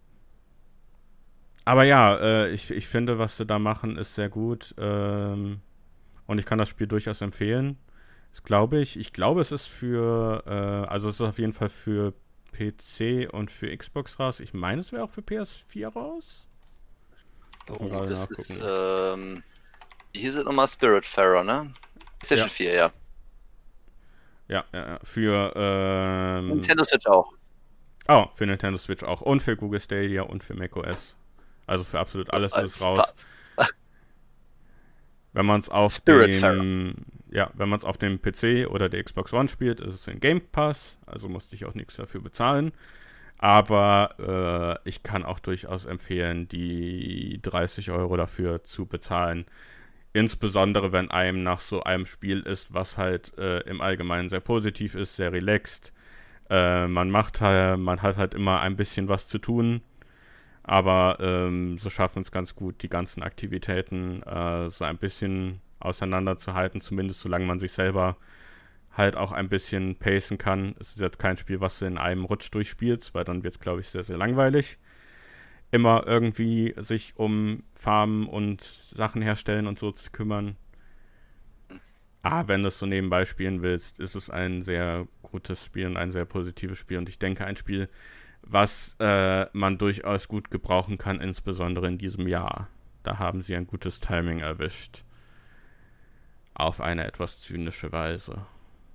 aber ja, äh, ich, ich finde, was sie da machen, ist sehr gut. Ähm, und ich kann das Spiel durchaus empfehlen. Das glaube ich. Ich glaube, es ist für, äh, also es ist auf jeden Fall für P C und für Xbox raus. Ich meine, es wäre auch für P S vier raus. Oh, das ist, ähm, wie hieß es nochmal? Spiritfarer, ne? PlayStation Ja. vier, ja. Ja, ja, ja. Für, ähm... Nintendo Switch auch. Oh, für Nintendo Switch auch. Und für Google Stadia und für macOS. Also für absolut alles ist es raus. Wenn man es auf dem, ja, wenn man es auf dem P C oder der Xbox One spielt, ist es in Game Pass. Also musste ich auch nichts dafür bezahlen. Aber äh, ich kann auch durchaus empfehlen, die dreißig Euro dafür zu bezahlen. Insbesondere, wenn einem nach so einem Spiel ist, was halt äh, im Allgemeinen sehr positiv ist, sehr relaxed. Äh, man macht halt, man hat halt immer ein bisschen was zu tun. Aber ähm, so schaffen es ganz gut, die ganzen Aktivitäten äh, so ein bisschen auseinanderzuhalten, zumindest solange man sich selber halt auch ein bisschen pacen kann. Es ist jetzt kein Spiel, was du in einem Rutsch durchspielst, weil dann wird es, glaube ich, sehr, sehr langweilig. Immer irgendwie sich um Farmen und Sachen herstellen und so zu kümmern. Ah, wenn du es so nebenbei spielen willst, ist es ein sehr gutes Spiel und ein sehr positives Spiel. Und ich denke, ein Spiel, was äh, man durchaus gut gebrauchen kann, insbesondere in diesem Jahr. Da haben sie ein gutes Timing erwischt. Auf eine etwas zynische Weise.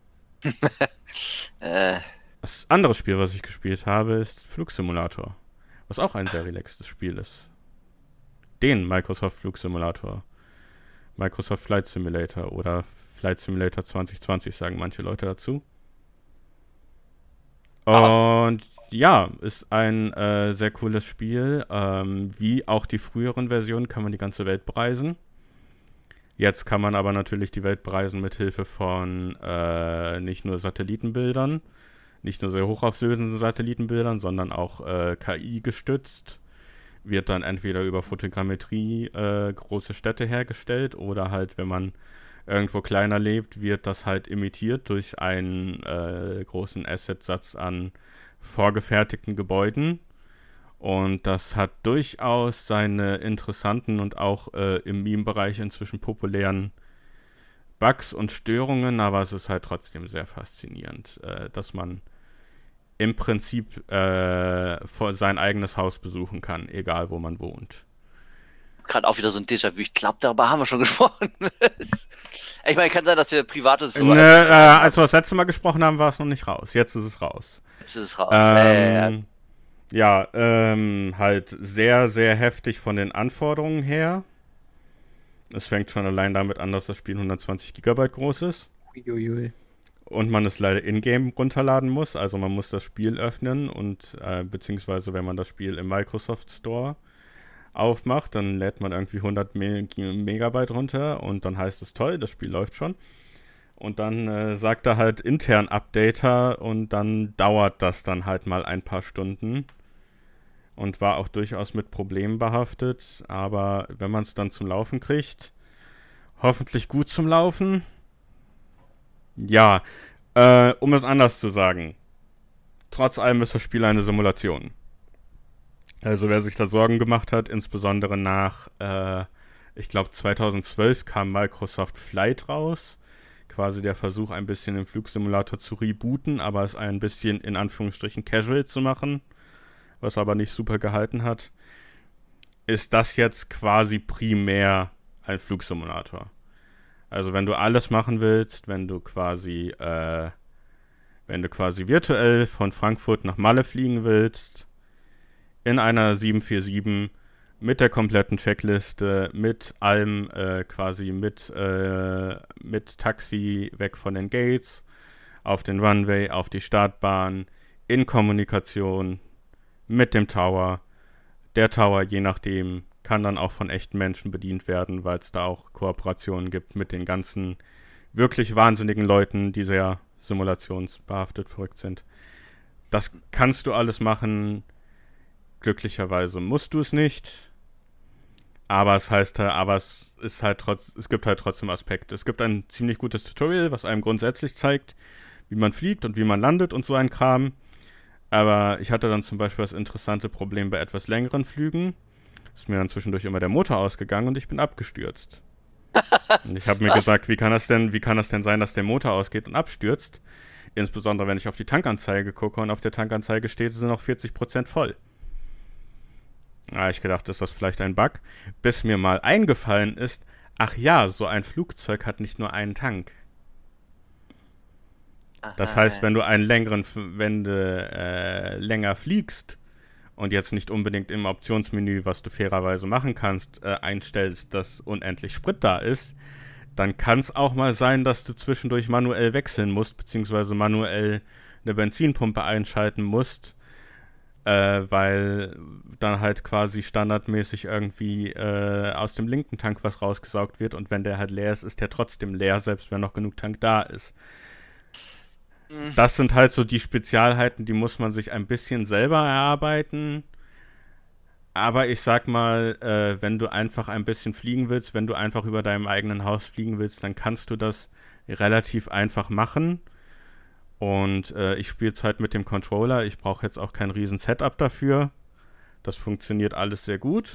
äh. Das andere Spiel, was ich gespielt habe, ist Flugsimulator. Was auch ein sehr relaxtes Spiel ist. Den Microsoft Flugsimulator. Microsoft Flight Simulator oder Flight Simulator zwanzig zwanzig sagen manche Leute dazu. Und ja, ist ein äh, sehr cooles Spiel. Ähm, wie auch die früheren Versionen kann man die ganze Welt bereisen. Jetzt kann man aber natürlich die Welt bereisen mit Hilfe von äh, nicht nur Satellitenbildern, nicht nur sehr hochauflösenden Satellitenbildern, sondern auch äh, K I gestützt. Wird dann entweder über Fotogrammetrie äh, große Städte hergestellt oder halt, wenn man irgendwo kleiner lebt, wird das halt imitiert durch einen äh, großen Assetsatz an vorgefertigten Gebäuden. Und das hat durchaus seine interessanten und auch äh, im Meme-Bereich inzwischen populären Bugs und Störungen, aber es ist halt trotzdem sehr faszinierend, äh, dass man im Prinzip äh, sein eigenes Haus besuchen kann, egal wo man wohnt. Gerade auch wieder so ein Déjà-vu. Ich glaube, darüber haben wir schon gesprochen. Ich meine, kann sein, dass wir privates... So ne, äh, als wir das letzte Mal gesprochen haben, war es noch nicht raus. Jetzt ist es raus. Jetzt ist es raus. Ähm, äh, ja. Ja, ähm, halt sehr, sehr heftig von den Anforderungen her. Es fängt schon allein damit an, dass das Spiel hundertzwanzig Gigabyte groß ist. Uiuiui. Und man es leider in-game runterladen muss. Also man muss das Spiel öffnen und äh, beziehungsweise wenn man das Spiel im Microsoft Store aufmacht, dann lädt man irgendwie hundert Me- Megabyte runter und dann heißt es toll, das Spiel läuft schon. Und dann äh, sagt er halt intern Updater und dann dauert das dann halt mal ein paar Stunden. Und war auch durchaus mit Problemen behaftet. Aber wenn man es dann zum Laufen kriegt, hoffentlich gut zum Laufen. Ja, äh, um es anders zu sagen. Trotz allem ist das Spiel eine Simulation. Also wer sich da Sorgen gemacht hat, insbesondere nach, äh, ich glaube zweitausendzwölf kam Microsoft Flight raus. Quasi der Versuch, ein bisschen den Flugsimulator zu rebooten, aber es ein bisschen in Anführungsstrichen casual zu machen, was aber nicht super gehalten hat, ist das jetzt quasi primär ein Flugsimulator. Also wenn du alles machen willst, wenn du quasi, äh, wenn du quasi virtuell von Frankfurt nach Malle fliegen willst, in einer sieben vier sieben mit der kompletten Checkliste, mit allem äh, quasi, mit, äh, mit Taxi weg von den Gates, auf den Runway, auf die Startbahn, in Kommunikation mit dem Tower. Der Tower, je nachdem, kann dann auch von echten Menschen bedient werden, weil es da auch Kooperationen gibt mit den ganzen wirklich wahnsinnigen Leuten, die sehr simulationsbehaftet verrückt sind. Das kannst du alles machen. Glücklicherweise musst du es nicht. Aber es heißt halt, aber es ist halt trotz, es gibt halt trotzdem Aspekte. Es gibt ein ziemlich gutes Tutorial, was einem grundsätzlich zeigt, wie man fliegt und wie man landet und so ein Kram. Aber ich hatte dann zum Beispiel das interessante Problem bei etwas längeren Flügen. Ist mir dann zwischendurch immer der Motor ausgegangen und ich bin abgestürzt. Und ich habe mir gesagt, wie kann das denn, wie kann das denn sein, dass der Motor ausgeht und abstürzt? Insbesondere, wenn ich auf die Tankanzeige gucke und auf der Tankanzeige steht, sind noch vierzig Prozent voll. Da habe ich gedacht, ist das vielleicht ein Bug? Bis mir mal eingefallen ist, ach ja, so ein Flugzeug hat nicht nur einen Tank. Aha. Das heißt, wenn du einen längeren, wenn du äh, länger fliegst und jetzt nicht unbedingt im Optionsmenü, was du fairerweise machen kannst, äh, einstellst, dass unendlich Sprit da ist, dann kann es auch mal sein, dass du zwischendurch manuell wechseln musst, beziehungsweise manuell eine Benzinpumpe einschalten musst, äh, weil dann halt quasi standardmäßig irgendwie äh, aus dem linken Tank was rausgesaugt wird und wenn der halt leer ist, ist der trotzdem leer, selbst wenn noch genug Tank da ist. Das sind halt so die Spezialheiten, die muss man sich ein bisschen selber erarbeiten. Aber ich sag mal, äh, wenn du einfach ein bisschen fliegen willst, wenn du einfach über deinem eigenen Haus fliegen willst, dann kannst du das relativ einfach machen. Und äh, ich spiele es halt mit dem Controller. Ich brauche jetzt auch kein riesen Setup dafür. Das funktioniert alles sehr gut.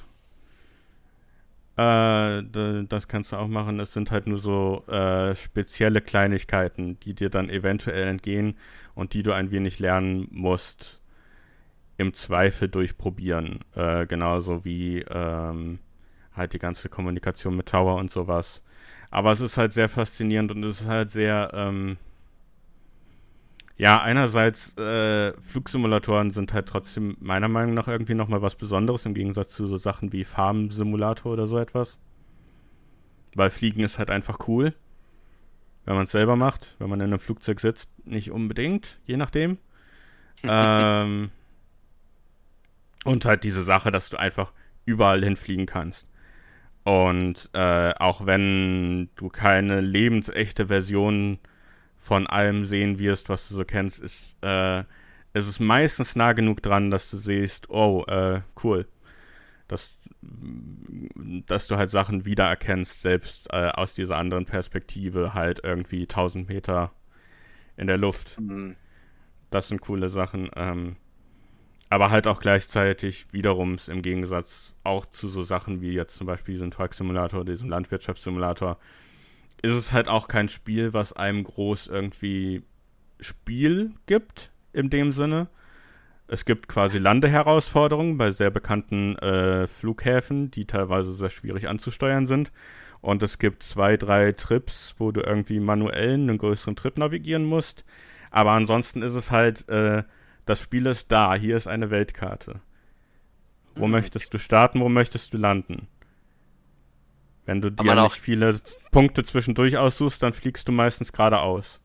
Äh, das kannst du auch machen. Es sind halt nur so äh, spezielle Kleinigkeiten, die dir dann eventuell entgehen und die du ein wenig lernen musst, im Zweifel durchprobieren. Äh, genauso wie ähm, halt die ganze Kommunikation mit Tower und sowas. Aber es ist halt sehr faszinierend und es ist halt sehr, ähm, ja, einerseits äh, Flugsimulatoren sind halt trotzdem meiner Meinung nach irgendwie nochmal was Besonderes im Gegensatz zu so Sachen wie Farm-Simulator oder so etwas. Weil Fliegen ist halt einfach cool, wenn man es selber macht. Wenn man in einem Flugzeug sitzt, nicht unbedingt, je nachdem. ähm, und halt diese Sache, dass du einfach überall hinfliegen kannst. Und äh, auch wenn du keine lebensechte Version von allem sehen wirst, was du so kennst, ist, äh, es ist meistens nah genug dran, dass du siehst, oh, äh, cool. Dass, dass du halt Sachen wiedererkennst, selbst äh, aus dieser anderen Perspektive, halt irgendwie tausend Meter in der Luft. Mhm. Das sind coole Sachen. Ähm, aber halt auch gleichzeitig wiederum im Gegensatz auch zu so Sachen wie jetzt zum Beispiel diesem Truck-Simulator, diesem Landwirtschaftssimulator, ist es halt auch kein Spiel, was einem groß irgendwie Spiel gibt, in dem Sinne. Es gibt quasi Landeherausforderungen bei sehr bekannten äh, Flughäfen, die teilweise sehr schwierig anzusteuern sind. Und es gibt zwei, drei Trips, wo du irgendwie manuell einen größeren Trip navigieren musst. Aber ansonsten ist es halt, äh, das Spiel ist da, hier ist eine Weltkarte. Wo mhm. möchtest du starten, wo möchtest du landen? Wenn du dir nicht viele Punkte zwischendurch aussuchst, dann fliegst du meistens geradeaus.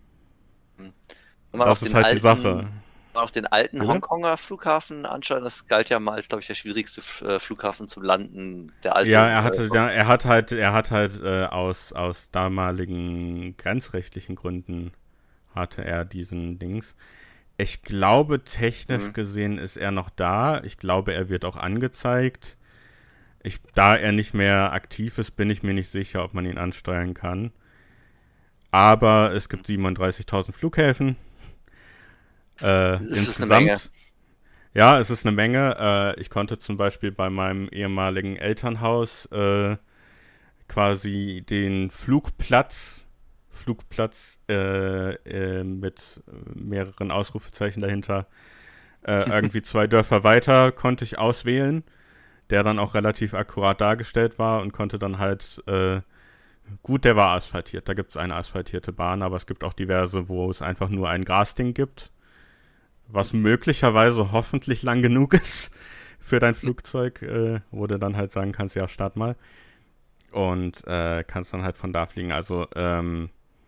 Das ist halt alten, die Sache. Wenn man auf den alten ja? Hongkonger Flughafen anschaut, das galt ja mal als, glaube ich, der schwierigste Flughafen zum Landen. Der alte ja, er hatte, ja, er hat halt, er hat halt äh, aus, aus damaligen grenzrechtlichen Gründen hatte er diesen Dings. Ich glaube, technisch mhm. gesehen ist er noch da. Ich glaube, er wird auch angezeigt. Ich, da er nicht mehr aktiv ist, bin ich mir nicht sicher, ob man ihn ansteuern kann. Aber es gibt siebenunddreißigtausend Flughäfen. Äh, insgesamt. Eine Menge. Ja, es ist eine Menge. Äh, ich konnte zum Beispiel bei meinem ehemaligen Elternhaus äh, quasi den Flugplatz, Flugplatz äh, äh, mit mehreren Ausrufezeichen dahinter, äh, irgendwie zwei Dörfer weiter konnte ich auswählen, der dann auch relativ akkurat dargestellt war und konnte dann halt, äh, gut, der war asphaltiert, da gibt es eine asphaltierte Bahn, aber es gibt auch diverse, wo es einfach nur ein Grasding gibt, was möglicherweise hoffentlich lang genug ist für dein Flugzeug, äh, wo du dann halt sagen kannst, ja, start mal. Und äh, kannst dann halt von da fliegen. Also ähm,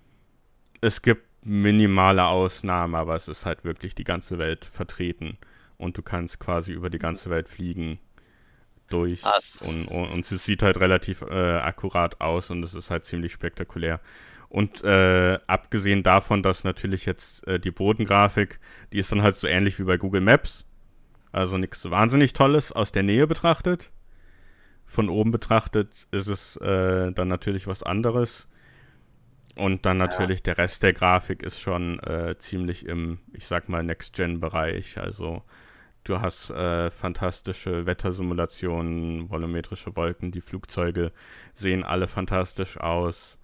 es gibt minimale Ausnahmen, aber es ist halt wirklich die ganze Welt vertreten. Und du kannst quasi über die ganze Welt fliegen durch. Ah, Und, und, und es sieht halt relativ äh, akkurat aus und es ist halt ziemlich spektakulär. Und äh, abgesehen davon, dass natürlich jetzt äh, die Bodengrafik, die ist dann halt so ähnlich wie bei Google Maps. Also nichts wahnsinnig Tolles aus der Nähe betrachtet. Von oben betrachtet ist es äh, dann natürlich was anderes. Und dann natürlich ja. der Rest der Grafik ist schon äh, ziemlich im, ich sag mal, Next-Gen-Bereich. Also du hast äh, fantastische Wettersimulationen, volumetrische Wolken, die Flugzeuge sehen alle fantastisch aus.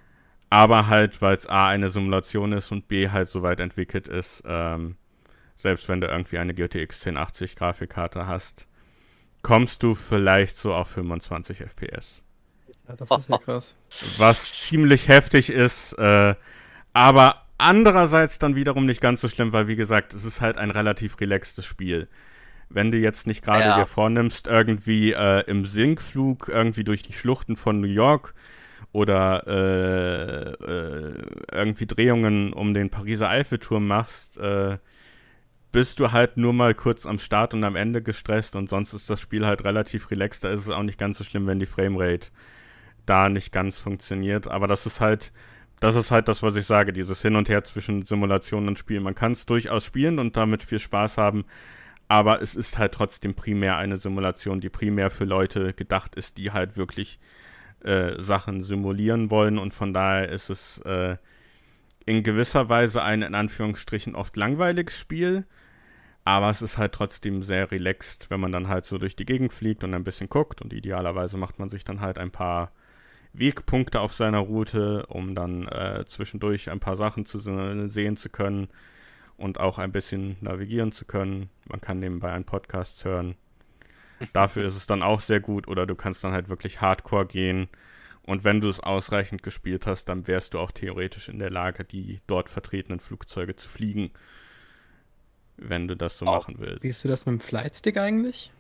Aber halt, weil es A eine Simulation ist und B halt so weit entwickelt ist, ähm, selbst wenn du irgendwie eine G T X zehn achtzig Grafikkarte hast, kommst du vielleicht so auf fünfundzwanzig F P S. Ja, das ist ja krass. Was ziemlich heftig ist, äh, aber andererseits dann wiederum nicht ganz so schlimm, weil wie gesagt, es ist halt ein relativ relaxtes Spiel. Wenn du jetzt nicht gerade ja. dir vornimmst, irgendwie äh, im Sinkflug irgendwie durch die Schluchten von New York oder äh, äh, irgendwie Drehungen um den Pariser Eiffelturm machst, äh, bist du halt nur mal kurz am Start und am Ende gestresst und sonst ist das Spiel halt relativ relaxed. Da ist es auch nicht ganz so schlimm, wenn die Framerate da nicht ganz funktioniert. Aber das ist halt, das ist halt das, was ich sage, dieses Hin und Her zwischen Simulation und Spiel. Man kann es durchaus spielen und damit viel Spaß haben, aber es ist halt trotzdem primär eine Simulation, die primär für Leute gedacht ist, die halt wirklich äh, Sachen simulieren wollen und von daher ist es äh, in gewisser Weise ein in Anführungsstrichen oft langweiliges Spiel, aber es ist halt trotzdem sehr relaxed, wenn man dann halt so durch die Gegend fliegt und ein bisschen guckt und idealerweise macht man sich dann halt ein paar Wegpunkte auf seiner Route, um dann äh, zwischendurch ein paar Sachen zu sehen zu können und auch ein bisschen navigieren zu können. Man kann nebenbei einen Podcast hören. Dafür ist es dann auch sehr gut oder du kannst dann halt wirklich hardcore gehen und wenn du es ausreichend gespielt hast, dann wärst du auch theoretisch in der Lage, die dort vertretenen Flugzeuge zu fliegen, wenn du das so oh. machen willst. Siehst du das mit dem Flightstick eigentlich?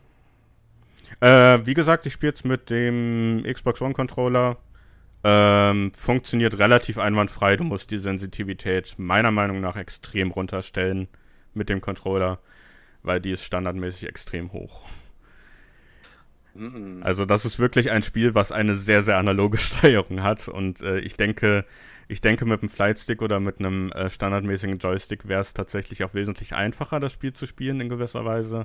Äh, wie gesagt, ich spiele es mit dem Xbox One Controller. Ähm, funktioniert relativ einwandfrei. Du musst die Sensitivität meiner Meinung nach extrem runterstellen mit dem Controller, weil die ist standardmäßig extrem hoch. Mm. Also das ist wirklich ein Spiel, was eine sehr, sehr analoge Steuerung hat und äh, ich denke, ich denke mit einem Flightstick oder mit einem äh, standardmäßigen Joystick wäre es tatsächlich auch wesentlich einfacher, das Spiel zu spielen in gewisser Weise.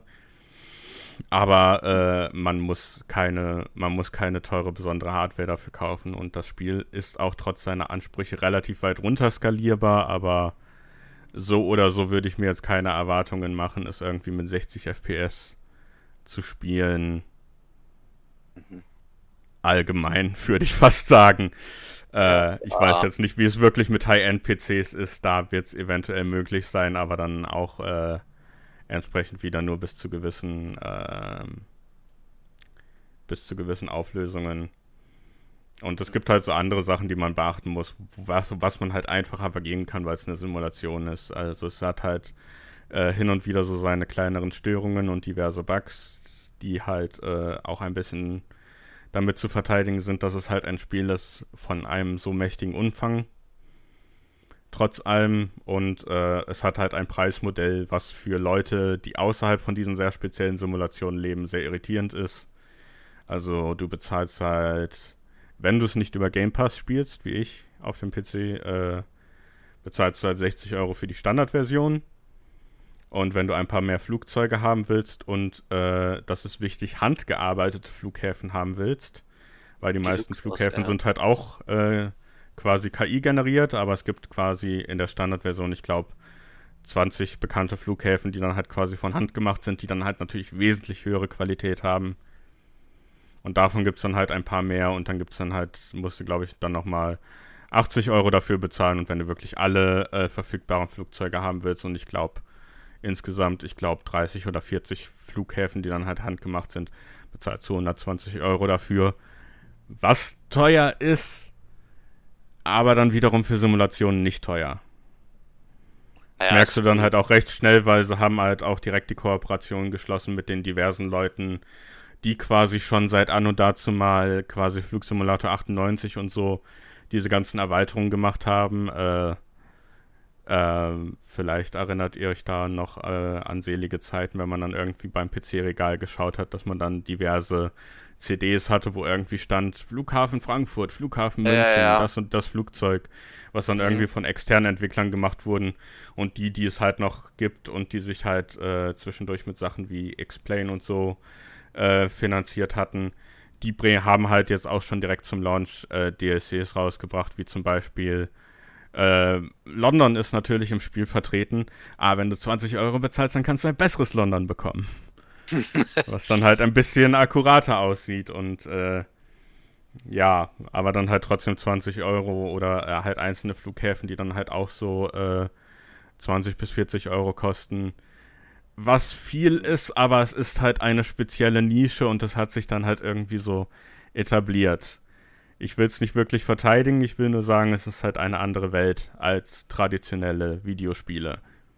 Aber äh, man muss keine, man muss keine teure besondere Hardware dafür kaufen und das Spiel ist auch trotz seiner Ansprüche relativ weit runter skalierbar, aber so oder so würde ich mir jetzt keine Erwartungen machen, es irgendwie mit sechzig F P S zu spielen. Mhm. Allgemein würde ich fast sagen. Äh, ich ah. weiß jetzt nicht, wie es wirklich mit High-End-P Cs ist, da wird es eventuell möglich sein, aber dann auch äh, entsprechend wieder nur bis zu gewissen äh, bis zu gewissen Auflösungen. Und es gibt halt so andere Sachen, die man beachten muss, was, was man halt einfacher vergehen kann, weil es eine Simulation ist. Also es hat halt äh, hin und wieder so seine kleineren Störungen und diverse Bugs, die halt äh, auch ein bisschen damit zu verteidigen sind, dass es halt ein Spiel ist von einem so mächtigen Umfang trotz allem und äh, es hat halt ein Preismodell, was für Leute, die außerhalb von diesen sehr speziellen Simulationen leben, sehr irritierend ist. Also du bezahlst halt, wenn du es nicht über Game Pass spielst, wie ich auf dem P C, äh, bezahlst du halt sechzig Euro für die Standardversion und wenn du ein paar mehr Flugzeuge haben willst und, äh, das ist wichtig, handgearbeitete Flughäfen haben willst, weil die, die meisten Flughäfen ja. sind halt auch äh, quasi K I generiert, aber es gibt quasi in der Standardversion, ich glaube, zwanzig bekannte Flughäfen, die dann halt quasi von Hand gemacht sind, die dann halt natürlich wesentlich höhere Qualität haben. Und davon gibt es dann halt ein paar mehr und dann gibt es dann halt, musst du glaube ich dann nochmal achtzig Euro dafür bezahlen und wenn du wirklich alle äh, verfügbaren Flugzeuge haben willst und ich glaube insgesamt, ich glaube dreißig oder vierzig Flughäfen, die dann halt handgemacht sind, bezahlst du hundertzwanzig Euro dafür, was teuer ist, aber dann wiederum für Simulationen nicht teuer. Das Ja, merkst du dann cool. halt auch recht schnell, weil sie haben halt auch direkt die Kooperation geschlossen mit den diversen Leuten, die quasi schon seit an und dazu mal quasi Flugsimulator achtundneunzig und so diese ganzen Erweiterungen gemacht haben. Äh, äh, vielleicht erinnert ihr euch da noch äh, an selige Zeiten, wenn man dann irgendwie beim P C-Regal geschaut hat, dass man dann diverse C Ds hatte, wo irgendwie stand Flughafen Frankfurt, Flughafen Ja, München, ja. das und das Flugzeug, was dann Mhm. irgendwie von externen Entwicklern gemacht wurden und die, die es halt noch gibt und die sich halt äh, zwischendurch mit Sachen wie X-Plane und so äh, finanziert hatten, die bre- haben halt jetzt auch schon direkt zum Launch äh, D L Cs rausgebracht, wie zum Beispiel äh, London ist natürlich im Spiel vertreten, aber wenn du zwanzig Euro bezahlst, dann kannst du ein besseres London bekommen. Was dann halt ein bisschen akkurater aussieht und äh, ja, aber dann halt trotzdem zwanzig Euro oder äh, halt einzelne Flughäfen, die dann halt auch so äh, zwanzig bis vierzig Euro kosten. Was viel ist, aber es ist halt eine spezielle Nische und das hat sich dann halt irgendwie so etabliert. Ich will es nicht wirklich verteidigen, ich will nur sagen, es ist halt eine andere Welt als traditionelle Videospiele.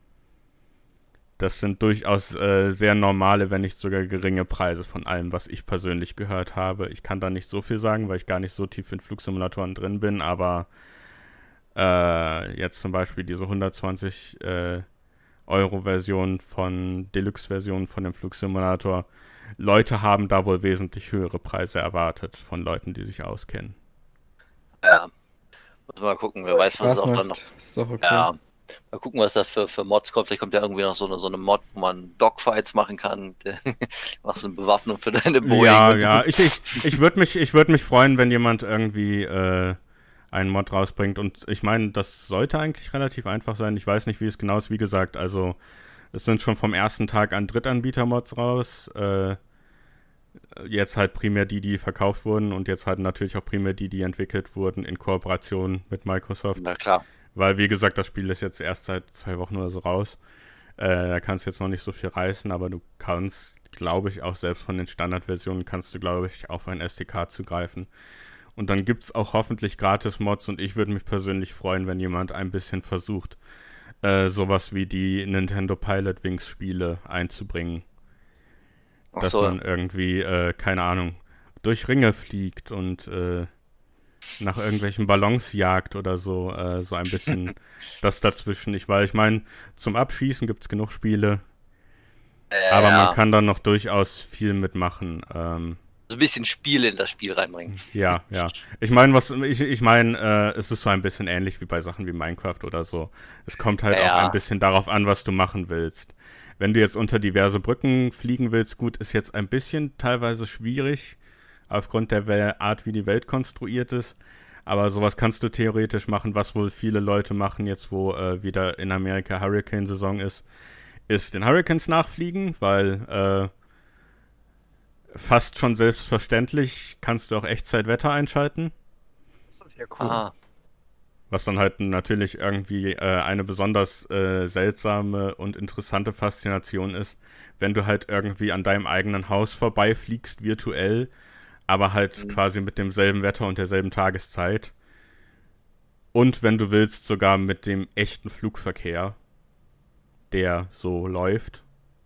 Das sind durchaus äh, sehr normale, wenn nicht sogar geringe Preise von allem, was ich persönlich gehört habe. Ich kann da nicht so viel sagen, weil ich gar nicht so tief in Flugsimulatoren drin bin, aber äh, jetzt zum Beispiel diese hundertzwanzig äh, Euro Version von Deluxe-Version von dem Flugsimulator. Leute haben da wohl wesentlich höhere Preise erwartet von Leuten, die sich auskennen. Ja. Muss mal gucken, wer weiß, was es Spaß auch dann macht. noch. Ist doch okay. Ja. Mal gucken, was da für, für Mods kommt. Vielleicht kommt ja irgendwie noch so eine, so eine Mod, wo man Dogfights machen kann. Machst du eine Bewaffnung für deine Boeing. Ja, und ja. Ich, ich, ich würde mich, ich würd mich freuen, wenn jemand irgendwie äh, einen Mod rausbringt. Und ich meine, das sollte eigentlich relativ einfach sein. Ich weiß nicht, wie es genau ist. Wie gesagt, also es sind schon vom ersten Tag an Drittanbieter-Mods raus. Äh, jetzt halt primär die, die verkauft wurden und jetzt halt natürlich auch primär die, die entwickelt wurden in Kooperation mit Microsoft. Na klar. Weil, wie gesagt, das Spiel ist jetzt erst seit zwei Wochen oder so raus. Äh, da kannst du jetzt noch nicht so viel reißen, aber du kannst, glaube ich, auch selbst von den Standardversionen kannst du, glaube ich, auf ein S D K zugreifen. Und dann gibt es auch hoffentlich Gratis-Mods und ich würde mich persönlich freuen, wenn jemand ein bisschen versucht, äh, sowas wie die Nintendo Pilot Wings Spiele einzubringen. Ach Dass so. man irgendwie, äh, keine Ahnung, durch Ringe fliegt und äh, nach irgendwelchen Ballons jagt oder so, äh, so ein bisschen das dazwischen. Ich, weil ich meine, zum Abschießen gibt es genug Spiele, Äh, aber ja. man kann da noch durchaus viel mitmachen. Ähm, so ein bisschen Spiel in das Spiel reinbringen. ja, ja. Ich meine, was ich, ich meine, äh, es ist so ein bisschen ähnlich wie bei Sachen wie Minecraft oder so. Es kommt halt Ja. auch ein bisschen darauf an, was du machen willst. Wenn du jetzt unter diverse Brücken fliegen willst, gut, ist jetzt ein bisschen teilweise schwierig, aufgrund der Wel- Art, wie die Welt konstruiert ist. Aber sowas kannst du theoretisch machen, was wohl viele Leute machen, jetzt wo äh, wieder in Amerika Hurricane-Saison ist, ist den Hurricanes nachfliegen, weil äh, fast schon selbstverständlich kannst du auch Echtzeitwetter einschalten. Das ist ja cool. Ah, Was dann halt natürlich irgendwie äh, eine besonders äh, seltsame und interessante Faszination ist, wenn du halt irgendwie an deinem eigenen Haus vorbeifliegst, virtuell, aber halt Mhm. quasi mit demselben Wetter und derselben Tageszeit. Und wenn du willst, sogar mit dem echten Flugverkehr, der so läuft,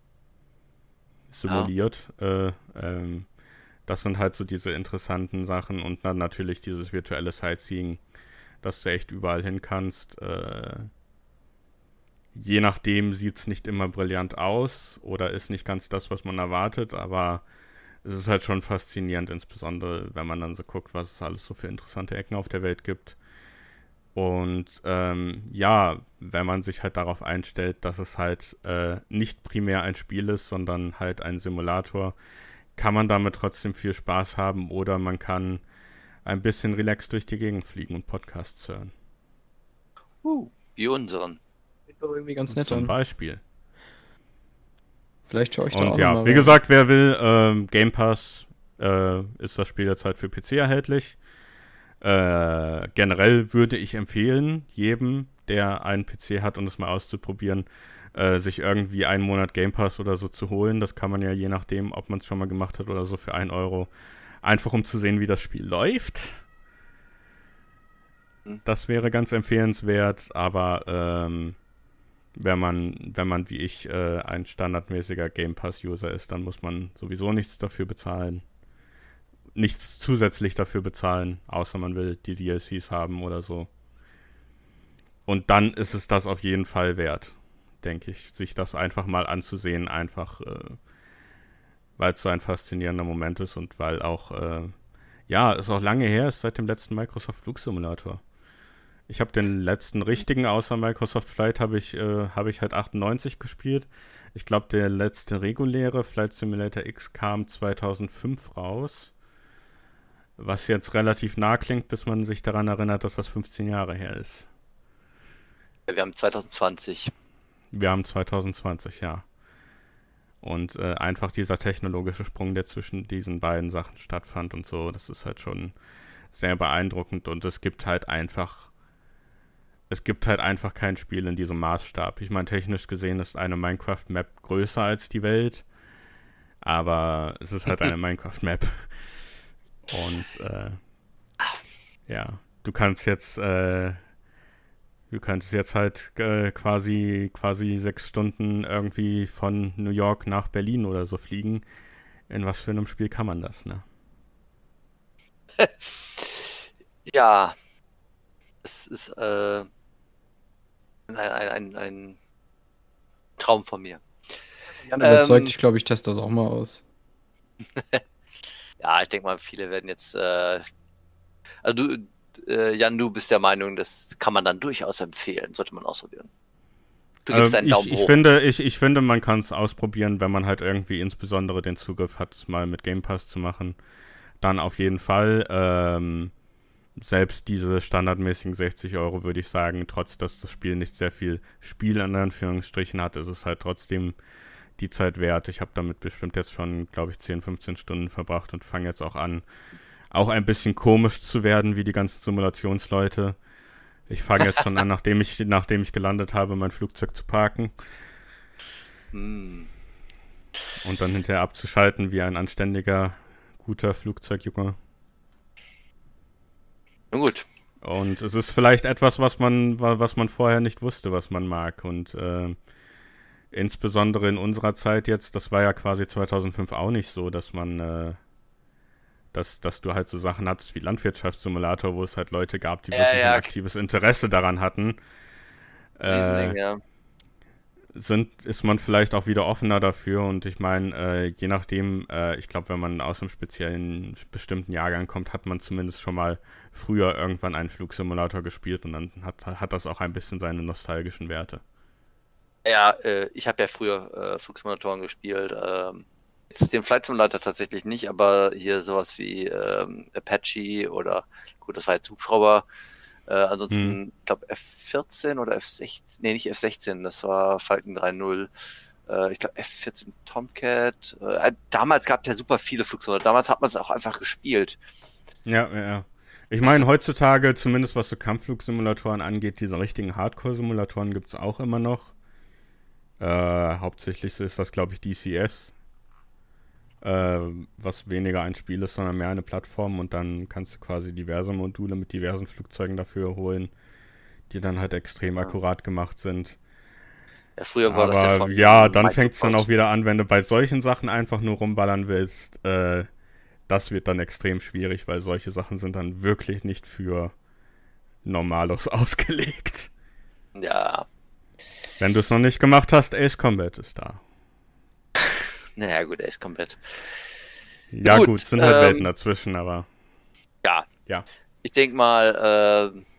simuliert. Äh, ähm, das sind halt so diese interessanten Sachen und dann natürlich dieses virtuelle Sightseeing, dass du echt überall hin kannst. Äh, je nachdem sieht es nicht immer brillant aus oder ist nicht ganz das, was man erwartet, aber es ist halt schon faszinierend, insbesondere wenn man dann so guckt, was es alles so für interessante Ecken auf der Welt gibt. Und ähm, ja, wenn man sich halt darauf einstellt, dass es halt äh, nicht primär ein Spiel ist, sondern halt ein Simulator, kann man damit trotzdem viel Spaß haben oder man kann ein bisschen relaxed durch die Gegend fliegen und Podcasts hören. uh, wie unseren. Sieht doch irgendwie ganz nett Zum an. Beispiel. Vielleicht schaue ich da Und auch ja, noch mal wie rein. gesagt, wer will, ähm, Game Pass äh, ist das Spiel derzeit für P C erhältlich. Äh, generell würde ich empfehlen, jedem, der einen P C hat und es mal auszuprobieren, äh, sich irgendwie einen Monat Game Pass oder so zu holen. Das kann man ja je nachdem, ob man es schon mal gemacht hat oder so, für einen Euro. Einfach um zu sehen, wie das Spiel läuft. Das wäre ganz empfehlenswert, aber ähm, Wenn man, wenn man wie ich äh, ein standardmäßiger Game Pass-User ist, dann muss man sowieso nichts dafür bezahlen. Nichts zusätzlich dafür bezahlen, außer man will die D L Cs haben oder so. Und dann ist es das auf jeden Fall wert, denke ich, sich das einfach mal anzusehen, einfach äh, weil es so ein faszinierender Moment ist und weil auch, äh, ja, es auch lange her ist seit dem letzten Microsoft Flugsimulator. Ich habe den letzten richtigen außer Microsoft Flight habe ich, äh, hab ich halt achtundneunzig gespielt. Ich glaube, der letzte reguläre Flight Simulator X kam zweitausendfünf raus. Was jetzt relativ nah klingt, bis man sich daran erinnert, dass das fünfzehn Jahre her ist. Wir haben zwanzig zwanzig. Wir haben zwanzig zwanzig, ja. Und äh, einfach dieser technologische Sprung, der zwischen diesen beiden Sachen stattfand und so, das ist halt schon sehr beeindruckend. Und es gibt halt einfach Es gibt halt einfach kein Spiel in diesem Maßstab. Ich meine, technisch gesehen ist eine Minecraft-Map größer als die Welt, aber es ist halt eine Minecraft-Map. Und äh, ja, du kannst jetzt, äh, du kannst jetzt halt äh, quasi quasi sechs Stunden irgendwie von New York nach Berlin oder so fliegen. In was für einem Spiel kann man das, ne? Ja, es ist äh, ein, ein, ein Traum von mir. Jan überzeugt, Ähm, ich glaube, ich teste das auch mal aus. Ja, ich denke mal, viele werden jetzt. Äh, also du, äh, Jan, du bist der Meinung, das kann man dann durchaus empfehlen, sollte man ausprobieren. Du gibst Ähm, einen ich, Daumen ich hoch. finde, ich, ich finde, man kann es ausprobieren, wenn man halt irgendwie insbesondere den Zugriff hat, es mal mit Game Pass zu machen. Dann auf jeden Fall. Ähm, selbst diese standardmäßigen sechzig Euro würde ich sagen, trotz dass das Spiel nicht sehr viel Spiel in Anführungsstrichen hat, ist es halt trotzdem die Zeit wert. Ich habe damit bestimmt jetzt schon, glaube ich, zehn, fünfzehn Stunden verbracht und fange jetzt auch an, auch ein bisschen komisch zu werden, wie die ganzen Simulationsleute. Ich fange jetzt schon an, nachdem ich, nachdem ich gelandet habe, mein Flugzeug zu parken Hm. und dann hinterher abzuschalten wie ein anständiger, guter Flugzeugjunge. Nun gut. Und es ist vielleicht etwas, was man, was man vorher nicht wusste, was man mag. Und äh, insbesondere in unserer Zeit jetzt, das war ja quasi zweitausendfünf auch nicht so, dass man, äh, dass, dass du halt so Sachen hattest wie Landwirtschaftssimulator, wo es halt Leute gab, die Ja, wirklich ja. ein aktives Interesse daran hatten. Äh, Riesending, ja. sind, ist man vielleicht auch wieder offener dafür. Und ich meine, äh, je nachdem, äh, ich glaube, wenn man aus einem speziellen, bestimmten Jahrgang kommt, hat man zumindest schon mal früher irgendwann einen Flugsimulator gespielt und dann hat, hat das auch ein bisschen seine nostalgischen Werte. Ja, äh, ich habe ja früher äh, Flugsimulatoren gespielt. Ähm, jetzt den Flight Simulator tatsächlich nicht, aber hier sowas wie ähm, Apache oder, gut, das war jetzt Hubschrauber. Äh, ansonsten, Hm. ich glaube F vierzehn oder F sechzehn, nee, nicht F sechzehn, das war Falcon drei null. Äh, ich glaube F vierzehn Tomcat. Äh, damals gab es ja super viele Flugsimulatoren. Damals hat man es auch einfach gespielt. Ja, ja, ja. Ich meine, heutzutage, zumindest was so Kampfflugsimulatoren angeht, diese richtigen Hardcore-Simulatoren gibt es auch immer noch. Äh, hauptsächlich ist das, glaube ich, D C S. Äh, was weniger ein Spiel ist, sondern mehr eine Plattform und dann kannst du quasi diverse Module mit diversen Flugzeugen dafür holen, die dann halt extrem Ja. akkurat gemacht sind. Ja, früher war Aber das ja von ja, dann fängt es dann Microsoft. auch wieder an, wenn du bei solchen Sachen einfach nur rumballern willst. Äh, das wird dann extrem schwierig, weil solche Sachen sind dann wirklich nicht für Normalos ausgelegt. Ja, Wenn du es noch nicht gemacht hast, Ace Combat ist da. naja, gut, er ist komplett. Ja Gut, gut, es sind halt ähm, Welten dazwischen, aber Ja, ja. ich denke mal, äh,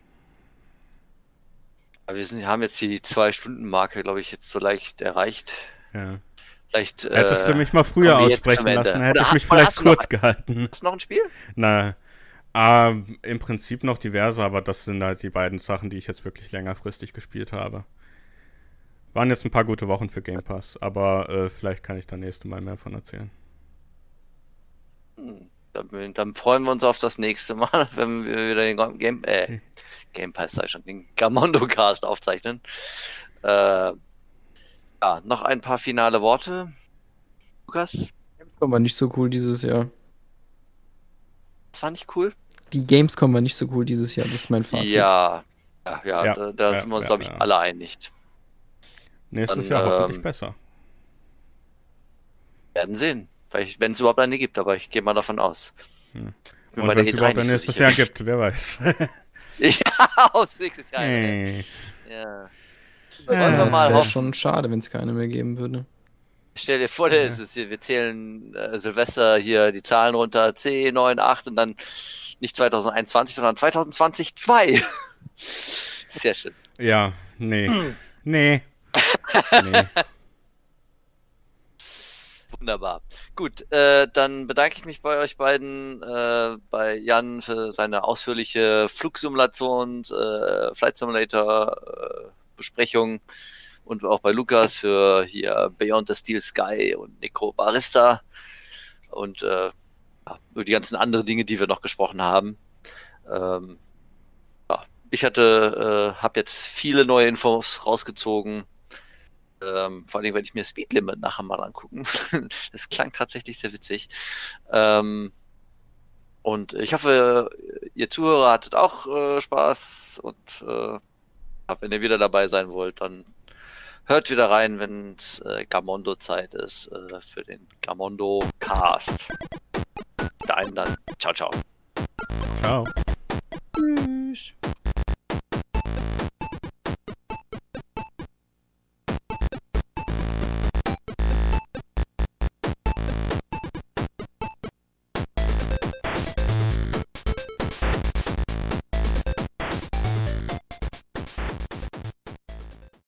aber wir sind, haben jetzt die Zwei-Stunden-Marke, glaube ich, jetzt so leicht erreicht. ja. Vielleicht, äh, Hättest du mich mal früher kommen wir jetzt aussprechen zum Ende. lassen, hätte Oder ich mich hast- oder vielleicht hast du noch kurz ein- gehalten. Hast du noch ein Spiel? Na, ähm, im Prinzip noch diverse, aber das sind halt die beiden Sachen, die ich jetzt wirklich längerfristig gespielt habe. Waren jetzt ein paar gute Wochen für Game Pass, aber äh, vielleicht kann ich da nächste Mal mehr von erzählen. Hm, Dann, dann freuen wir uns auf das nächste Mal, wenn wir wieder den Game, äh, Game Pass, sag ich schon, den Gamondo Cast aufzeichnen. Äh, ja, noch ein paar finale Worte. Lukas, Gamescom war nicht so cool dieses Jahr. das war nicht cool. Die Gamescom war nicht so cool dieses Jahr, das ist mein Fazit. Ja, ja, ja, Ja, da, da ja, sind wir uns, ja, glaube ich, ja. alle einig. Nächstes Dann, Jahr hoffentlich ähm, besser. Werden sehen. Wenn es überhaupt eine gibt, aber ich gehe mal davon aus. Hm. Bin Und bei wenn der es E drei überhaupt ein nicht so nächstes sicher. Jahr gibt, wer weiß. Ja, aufs nächstes Jahr. Hey. Ja. Ja, Wollen wir das mal wäre hoffen. schon schade, wenn es keine mehr geben würde. Stell dir vor, der ist es hier, wir zählen äh, Silvester hier die Zahlen runter, zehn, neun, acht und dann nicht zwanzig einundzwanzig, sondern zwanzig zwanzig zwei. Sehr schön. Ja, nee. nee. Nee. Wunderbar. Gut, äh, dann bedanke ich mich bei euch beiden, äh, bei Jan für seine ausführliche Flugsimulation, äh, Flight Simulator äh, Besprechung und auch bei Lukas für hier Beyond the Steel Sky und Nico Barista und äh, ja, über die ganzen anderen Dinge, die wir noch gesprochen haben. Ähm, ja, ich hatte, äh, habe jetzt viele neue Infos rausgezogen. Ähm, vor allem werde ich mir Speed Limit nachher mal angucken. Das klang tatsächlich sehr witzig. Ähm, und ich hoffe, ihr Zuhörer hattet auch äh, Spaß und äh, wenn ihr wieder dabei sein wollt, dann hört wieder rein, wenn es äh, Gamondo-Zeit ist äh, für den Gamondo Cast. Dahin dann. Ciao, ciao.